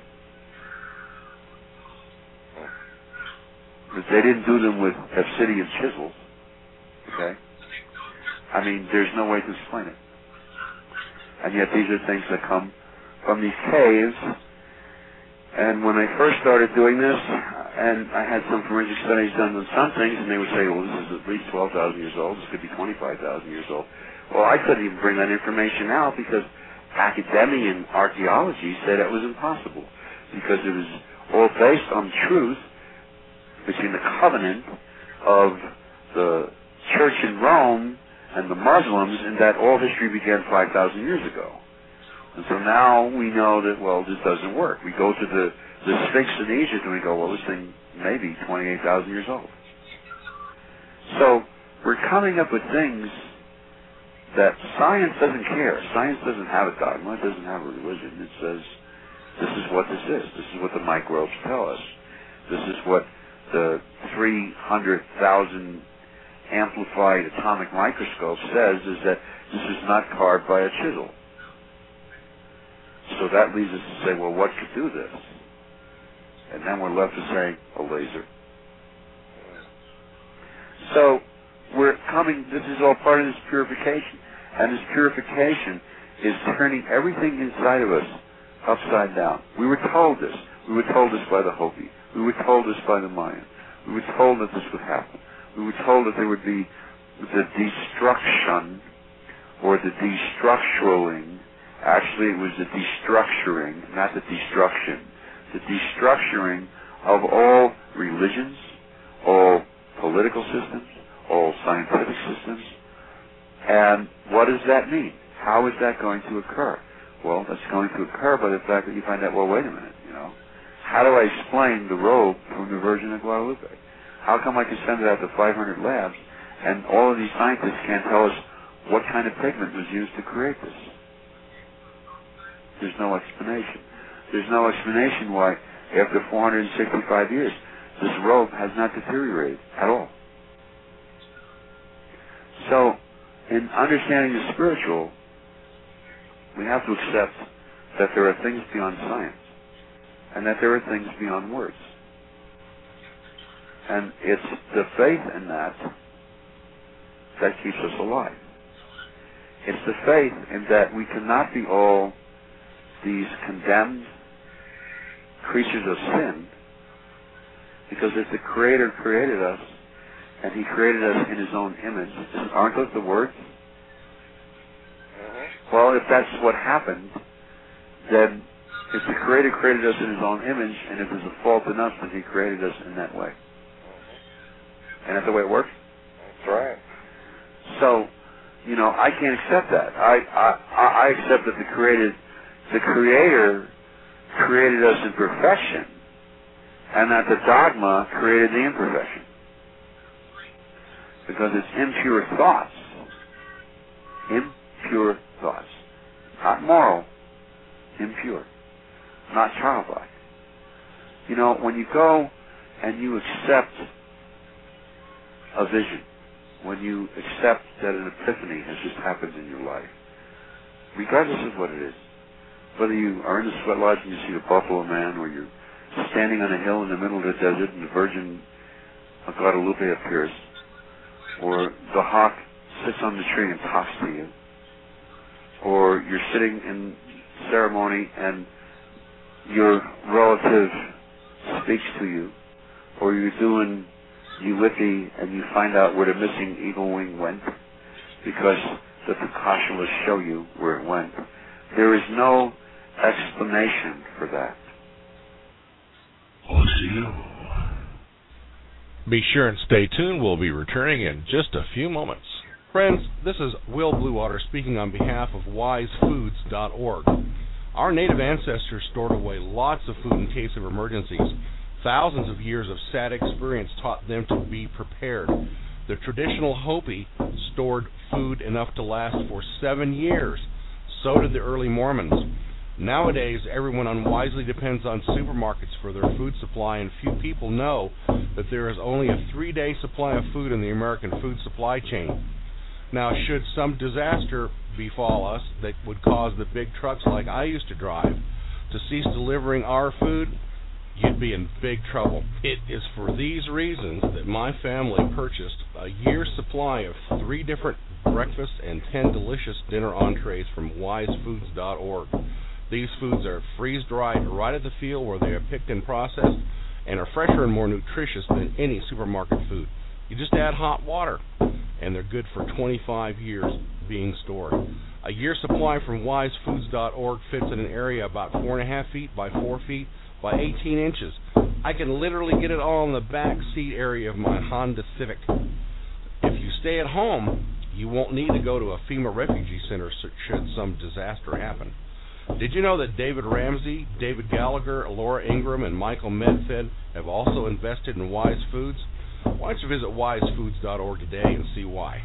They didn't do them with obsidian chisels, okay? I mean, there's no way to explain it. And yet these are things that come from these caves. And when I first started doing this, and I had some forensic studies done on some things, and they would say, well, this is at least twelve thousand years old, this could be twenty-five thousand years old. Well, I couldn't even bring that information out because academia and archaeology said it was impossible, because it was all based on truth between the covenant of the church in Rome and the Muslims, and that all history began five thousand years ago. And so now we know that, well, this doesn't work. We go to the, the Sphinx in Egypt and we go, well, this thing may be twenty-eight thousand years old. So we're coming up with things that science doesn't care. Science doesn't have a dogma. It doesn't have a religion. It says, this is what this is. This is what the microbes tell us. This is what the three hundred thousand amplified atomic microscope says, is that this is not carved by a chisel. So that leads us to say, well, what could do this? And then we're left to say, a laser. So we're coming, this is all part of this purification. And this purification is turning everything inside of us upside down. We were told this. We were told this by the Hopi. We were told this by the Mayan. We were told that this would happen. We were told that there would be the destruction or the destructuring. Actually, it was the destructuring, not the destruction. The destructuring of all religions, all political systems, all scientific systems. And what does that mean? How is that going to occur? Well, that's going to occur by the fact that you find out, well, wait a minute, you know. How do I explain the robe from the Virgin of Guadalupe? How come I can send it out to five hundred labs and all of these scientists can't tell us what kind of pigment was used to create this? There's no explanation. There's no explanation why, after four hundred sixty-five years, this robe has not deteriorated at all. So, in understanding the spiritual, we have to accept that there are things beyond science, and that there are things beyond words. And it's the faith in that that keeps us alive. It's the faith in that we cannot be all these condemned creatures of sin, because if the Creator created us, and He created us in His own image, aren't those the words? Mm-hmm. Well, if that's what happened, then if the Creator created us in His own image, and if there's a fault in us, then He created us in that way. And that's the way it works? That's right. So, you know, I can't accept that. I I, I accept that the created, the Creator created us in perfection, and that the dogma created the imperfection. Because it's impure thoughts. Impure thoughts. Not moral. Impure. Not childlike. You know, when you go and you accept a vision, when you accept that an epiphany has just happened in your life, regardless of what it is, whether you are in the sweat lodge and you see the Buffalo Man, or you're standing on a hill in the middle of the desert and the Virgin of Guadalupe appears, or the hawk sits on the tree and talks to you, or you're sitting in ceremony and your relative speaks to you, or you're doing Ulithi and you find out where the missing eagle wing went because the Picassionists show you where it went. There is no explanation for that. Be sure and stay tuned. We'll be returning in just a few moments. Friends, this is Will Bluewater speaking on behalf of wise foods dot org. Our native ancestors stored away lots of food in case of emergencies. Thousands of years of sad experience taught them to be prepared. The traditional Hopi stored food enough to last for seven years. So did the early Mormons. Nowadays, everyone unwisely depends on supermarkets for their food supply, and few people know that there is only a three-day supply of food in the American food supply chain. Now, should some disaster befall us that would cause the big trucks like I used to drive to cease delivering our food, you'd be in big trouble. It is for these reasons that my family purchased a year's supply of three different breakfasts and ten delicious dinner entrees from wise foods dot org. These foods are freeze-dried right at the field where they are picked and processed and are fresher and more nutritious than any supermarket food. You just add hot water, and they're good for twenty-five years being stored. A year's supply from wise foods dot org fits in an area about four and a half feet by four feet by eighteen inches. I can literally get it all in the back seat area of my Honda Civic. If you stay at home, you won't need to go to a FEMA refugee center should some disaster happen. Did you know that David Ramsey, David Gallagher, Laura Ingram, and Michael Medfed have also invested in Wise Foods? Why don't you visit wise foods dot org today and see why?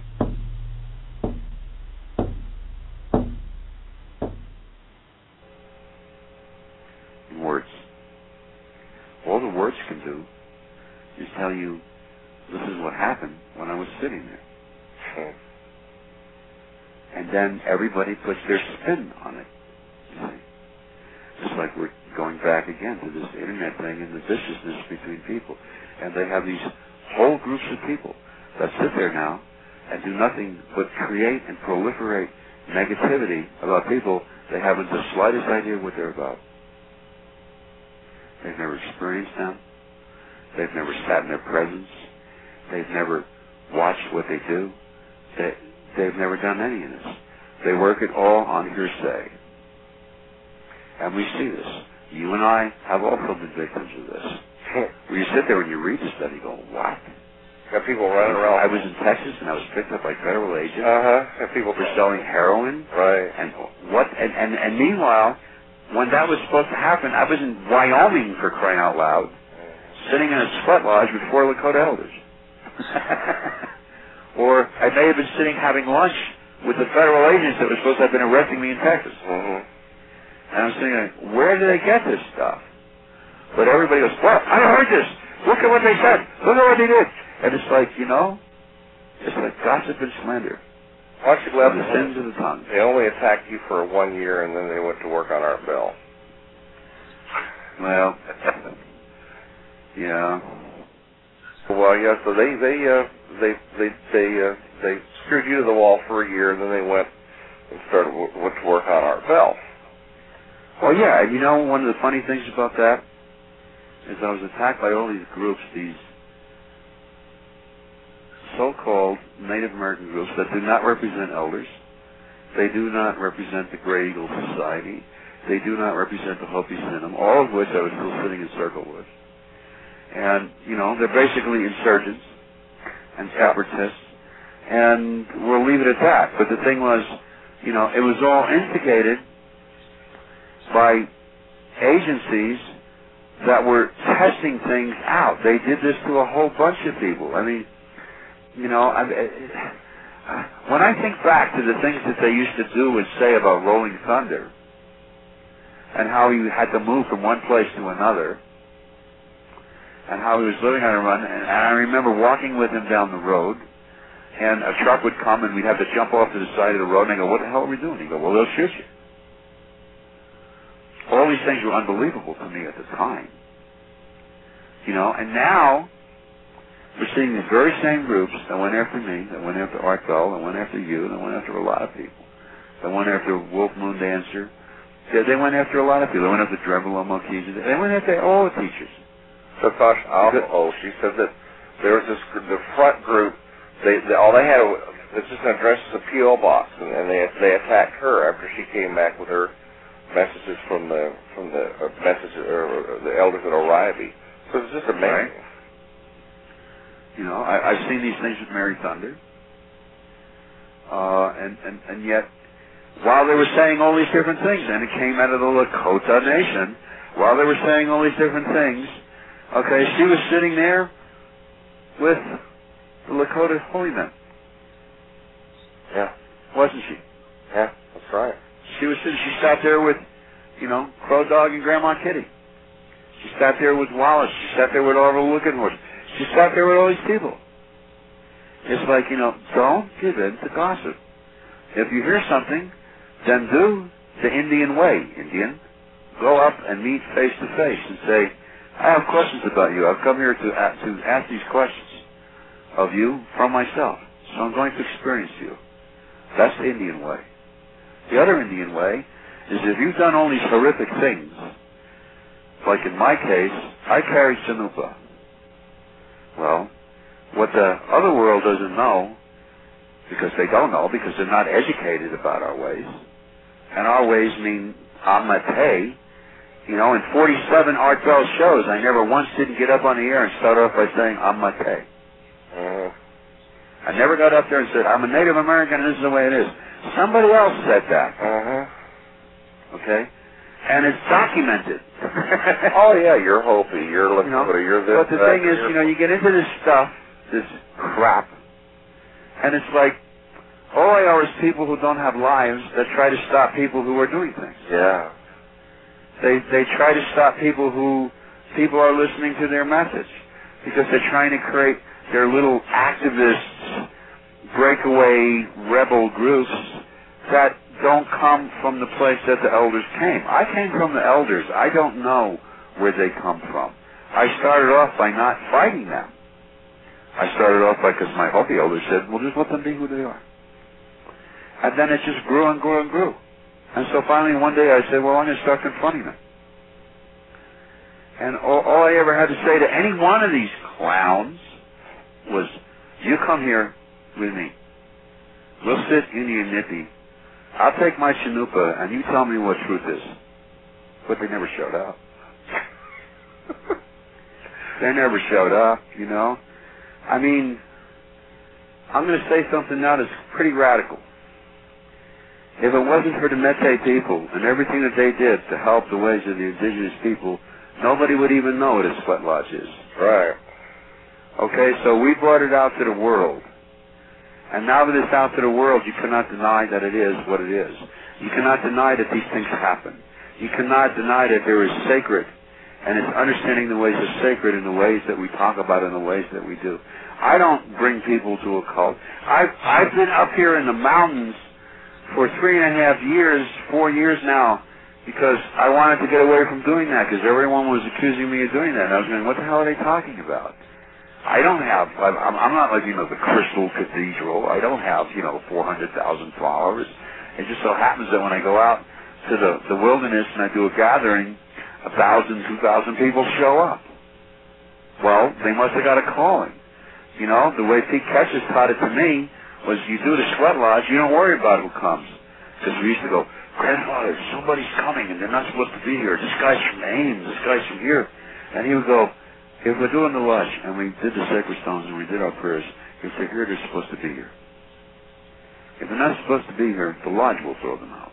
Words. All the words can do is tell you this is what happened when I was sitting there. And then everybody puts their spin on it. You see? Just like we're going back again to this internet thing and the viciousness between people. And they have these whole groups of people that sit there now and do nothing but create and proliferate negativity about people they haven't the slightest idea what they're about. They've never experienced them. They've never sat in their presence. They've never watched what they do. They, they've never done any of this. They work it all on hearsay. And we see this. You and I have also been victims of this. Where you sit there and you read the stuff, you go, what? Got people running around. I was in Texas and I was picked up by federal agents. Uh-huh. And people for selling heroin. Right. And what? And, and, and meanwhile, when that was supposed to happen, I was in Wyoming, for crying out loud, sitting in a sweat lodge with four Lakota elders. Or I may have been sitting having lunch with the federal agents that were supposed to have been arresting me in Texas. Mm-hmm. And I was thinking, where do they get this stuff? But everybody goes, well, I heard this. Look at what they said. Look at what they did. And it's like, you know, it's like gossip and slander. Once you left the sins of the tongue. They only attacked you for one year, and then they went to work on Art Bell. Well, yeah. Well, yeah. So they they uh, they they they uh, they screwed you to the wall for a year, and then they went and started went to work on Art Bell. Well, yeah. And you know, one of the funny things about that is I was attacked by all these groups, these so-called Native American groups that do not represent elders. They do not represent the Great Eagle Society. They do not represent the Hopi Sinum, all of which I was still sitting in circle with. And, you know, they're basically insurgents and separatists, and we'll leave it at that. But the thing was, you know, it was all instigated by agencies that were testing things out. They did this to a whole bunch of people. I mean, you know, I, I, when I think back to the things that they used to do and say about Rolling Thunder and how he had to move from one place to another and how he was living on a run, and, and I remember walking with him down the road, and a truck would come and we'd have to jump off to the side of the road, and I go, what the hell are we doing? He go, well, they'll shoot you. All these things were unbelievable to me at the time. You know, and now we're seeing these very same groups that went after me, that went after Art Bell, that went after you, that went after a lot of people. That went after Wolf Moon Dancer. They, they went after a lot of people. They went after Dremel Mokiza. They went after all the teachers. Satosh Alpha, she said that there was this, the front group, they, they all they had was just an address as a P O box, and, and they they attacked her after she came back with her messages from the from the uh, messages or, or the elders at Oribe. So it's just amazing. Right. You know, I, I've seen these things with Mary Thunder. Uh, and, and, and yet, while they were saying all these different things, and it came out of the Lakota Nation, while they were saying all these different things, okay, she was sitting there with the Lakota holy men. Yeah. Wasn't she? Yeah, that's right. She was sitting, she sat there with, you know, Crow Dog and Grandma Kitty. She sat there with Wallace. She sat there with Orville Looking Horse. She sat there with all these people. It's like, you know, don't give in to gossip. If you hear something, then do the Indian way, Indian. Go up and meet face to face and say, I have questions about you. I've come here to, uh, to ask these questions of you from myself. So I'm going to experience you. That's the Indian way. The other Indian way is if you've done all these horrific things, like in my case, I carried Chanupa. Well, what the other world doesn't know, because they don't know, because they're not educated about our ways, and our ways mean amate. You know, in forty-seven Art Bell shows, I never once didn't get up on the air and start off by saying amate. Uh, I never got up there and said, I'm a Native American and this is the way it is. Somebody else said that. uh-huh. Okay? And it's documented. Oh, yeah, you're Hopi, you're Lakota, you know, you're this. But the thing is, you know, you get into this stuff, this crap, and it's like, all I are is people who don't have lives that try to stop people who are doing things. Yeah. They they try to stop people who, people are listening to their message, because they're trying to create their little activists, breakaway rebel groups that don't come from the place that the elders came. I came from the elders. I don't know where they come from. I started off by not fighting them. I started off by, because my Hopi elders said, well, just let them be who they are. And then it just grew and grew and grew. And so finally one day I said, well, I'm going to start confronting them. And all, all I ever had to say to any one of these clowns was, you come here with me. We'll sit Indian Nippy. I'll take my Chanupa and you tell me what truth is. But they never showed up. They never showed up, you know. I mean, I'm going to say something now that's pretty radical. If it wasn't for the Métis people and everything that they did to help the ways of the indigenous people, nobody would even know what a sweat lodge is. Right. Okay, so we brought it out to the world. And now that it's out to the world, you cannot deny that it is what it is. You cannot deny that these things happen. You cannot deny that there is sacred, and it's understanding the ways of sacred in the ways that we talk about in the ways that we do. I don't bring people to a cult. I've, I've been up here in the mountains for three and a half years, four years now, because I wanted to get away from doing that, because everyone was accusing me of doing that. And I was going, what the hell are they talking about? I don't have, I'm, I'm not like, you know, the Crystal Cathedral. I don't have, you know, four hundred thousand followers. It just so happens that when I go out to the, the wilderness and I do a gathering, a thousand, two thousand people show up. Well, they must have got a calling. You know, the way Pete Ketchers taught it to me was you do the sweat lodge, you don't worry about who comes. Because we used to go, grandfather, somebody's coming and they're not supposed to be here. This guy's from Ames, this guy's from here. And he would go, if we're doing the lodge and we did the sacred stones and we did our prayers, if they're here, they're supposed to be here. If they're not supposed to be here, the lodge will throw them out.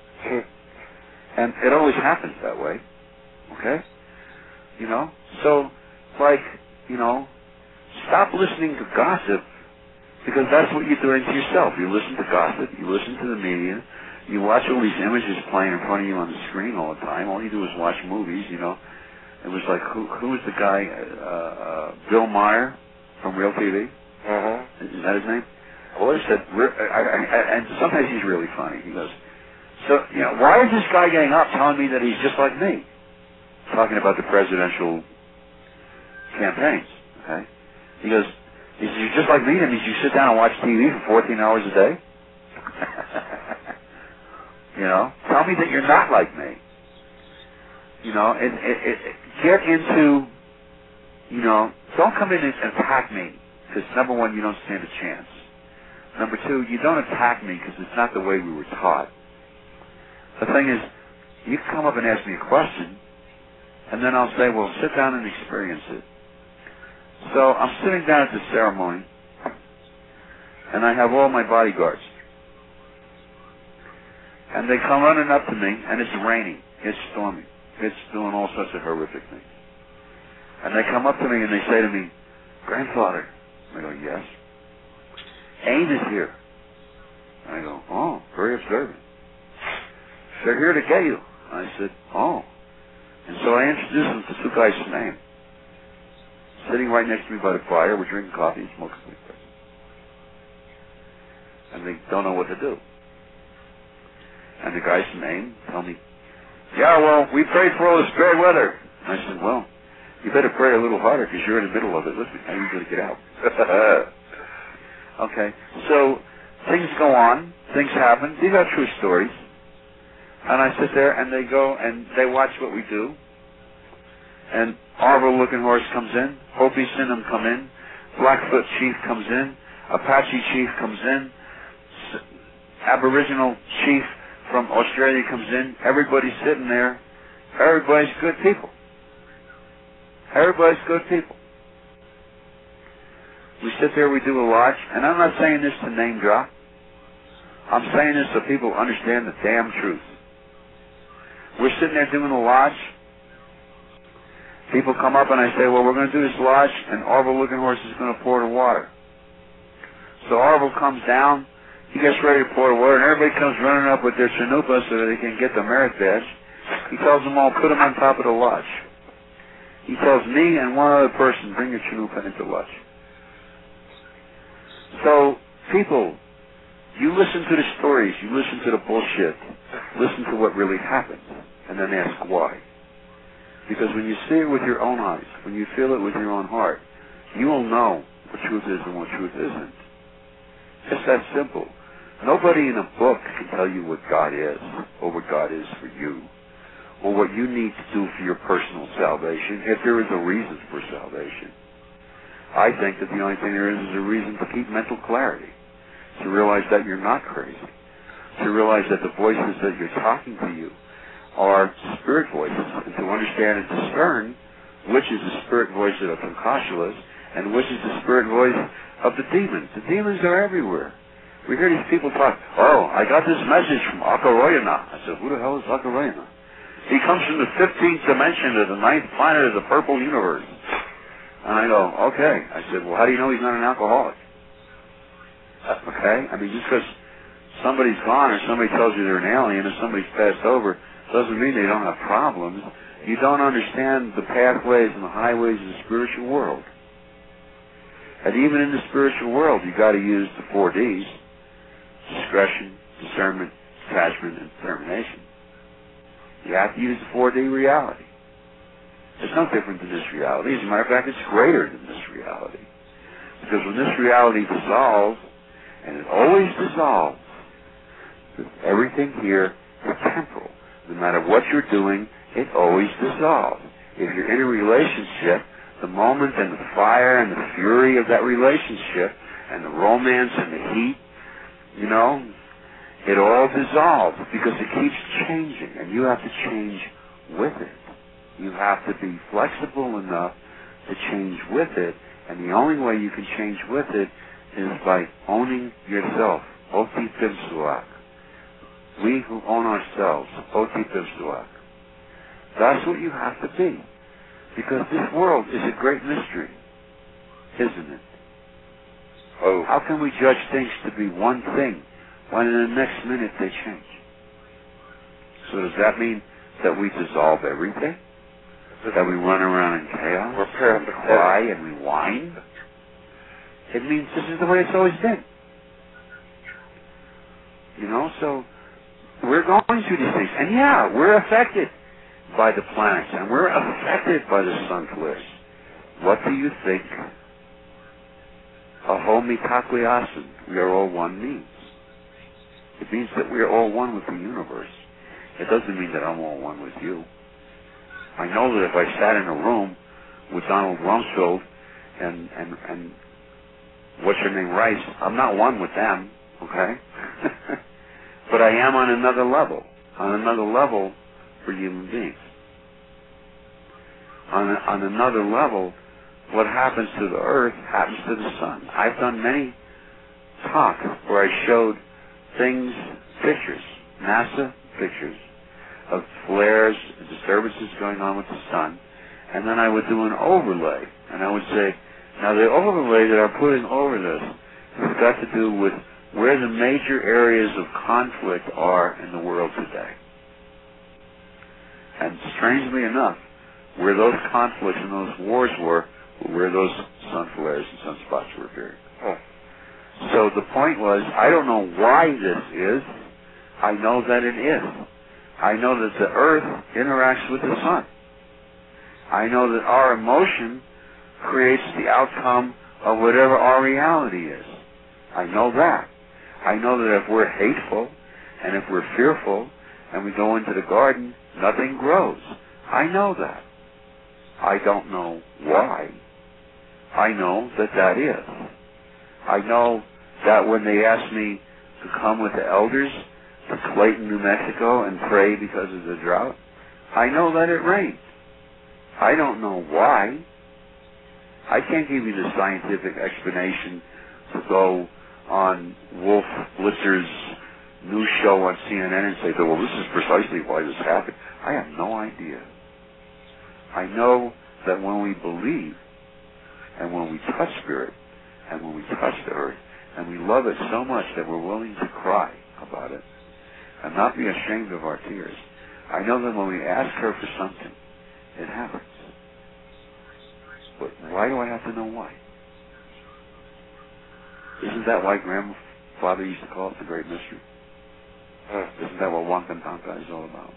And it always happens that way. Okay? You know? So, like, you know, stop listening to gossip, because that's what you're doing to yourself. You listen to gossip, you listen to the media, you watch all these images playing in front of you on the screen all the time. All you do is watch movies, you know. It was like, who who was the guy, uh, uh, Bill Meyer from Real T V? Uh-huh. Is that his name? Well, he said, I, I, I, and sometimes he's really funny. He goes, so, you know, why is this guy getting up telling me that he's just like me? Talking about the presidential campaigns, okay? He goes, he says, you're just like me. That means you sit down and watch T V for fourteen hours a day? You know? Tell me that you're not like me. You know, it, it, it, get into, you know, don't come in and attack me, because number one, you don't stand a chance. Number two, you don't attack me because it's not the way we were taught. The thing is, you can come up and ask me a question, and then I'll say, well, sit down and experience it. So I'm sitting down at the ceremony, and I have all my bodyguards. And they come running up to me, and it's raining. It's storming. It's doing all sorts of horrific things. And they come up to me and they say to me, "Grandfather." I go, "Yes." "AIM is here." I go, "Oh, very observant." "They're here to get you." I said, "Oh." And so I introduced them to two guys from AIM. Sitting right next to me by the fire, we're drinking coffee and smoking cigarettes. And they don't know what to do. And the guys from AIM tell me, "Yeah, well, we prayed for all this bad weather." And I said, "Well, you better pray a little harder because you're in the middle of it. Listen, how are you going to get out?" Okay, so things go on, things happen. These are true stories. And I sit there and they go and they watch what we do. And Orville Looking Horse comes in, Hopi Sinnum come in, Blackfoot Chief comes in, Apache Chief comes in, Aboriginal Chief from Australia comes in. Everybody's sitting there. Everybody's good people. Everybody's good people. We sit there, we do a lodge, and I'm not saying this to name drop. I'm saying this so people understand the damn truth. We're sitting there doing a lodge. People come up and I say, "Well, we're going to do this lodge, and Orville Looking Horse is going to pour the water." So Orville comes down. He gets ready to pour the water, and everybody comes running up with their chanupa so that they can get the merit badge. He tells them all, "Put them on top of the lodge." He tells me and one other person, "Bring your chanupa into lodge." So, people, you listen to the stories, you listen to the bullshit, listen to what really happened, and then ask why. Because when you see it with your own eyes, when you feel it with your own heart, you will know what truth is and what truth isn't. It's that simple. Nobody in a book can tell you what God is, or what God is for you, or what you need to do for your personal salvation, if there is a reason for salvation. I think that the only thing there is is a reason to keep mental clarity, to realize that you're not crazy, to realize that the voices that you're talking to you are spirit voices, and to understand and discern which is the spirit voice of the Pankashalas and which is the spirit voice of the demons. The demons are everywhere. We hear these people talk, "Oh, I got this message from Akaroyana." I said, "Who the hell is Akaroyana?" "He comes from the fifteenth dimension of the ninth planet of the purple universe." And I go, "Okay." I said, "Well, how do you know he's not an alcoholic?" Okay? I mean, just because somebody's gone or somebody tells you they're an alien or somebody's passed over doesn't mean they don't have problems. You don't understand the pathways and the highways of the spiritual world. And even in the spiritual world, you've got to use the four Ds: discretion, discernment, detachment, and determination. You have to use the four D reality. It's no different than this reality. As a matter of fact, it's greater than this reality. Because when this reality dissolves, and it always dissolves, everything here is temporal. No matter what you're doing, it always dissolves. If you're in a relationship, the moment and the fire and the fury of that relationship and the romance and the heat, you know, it all dissolves because it keeps changing, and you have to change with it. You have to be flexible enough to change with it, and the only way you can change with it is by owning yourself. Oti Pimsuak. We who own ourselves. Oti Pimsuak. That's what you have to be. Because this world is a great mystery, isn't it? Oh. How can we judge things to be one thing when in the next minute they change? So does that mean that we dissolve everything? That we run around in chaos? We're prepared to cry and we whine? It means this is the way it's always been. You know, so we're going through these things. And yeah, we're affected by the planets, and we're affected by the sun flares. What do you think Ahomitakuyasan, we are all one, means? It means that we are all one with the universe. It doesn't mean that I'm all one with you. I know that if I sat in a room with Donald Rumsfeld and, and, and what's her name, Rice, I'm not one with them, okay? But I am on another level, on another level for human beings. On, a, on another level what happens to the Earth happens to the sun. I've done many talks where I showed things, pictures, NASA pictures of flares and disturbances going on with the sun, and then I would do an overlay, and I would say, now the overlay that I'm putting over this has got to do with where the major areas of conflict are in the world today. And strangely enough, where those conflicts and those wars were, were where those sun flares and sunspots were appearing. Oh. So the point was, I don't know why this is. I know that it is. I know that the Earth interacts with the sun. I know that our emotion creates the outcome of whatever our reality is. I know that. I know that if we're hateful and if we're fearful and we go into the garden, nothing grows. I know that. I don't know why. I know that that is. I know that when they asked me to come with the elders to Clayton, New Mexico and pray because of the drought, I know that it rained. I don't know why. I can't give you the scientific explanation to go on Wolf Blitzer's news show on C N N and say, well, this is precisely why this happened. I have no idea. I know that when we believe and when we touch spirit and when we touch the earth and we love it so much that we're willing to cry about it and not be ashamed of our tears, I know that when we ask her for something, it happens. But why do I have to know why? Isn't that why grandfather used to call it the Great Mystery? Uh, Isn't that what Wankantanka is all about?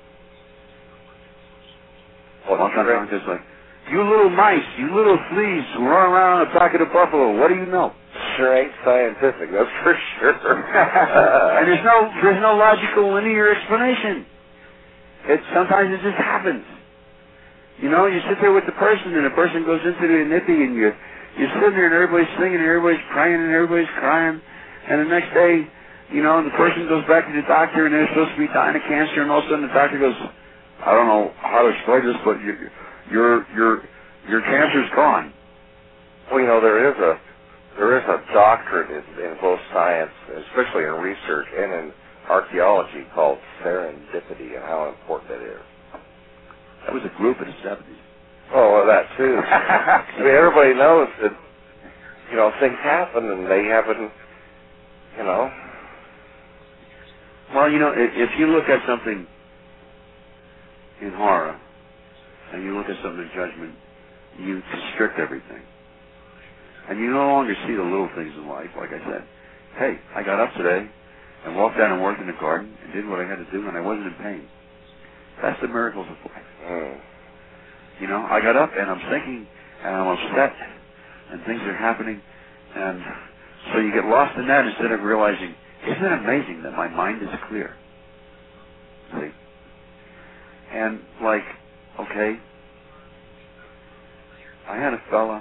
Well, Wankantanka is like, you little mice, you little fleas who run around on the back of the buffalo, what do you know? Sure ain't scientific, that's for sure. And there's no there's no logical linear explanation. It sometimes it just happens. You know, you sit there with the person and the person goes into the nippy and you you're sitting there and everybody's singing and everybody's praying and everybody's crying, and the next day, you know, the person goes back to the doctor and they're supposed to be dying of cancer, and all of a sudden the doctor goes, I don't know how to explain this, but your your your your cancer's gone. Well, you know, there is a there is a doctrine in, in both science, especially in research and in archaeology, called serendipity, and how important it is. That was a group in the seventies. Oh, well, that too. I mean, everybody knows that, you know, things happen and they happen, you know. Well, you know, if, if you look at something in horror and you look at something in judgment, you constrict everything. And you no longer see the little things in life. Like I said, hey, I got up today and walked out and worked in the garden and did what I had to do, and I wasn't in pain. That's the miracles of life. Mm. You know, I got up and I'm thinking and I'm upset and things are happening, and so you get lost in that instead of realizing, isn't it amazing that my mind is clear? See? And like, okay, I had a fella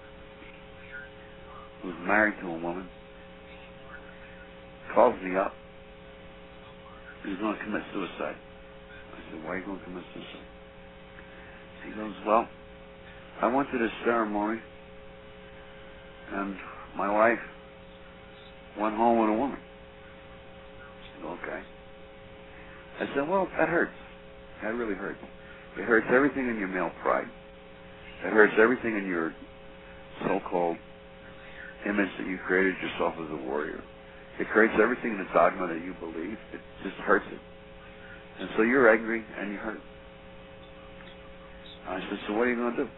who was married to a woman, calls me up, he's going to commit suicide. I said, why are you going to commit suicide? He goes, well, I went to this ceremony and my wife went home with a woman. I said, okay. I said, well, that hurts. That really hurts. It hurts everything in your male pride. It hurts everything in your so-called image that you created yourself as a warrior. It creates everything in the dogma that you believe. It just hurts it. And so you're angry and you hurt. I said, so what are you going to do?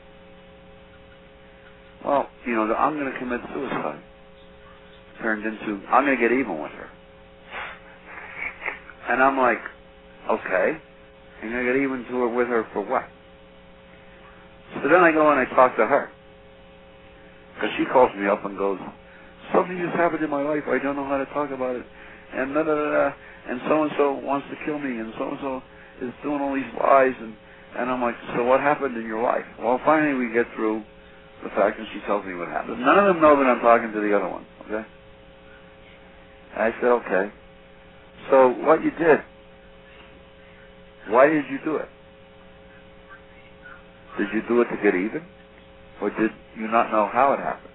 Well, you know, I'm going to commit suicide. Turned into, I'm going to get even with her. And I'm like, okay. I'm going to get even to her with her for what? So then I go and I talk to her. Because she calls me up and goes, something just happened in my life. I don't know how to talk about it. And da da da da. And so-and-so wants to kill me. And so-and-so is doing all these lies. And And I'm like, so what happened in your life? Well, finally we get through the fact that she tells me what happened. None of them know that I'm talking to the other one, okay? And I said, okay. So what you did, why did you do it? Did you do it to get even? Or did you not know how it happened?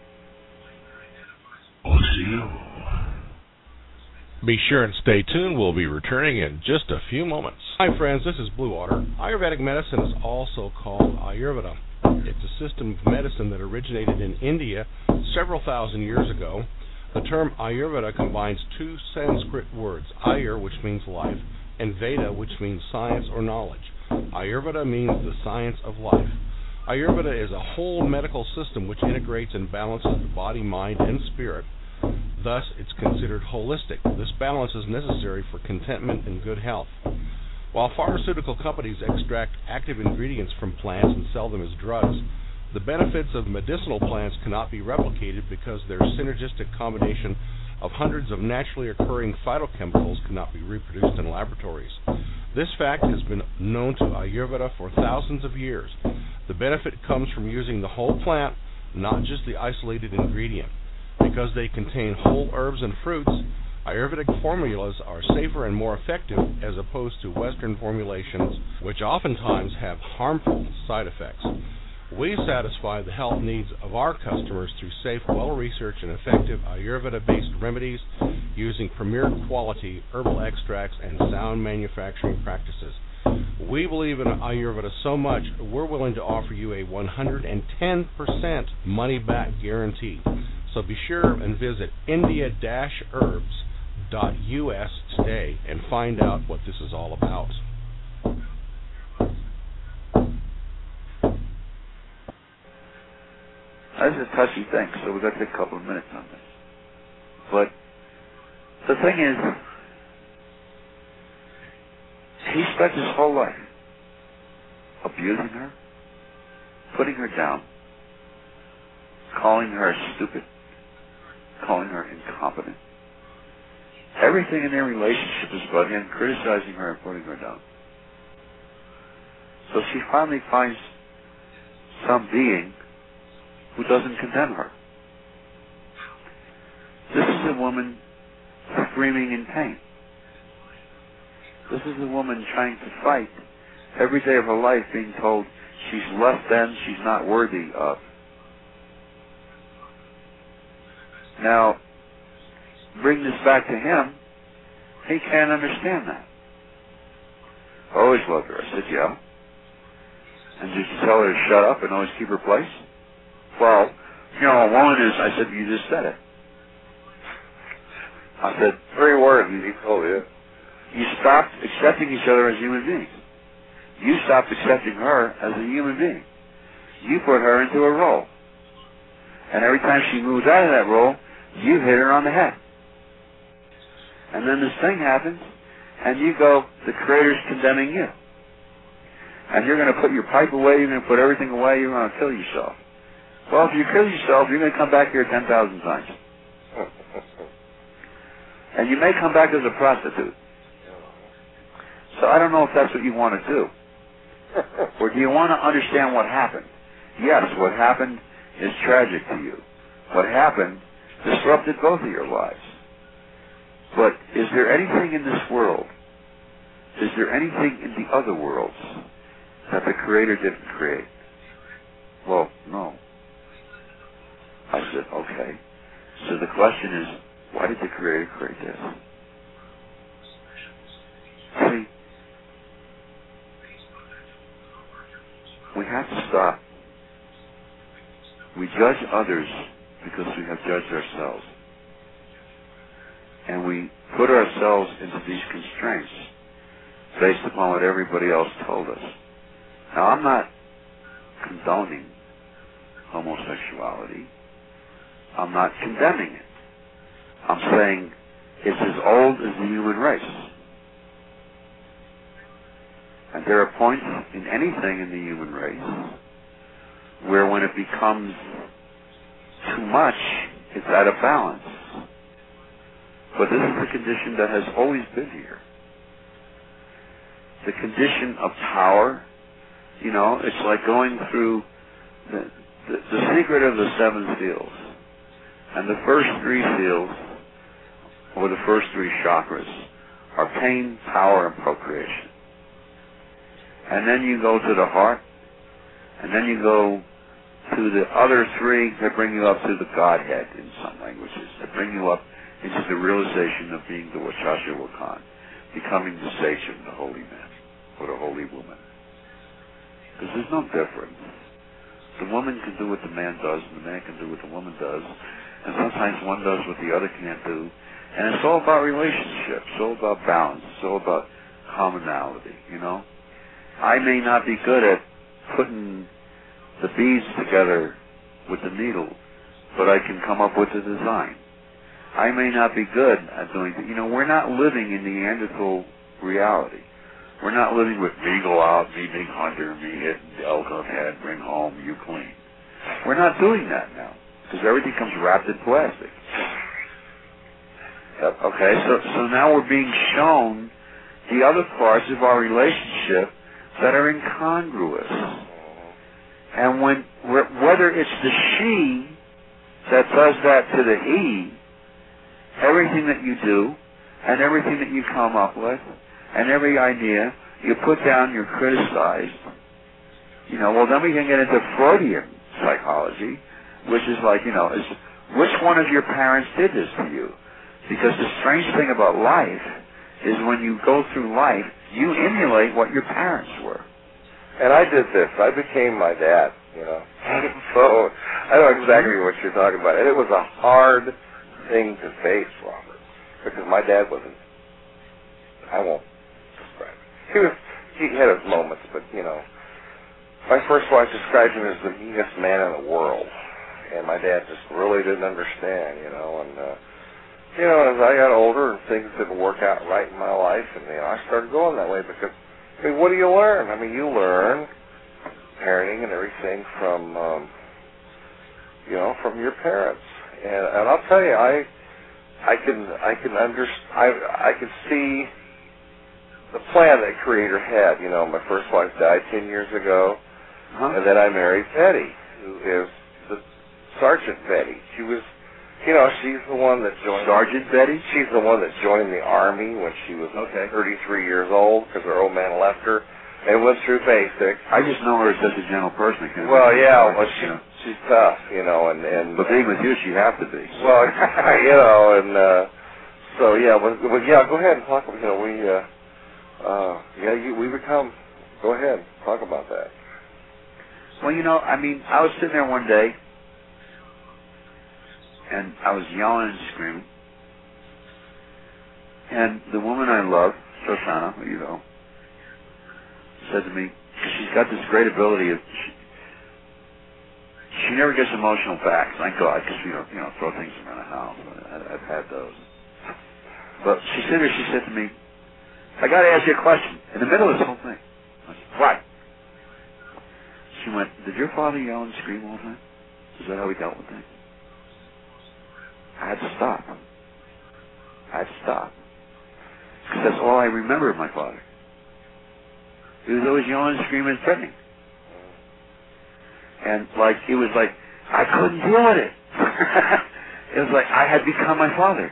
Be sure and stay tuned. We'll be returning in just a few moments. Hi friends, this is Blue Water. Ayurvedic medicine is also called Ayurveda. It's a system of medicine that originated in India several thousand years ago. The term Ayurveda combines two Sanskrit words, Ayur, which means life, and Veda, which means science or knowledge. Ayurveda means the science of life. Ayurveda is a whole medical system which integrates and balances the body, mind, and spirit. Thus, it's considered holistic. This balance is necessary for contentment and good health. While pharmaceutical companies extract active ingredients from plants and sell them as drugs, the benefits of medicinal plants cannot be replicated because their synergistic combination of hundreds of naturally occurring phytochemicals cannot be reproduced in laboratories. This fact has been known to Ayurveda for thousands of years. The benefit comes from using the whole plant, not just the isolated ingredient. Because they contain whole herbs and fruits, Ayurvedic formulas are safer and more effective as opposed to Western formulations, which oftentimes have harmful side effects. We satisfy the health needs of our customers through safe, well-researched, and effective Ayurveda-based remedies using premier quality herbal extracts and sound manufacturing practices. We believe in Ayurveda so much, we're willing to offer you a one hundred ten percent money-back guarantee. So be sure and visit india dash herbs dot U S today and find out what this is all about. That's a touchy thing, so we've got to take a couple of minutes on this. But the thing is, he spent his whole life abusing her, putting her down, calling her stupid, calling her incompetent. Everything in their relationship is about him criticizing her and putting her down. So she finally finds some being who doesn't condemn her. This is a woman screaming in pain. This is a woman trying to fight every day of her life, being told she's less than, she's not worthy of. Now, bring this back to him, he can't understand that. I always loved her. I said, yeah. And did you tell her to shut up and always keep her place? Well, you know, a woman is, I said, you just said it. I said, Three words, and he told you. You stopped accepting each other as human beings. You stopped accepting her as a human being. You put her into a role. And every time she moves out of that role, you hit her on the head. And then this thing happens, and you go, the Creator's condemning you. And you're going to put your pipe away, you're going to put everything away, you're going to kill yourself. Well, if you kill yourself, you're going to come back here ten thousand times. And you may come back as a prostitute. So I don't know if that's what you want to do. Or do you want to understand what happened? Yes, what happened is tragic to you. What happened disrupted both of your lives. But is there anything in this world, is there anything in the other worlds that the Creator didn't create? Well, no. I said, okay. So the question is, why did the Creator create this? See, we have to stop. We judge others because we have judged ourselves. And we put ourselves into these constraints based upon what everybody else told us. Now, I'm not condoning homosexuality. I'm not condemning it. I'm saying it's as old as the human race. And there are points in anything in the human race where when it becomes too much, it's out of balance. But this is the condition that has always been here. The condition of power, you know, it's like going through the, the, the secret of the seven seals. And the first three seals, or the first three chakras, are pain, power, and procreation. And then you go to the heart, and then you go to the other three that bring you up to the Godhead in some languages, that bring you up into the realization of being the Wachasha Wakan, becoming the sachem, the holy man, or the holy woman. Because there's no difference. The woman can do what the man does, and the man can do what the woman does, and sometimes one does what the other can't do. And it's all about relationships, it's all about balance, it's all about commonality, you know? I may not be good at putting the beads together with the needle, but I can come up with the design. I may not be good at doing it. You know, we're not living in the Neanderthal reality. We're not living with me go out, me big hunter, me hit the elk on head, bring home, you clean. We're not doing that now, because everything comes wrapped in plastic. Yep. Okay, so so now we're being shown the other parts of our relationship that are incongruous. And when whether it's the she that does that to the he, everything that you do and everything that you come up with and every idea you put down, you're criticized. You know, well, then we can get into Freudian psychology, which is like, you know, is which one of your parents did this to you? Because the strange thing about life is when you go through life, you emulate what your parents were. And I did this. I became my dad, you know. So I know exactly what you're talking about. And it was a hard thing to face, Robert, because my dad wasn't, I won't describe it. He was, he had his moments, but, you know, my first wife described him as the meanest man in the world. And my dad just really didn't understand, you know, and, uh, you know, as I got older and things didn't work out right in my life, and, you know, I started going that way because, I mean, what do you learn? I mean, you learn parenting and everything from, um, you know, from your parents. And, and I'll tell you, I, I can, I can under, I, I can see the plan that Creator had. You know, my first wife died ten years ago, uh-huh. and then I married Betty, who is the Sergeant Betty. She was, you know, she's the one that joined. Sergeant Betty? She's the one that joined the Army when she was okay. thirty-three years old because her old man left her and went through basic. I just know her as such a gentle person. I well, yeah, well, she, she's tough, you know, and, and but being with you, she have to be. Well, you know, and uh, so yeah, well, well, yeah, go ahead and talk. You know, we, uh, uh, yeah, you, we become. Go ahead, talk about that. Well, you know, I mean, I was sitting there one day. And I was yelling and screaming. And the woman I love, Shoshana, who you know, said to me, she's got this great ability of, she, she never gets emotional back, thank God, because we don't, you know, throw things around the house. I, I've had those. But she said, she said to me, I got to ask you a question in the middle of this whole thing. I said, what? She went, did your father yell and scream all the time? Is that how he dealt with things? I had to stop. I had to stop. Because that's all I remember of my father. He was always yelling and screaming and threatening. And like, it was like, I couldn't deal with it. It was like, I had become my father.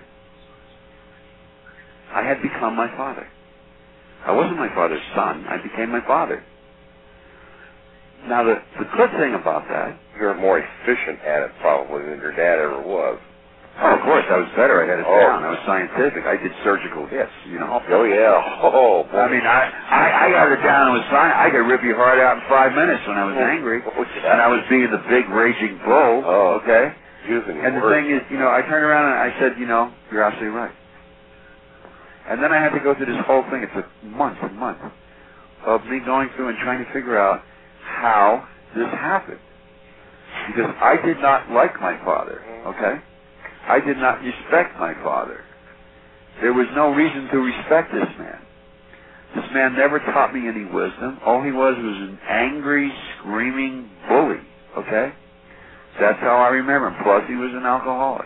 I had become my father. I wasn't my father's son. I became my father. Now, the, the good thing about that... You're more efficient at it, probably, than your dad ever was. Oh, of course, I was better. I had it oh. down. I was scientific. I did surgical hits, you know. Oh, yeah. Oh, boy. I mean, I, I, I got it down. It was fine. I could rip your heart out in five minutes when I was angry. Oh, yeah. And I was being the big, raging bull. Oh, okay? Using and the words. thing is, you know, I turned around and I said, you know, you're absolutely right. And then I had to go through this whole thing. It took months and months of me going through and trying to figure out how this happened. Because I did not like my father, okay? I did not respect my father. There was no reason to respect this man. This man never taught me any wisdom. All he was was an angry, screaming bully, okay? That's how I remember him. Plus, he was an alcoholic.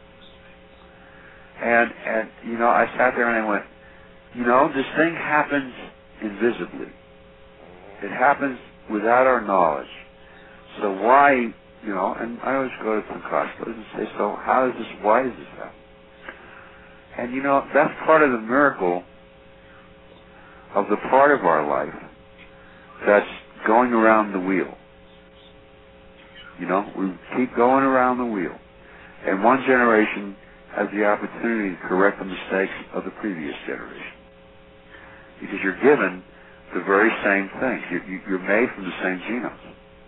And, and you know, I sat there and I went, you know, this thing happens invisibly. It happens without our knowledge. So why... You know, and I always go to Pankashlas and say, so how is this, why does this happen? And you know, that's part of the miracle of the part of our life that's going around the wheel. You know, we keep going around the wheel. And one generation has the opportunity to correct the mistakes of the previous generation. Because you're given the very same thing. You're, you're made from the same genome.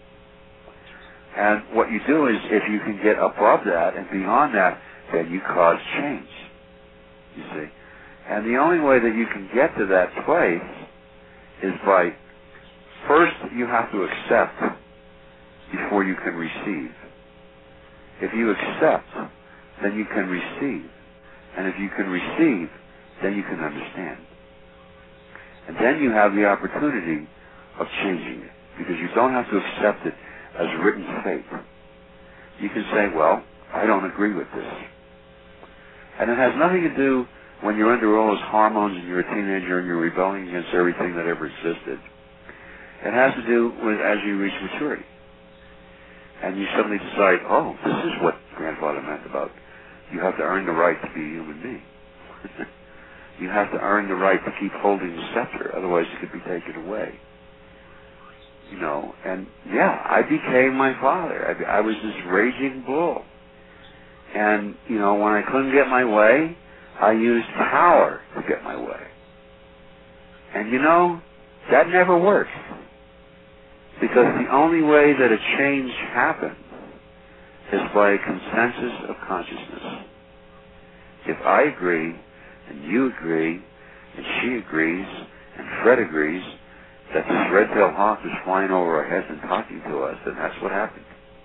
And what you do is, if you can get above that and beyond that, then you cause change. You see? And the only way that you can get to that place is by, first you have to accept before you can receive. If you accept, then you can receive. And if you can receive, then you can understand. And then you have the opportunity of changing it, because you don't have to accept it as written fate. You can say, well, I don't agree with this. And it has nothing to do when you're under all those hormones and you're a teenager and you're rebelling against everything that ever existed. It has to do with as you reach maturity. And you suddenly decide, oh, this is what Grandfather meant about you have to earn the right to be a human being. You have to earn the right to keep holding the scepter, otherwise it could be taken away. You know, and yeah, I became my father. I, I was this raging bull. And, you know, when I couldn't get my way, I used power to get my way. And, you know, that never works. Because the only way that a change happens is by a consensus of consciousness. If I agree, and you agree, and she agrees, and Fred agrees, that this red-tailed hawk is flying over our heads and talking to us, then that's what happened.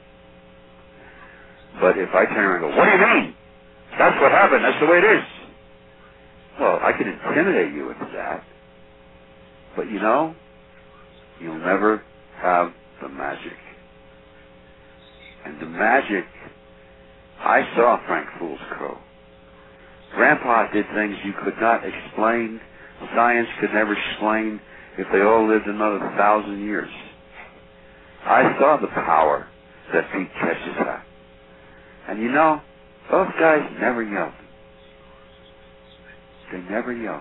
But if I turn around and go, what do you mean? That's what happened. That's the way it is. Well, I can intimidate you into that. But you know, you'll never have the magic. And the magic, I saw Frank Fool's Crow. Grandpa did things you could not explain. Science could never explain if they all lived another thousand years. I saw the power that Pete Ketch's had. And you know, those guys never yelled. They never yelled.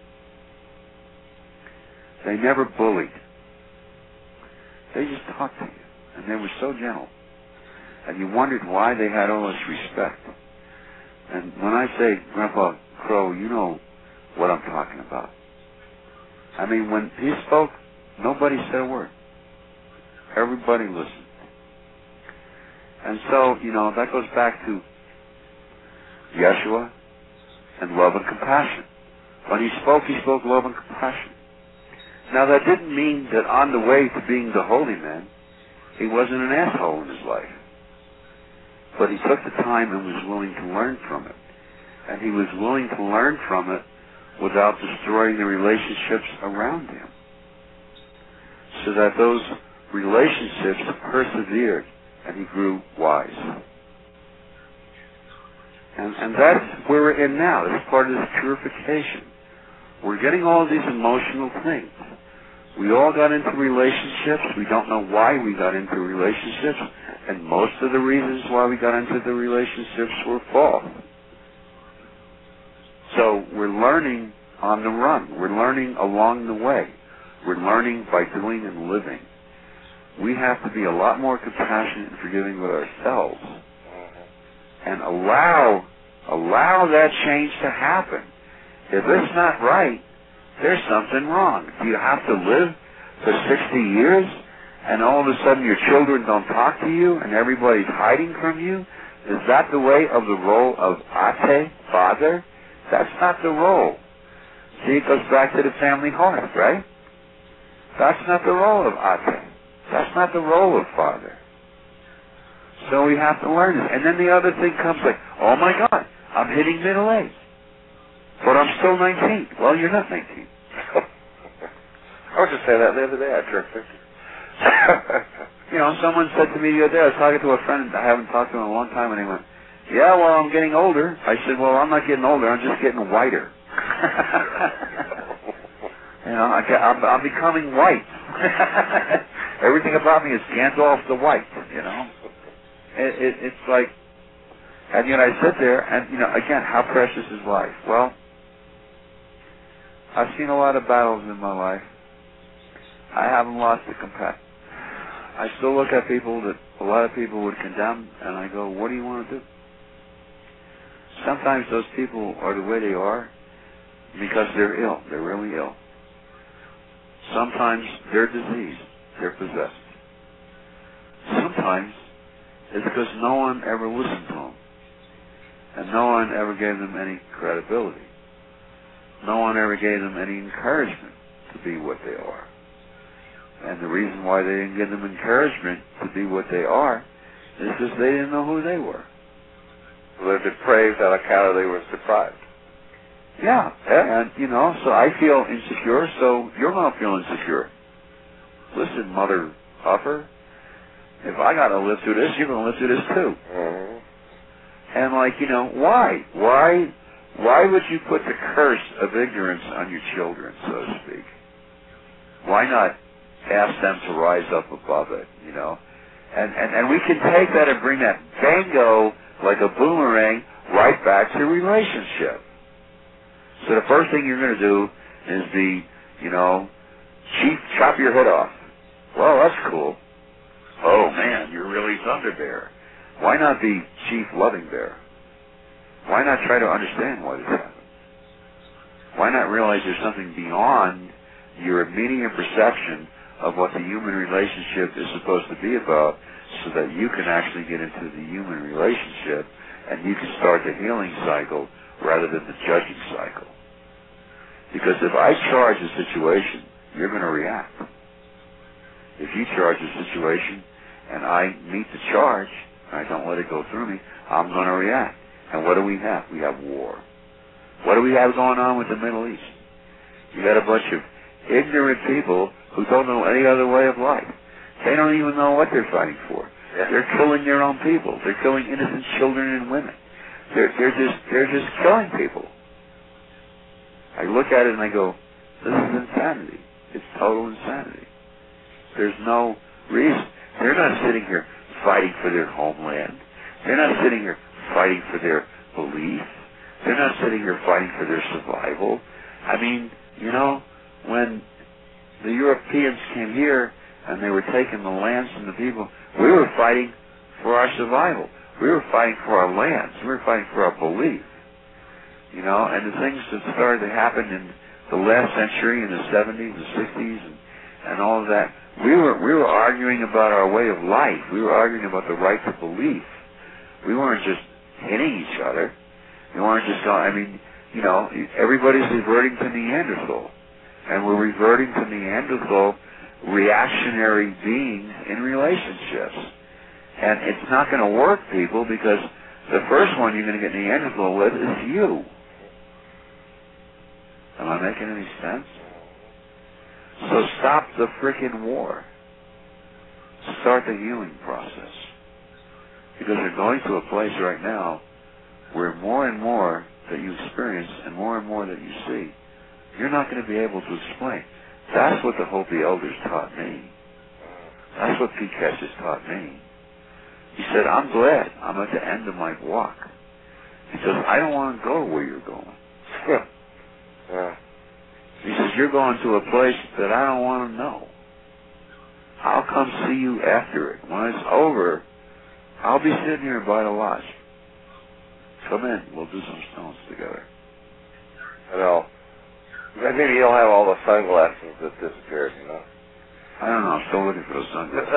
They never bullied. They just talked to you. And they were so gentle. And you wondered why they had all this respect. And when I say Grandpa Crow, you know what I'm talking about. I mean, when he spoke, nobody said a word. Everybody listened. And so, you know, that goes back to Yeshua and love and compassion. When he spoke, he spoke love and compassion. Now, that didn't mean that on the way to being the holy man, he wasn't an asshole in his life. But he took the time and was willing to learn from it. And he was willing to learn from it without destroying the relationships around him. So that those relationships persevered and he grew wise. And, and that's where we're in now. It's part of this purification. We're getting all of these emotional things. We all got into relationships. We don't know why we got into relationships. And most of the reasons why we got into the relationships were false. So we're learning on the run. We're learning along the way. We're learning by doing and living. We have to be a lot more compassionate and forgiving with ourselves and allow allow that change to happen. If it's not right, there's something wrong. Do you have to live for sixty years and all of a sudden your children don't talk to you and everybody's hiding from you? Is that the way of the role of Ate, father? That's not the role. See, it goes back to the family hearth, right? That's not the role of Ate. That's not the role of father. So we have to learn it. And then the other thing comes like, oh my God, I'm hitting middle age. But I'm still nineteen. Well, you're not nineteen. I was just saying that the other day. I turned fifty. You know, someone said to me the other day, I was talking to a friend I haven't talked to in a long time, and he went, yeah, well, I'm getting older. I said, well, I'm not getting older. I'm just getting whiter. You know, I, I'm, I'm becoming white. Everything about me is Gandalf the White, you know. It, it, it's like, and you know, I sit there, and you know, again, how precious is life? Well, I've seen a lot of battles in my life. I haven't lost the compassion. I still look at people that a lot of people would condemn, and I go, what do you want to do? Sometimes those people are the way they are because they're ill. They're really ill. Sometimes they're diseased. They're possessed. Sometimes it's because no one ever listened to them. And no one ever gave them any credibility. No one ever gave them any encouragement to be what they are. And the reason why they didn't give them encouragement to be what they are is because they didn't know who they were. They're depraved on account of they were deprived. Yeah. yeah. And, you know, so I feel insecure, so you're going to feel insecure. Listen, mother huffer, if I got to live through this, you're going to live through this too. Mm-hmm. And, like, you know, why? Why Why would you put the curse of ignorance on your children, so to speak? Why not ask them to rise up above it, you know? And, and, and we can take that and bring that bango like a boomerang right back to relationship. So the first thing you're going to do is be, you know, chief, chop your head off. Well, that's cool. Oh, man, you're really Thunder Bear. Why not be Chief Loving Bear? Why not try to understand why this happens? Why not realize there's something beyond your immediate perception of what the human relationship is supposed to be about so that you can actually get into the human relationship and you can start the healing cycle rather than the judging cycle. Because if I charge a situation, you're going to react. If you charge a situation and I meet the charge, I don't let it go through me, I'm going to react. And what do we have? We have war. What do we have going on with the Middle East? You got a bunch of ignorant people who don't know any other way of life. They don't even know what they're fighting for. Yeah. They're killing their own people. They're killing innocent children and women. They're, they're just they're just killing people. I look at it and I go, this is insanity. It's total insanity. There's no reason. They're not sitting here fighting for their homeland. They're not sitting here fighting for their belief. They're not sitting here fighting for their survival. I mean, you know, when the Europeans came here and they were taking the lands from the people, we were fighting for our survival. We were fighting for our lands. We were fighting for our belief. You know, and the things that started to happen in the last century, in the seventies, the sixties, and, and all of that, we were we were arguing about our way of life. We were arguing about the right to belief. We weren't just hitting each other. We weren't just going, I mean, you know, everybody's reverting to Neanderthal. And we're reverting to Neanderthal reactionary beings in relationships. And it's not going to work, people, because the first one you're going to get Neanderthal with is you. Am I making any sense? So stop the frickin' war. Start the healing process. Because you're going to a place right now where more and more that you experience and more and more that you see, you're not going to be able to explain. That's what the Hopi elders taught me. That's what Pete Keshes taught me. He said, I'm glad I'm at the end of my walk. He says, I don't want to go where you're going. Yeah. He says, you're going to a place that I don't want to know. I'll come see you after it. When it's over, I'll be sitting here by the lodge. Come in. We'll do some stones together. I know. Maybe you'll have all the sunglasses that disappeared, you know. I don't know. I'm still looking for those sunglasses.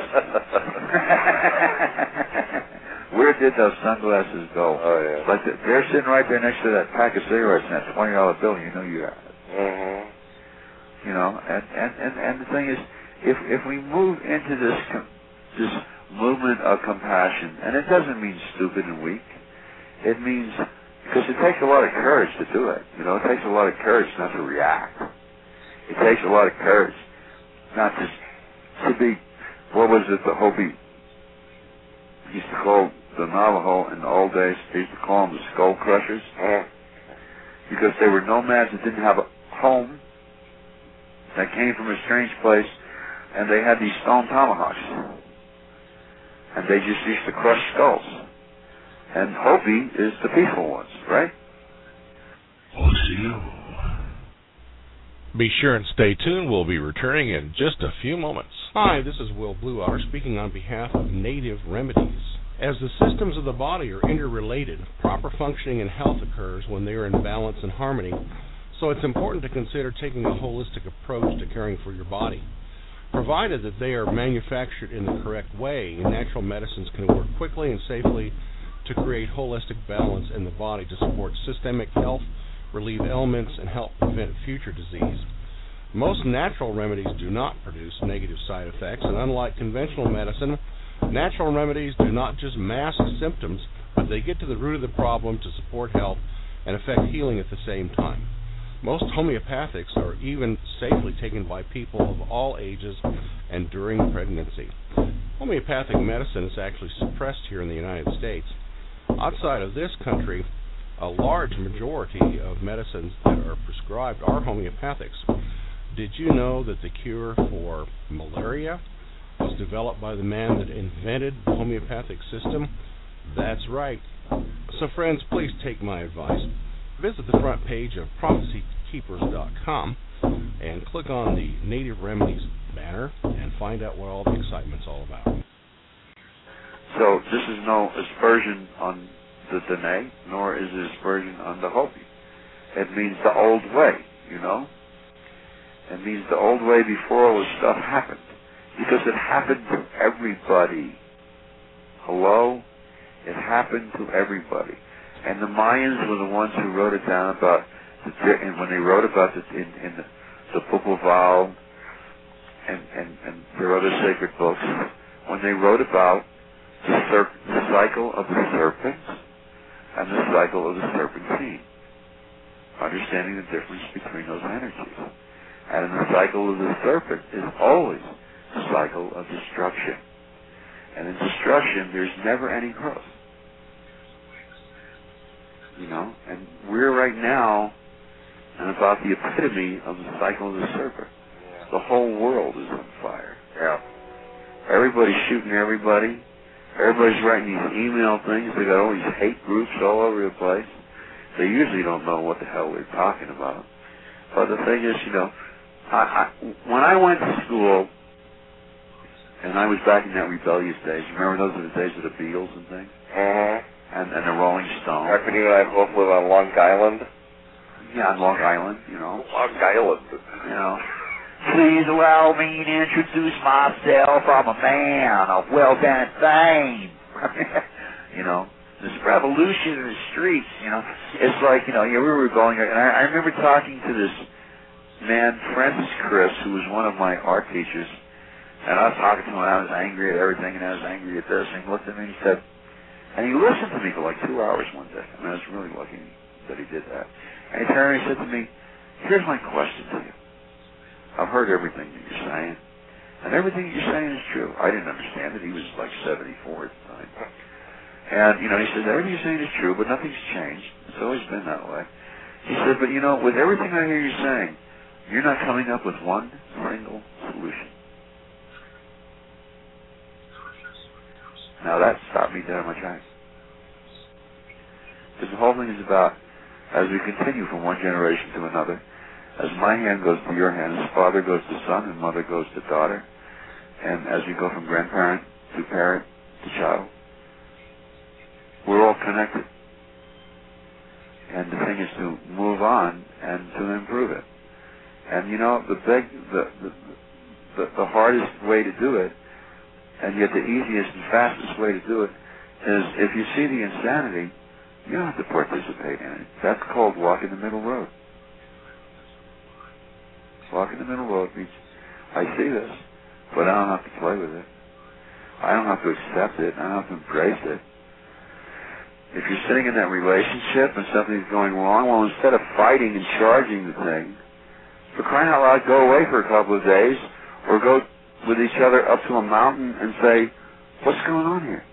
Where did those sunglasses go? Oh, yeah. Like the, they're sitting right there next to that pack of cigarettes and that twenty dollar bill. You know you have it. Mm-hmm. You know, and, and, and, and the thing is, if if we move into this com- this movement of compassion, and it doesn't mean stupid and weak, it means, because it takes a lot of courage to do it. You know, it takes a lot of courage not to react. It takes a lot of courage not to to be, what was it, the Hopi used to call the Navajo in the old days, they used to call them the skull crushers, mm-hmm. because they were nomads that didn't have a home, that came from a strange place, and they had these stone tomahawks. And they just used to crush skulls. And Hopi is the peaceful ones, right? Osio. Be sure and stay tuned. We'll be returning in just a few moments. Hi, this is Will Blueotter speaking on behalf of Native Remedies. As the systems of the body are interrelated, proper functioning and health occurs when they are in balance and harmony, so it's important to consider taking a holistic approach to caring for your body. Provided that they are manufactured in the correct way, natural medicines can work quickly and safely to create holistic balance in the body to support systemic health, relieve ailments, and help prevent future disease. Most natural remedies do not produce negative side effects, and unlike conventional medicine, natural remedies do not just mask symptoms, but they get to the root of the problem to support health and affect healing at the same time. Most homeopathics are even safely taken by people of all ages and during pregnancy. Homeopathic medicine is actually suppressed here in the United States. Outside of this country, a large majority of medicines that are prescribed are homeopathics. Did you know that the cure for malaria was developed by the man that invented the homeopathic system? That's right. So friends, please take my advice. Visit the front page of prophecy keepers dot com and click on the Native Remedies banner and find out what all the excitement's all about. So this is no aspersion on the Dene, nor is it aspersion on the Hopi. It means the old way, you know? It means the old way before all this stuff happened. Because it happened to everybody. Hello? It happened to everybody. And the Mayans were the ones who wrote it down about, the, and when they wrote about it in, in the, the Popol and, and, and their other sacred books, when they wrote about the, serp, the cycle of the serpents and the cycle of the serpentine, understanding the difference between those energies. And in the cycle of the serpent is always the cycle of destruction. And in destruction, there's never any growth. You know, and we're right now and about the epitome of the cycle of the serpent. Yeah. The whole world is on fire. Yeah. Everybody's shooting everybody. Everybody's writing these email things. They got all these hate groups all over the place. They usually don't know what the hell they're talking about. But the thing is, you know, I, I, when I went to school, and I was back in that rebellious days. Remember those are the days of the Beatles and things? Uh-huh. And, and the Rolling Stones. Back when you and I both live on Long Island? Yeah, on Long Island, you know. Long Island. You know. Please allow me to introduce myself. I'm a man of well-bent fame. You know. This revolution in the streets, you know. It's like, you know, yeah, we were going, and I, I remember talking to this man, Francis Chris, who was one of my art teachers, and I was talking to him, and I was angry at everything, and I was angry at this, and he looked at me and he said, and he listened to me for like two hours one day. I mean, I was really lucky that he did that. And he turned and he said to me, here's my question to you. I've heard everything that you're saying, and everything that you're saying is true. I didn't understand it. He was like seventy-four at the time. And, you know, he said, everything you're saying is true, but nothing's changed. It's always been that way. He said, but, you know, with everything I hear you saying, you're not coming up with one single solution. Now that stopped me dead in my tracks. Because the whole thing is about, as we continue from one generation to another, as my hand goes to your hand, as father goes to son, and mother goes to daughter, and as we go from grandparent to parent to child, we're all connected. And the thing is to move on and to improve it. And you know, the big, the the, the, the hardest way to do it, and yet the easiest and fastest way to do it, is if you see the insanity, you don't have to participate in it. That's called walking the middle road. Walking the middle road means, I see this, but I don't have to play with it. I don't have to accept it. I don't have to embrace it. If you're sitting in that relationship and something's going wrong, well, instead of fighting and charging the thing, for crying out loud, go away for a couple of days, or go with each other up to a mountain and say, what's going on here?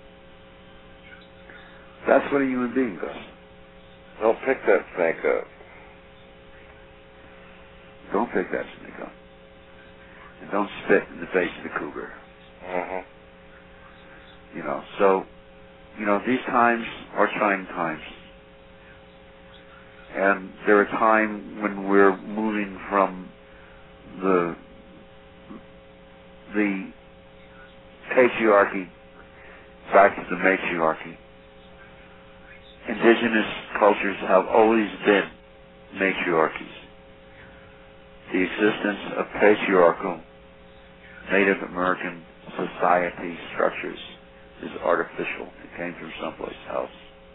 That's what a human being does. Don't pick that snake up. Don't pick that snake up. And don't spit in the face of the cougar. Uh-huh. You know, so, you know, these times are trying times. And they're a time when we're moving from the patriarchy back to the matriarchy. Indigenous cultures have always been matriarchies. The existence of patriarchal Native American society structures is artificial. It came from someplace else.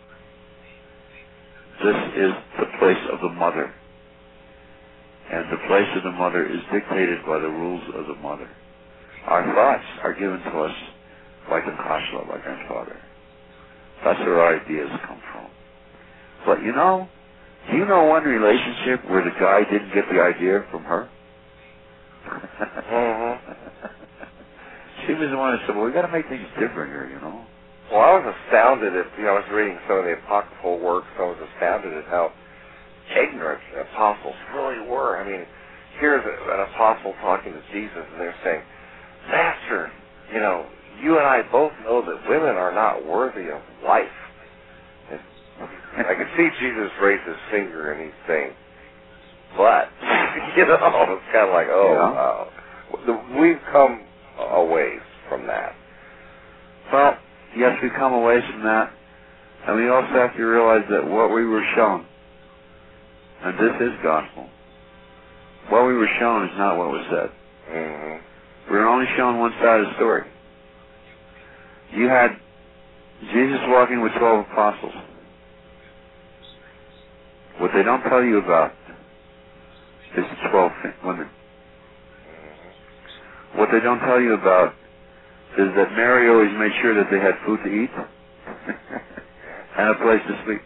This is the place of the mother. And the place of the mother is dictated by the rules of the mother. Our thoughts are given to us like Akasha, like grandfather. That's where our ideas come from. But you know, do you know one relationship where the guy didn't get the idea from her? Mm-hmm. She was the one that said, well, we got to make things different here, you know. Well, I was astounded at, you know, I was reading some of the apocryphal works, I was astounded at how ignorant the apostles really were. I mean, here's a, an apostle talking to Jesus, and they're saying, Master, you know, you and I both know that women are not worthy of life. And I could see Jesus raise his finger, and he's saying, but, you know, it's kind of like, oh, yeah. wow. We've come a ways from that. Well, yes, we come away from that, and we also have to realize that what we were shown, and this is gospel, what we were shown is not what was said. Mm-hmm. We were only shown one side of the story. You had Jesus walking with twelve apostles. What they don't tell you about is the twelve women. What they don't tell you about is that Mary always made sure that they had food to eat and a place to sleep.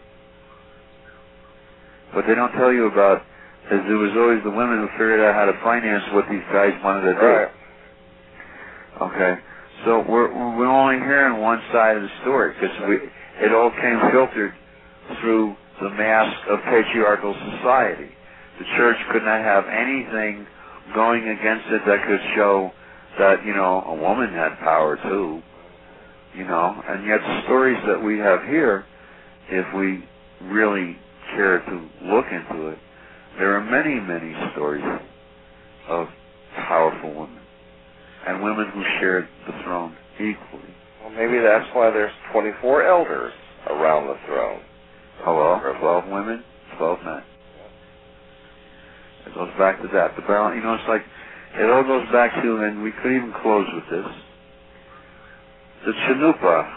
What they don't tell you about is there was always the women who figured out how to finance what these guys wanted to do. Right. Okay, so we're we're only hearing one side of the story because we it all came filtered through the mask of patriarchal society. The church could not have anything going against it that could show that, you know, a woman had power too, you know, and yet the stories that we have here, if we really care to look into it, there are many, many stories of powerful women and women who shared the throne equally. Well, maybe that's why there's twenty-four elders around the throne. Oh, well, twelve women, twelve men. It goes back to that. The balance, you know, it's like, it all goes back to, and we could even close with this, the chanupa.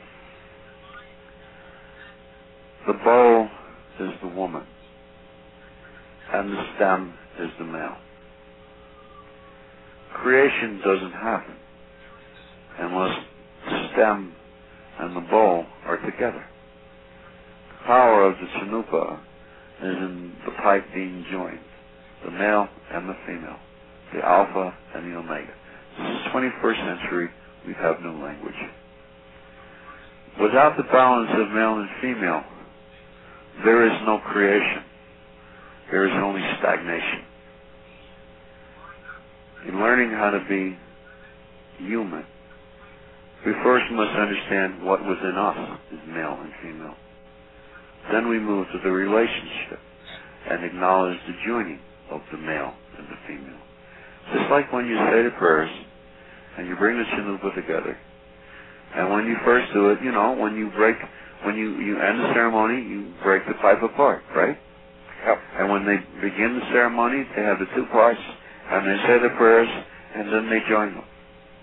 The bowl is the woman, and the stem is the male. Creation doesn't happen unless the stem and the bowl are together. The power of the chanupa is in the pipe being joined, the male and the female, the alpha and the omega. This is twenty-first century, we have no language. Without the balance of male and female, there is no creation. There is only stagnation. In learning how to be human, we first must understand what within us is male and female. Then we move to the relationship and acknowledge the joining of the male and the female. Just like when you say the prayers and you bring the chanupa together, and when you first do it, you know, when you break, when you, you end the ceremony, you break the pipe apart, right? Yep. And when they begin the ceremony, they have the two parts, and they say the prayers, and then they join them.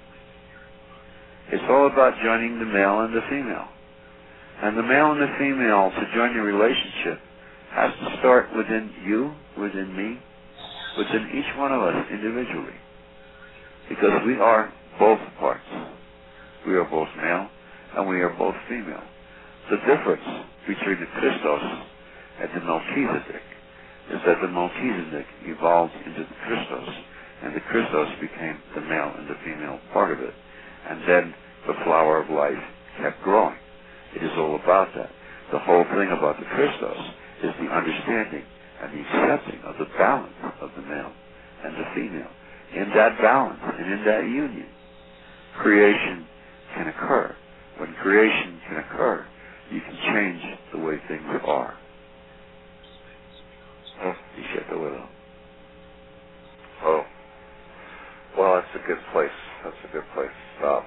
It's all about joining the male and the female. And the male and the female, to join your relationship, has to start within you, within me, within each one of us individually. Because we are both parts. We are both male, and we are both female. The difference between the Christos and the Melchizedek is that the Melchizedek evolved into the Christos, and the Christos became the male and the female part of it. And then the flower of life kept growing. It is all about that. The whole thing about the Christos is the understanding and the accepting of the balance of the male and the female. In that balance and in that union, creation can occur. When creation can occur, you can change the way things are. Oh. Well, it's a good place. That's a good place. Uh,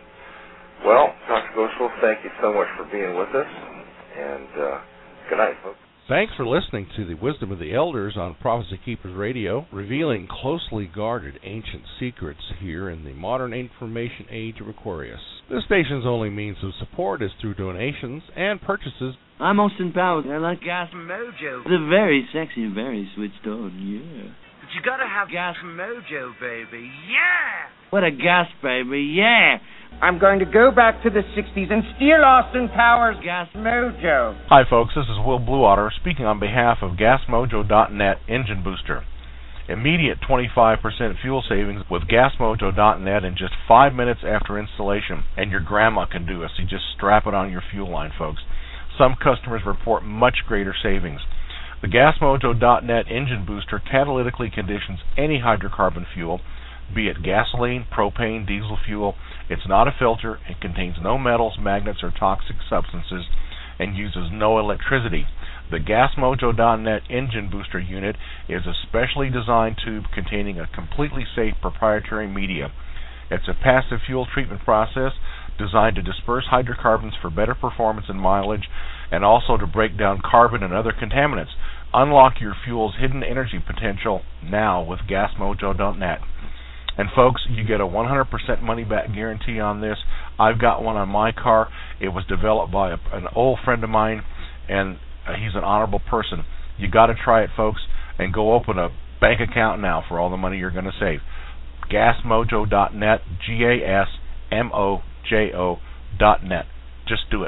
well, Doctor Goswell, thank you so much for being with us, and uh, good night, folks. Thanks for listening to the Wisdom of the Elders on Prophecy Keepers Radio, revealing closely guarded ancient secrets here in the modern information age of Aquarius. This station's only means of support is through donations and purchases. I'm Austin Powers. I like Gas Mojo. The very sexy, very switched on, yeah. But you gotta have Gas Mojo, baby. Yeah! What a gas, baby, yeah! I'm going to go back to the sixties and steal Austin Powers' Gas Mojo. Hi, folks. This is Will Bluewater speaking on behalf of Gas Mojo dot net Engine Booster. Immediate twenty-five percent fuel savings with Gas Mojo dot net in just five minutes after installation. And your grandma can do it, so you just strap it on your fuel line, folks. Some customers report much greater savings. The Gas Mojo dot net Engine Booster catalytically conditions any hydrocarbon fuel, be it gasoline, propane, diesel fuel. It's not a filter, it contains no metals, magnets, or toxic substances, and uses no electricity. The Gas Mojo dot net Engine Booster unit is a specially designed tube containing a completely safe proprietary media. It's a passive fuel treatment process designed to disperse hydrocarbons for better performance and mileage, and also to break down carbon and other contaminants. Unlock your fuel's hidden energy potential now with Gas Mojo dot net. And folks, you get a one hundred percent money-back guarantee on this. I've got one on my car. It was developed by a, an old friend of mine, and uh, he's an honorable person. You got to try it, folks, and go open a bank account now for all the money you're going to save. Gas Mojo dot net, G A S M O J O dot net. Just do it.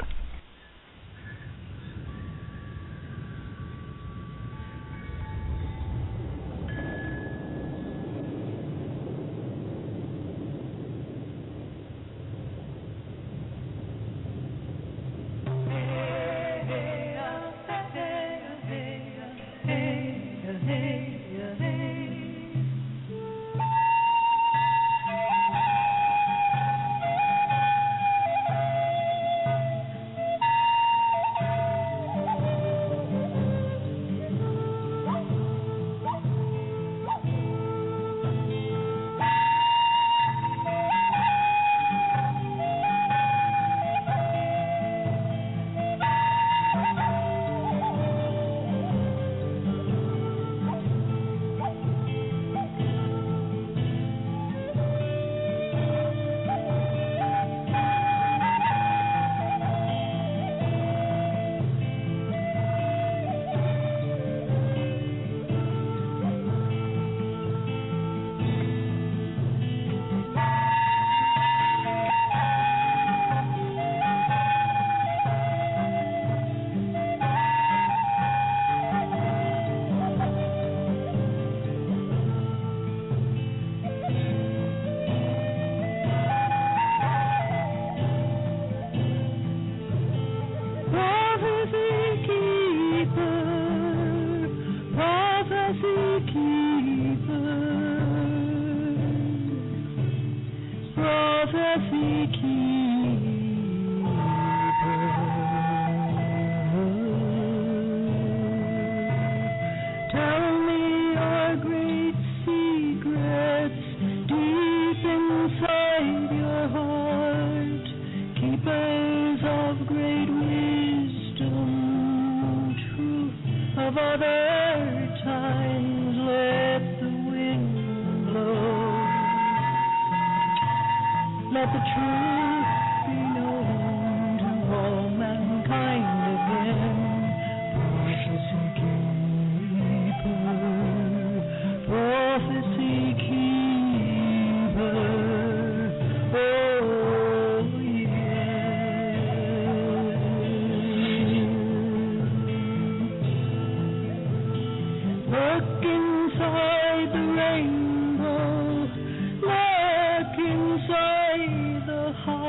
Inside the heart.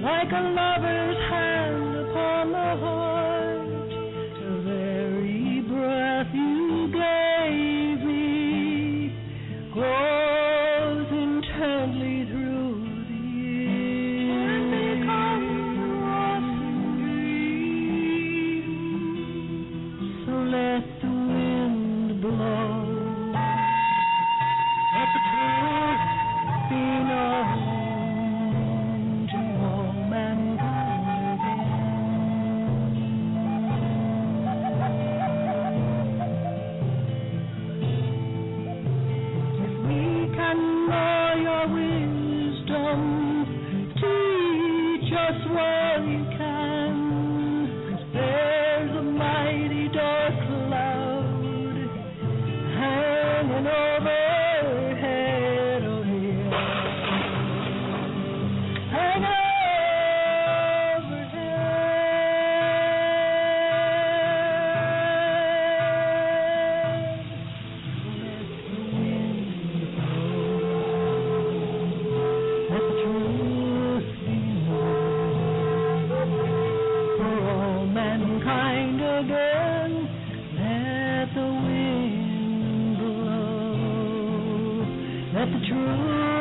like a lover's hand upon the heart, the very breath you gave me grows intently through the years. And becomes lost in dreams. So let the wind blow. Let the truth be known to all mankind again. If we can know your wisdom, teach us what you can. There's a mighty dark cloud hanging overhead, oh yeah, hanging overhead. Let the truth be known for all mankind again. Let the wind blow. Let the truth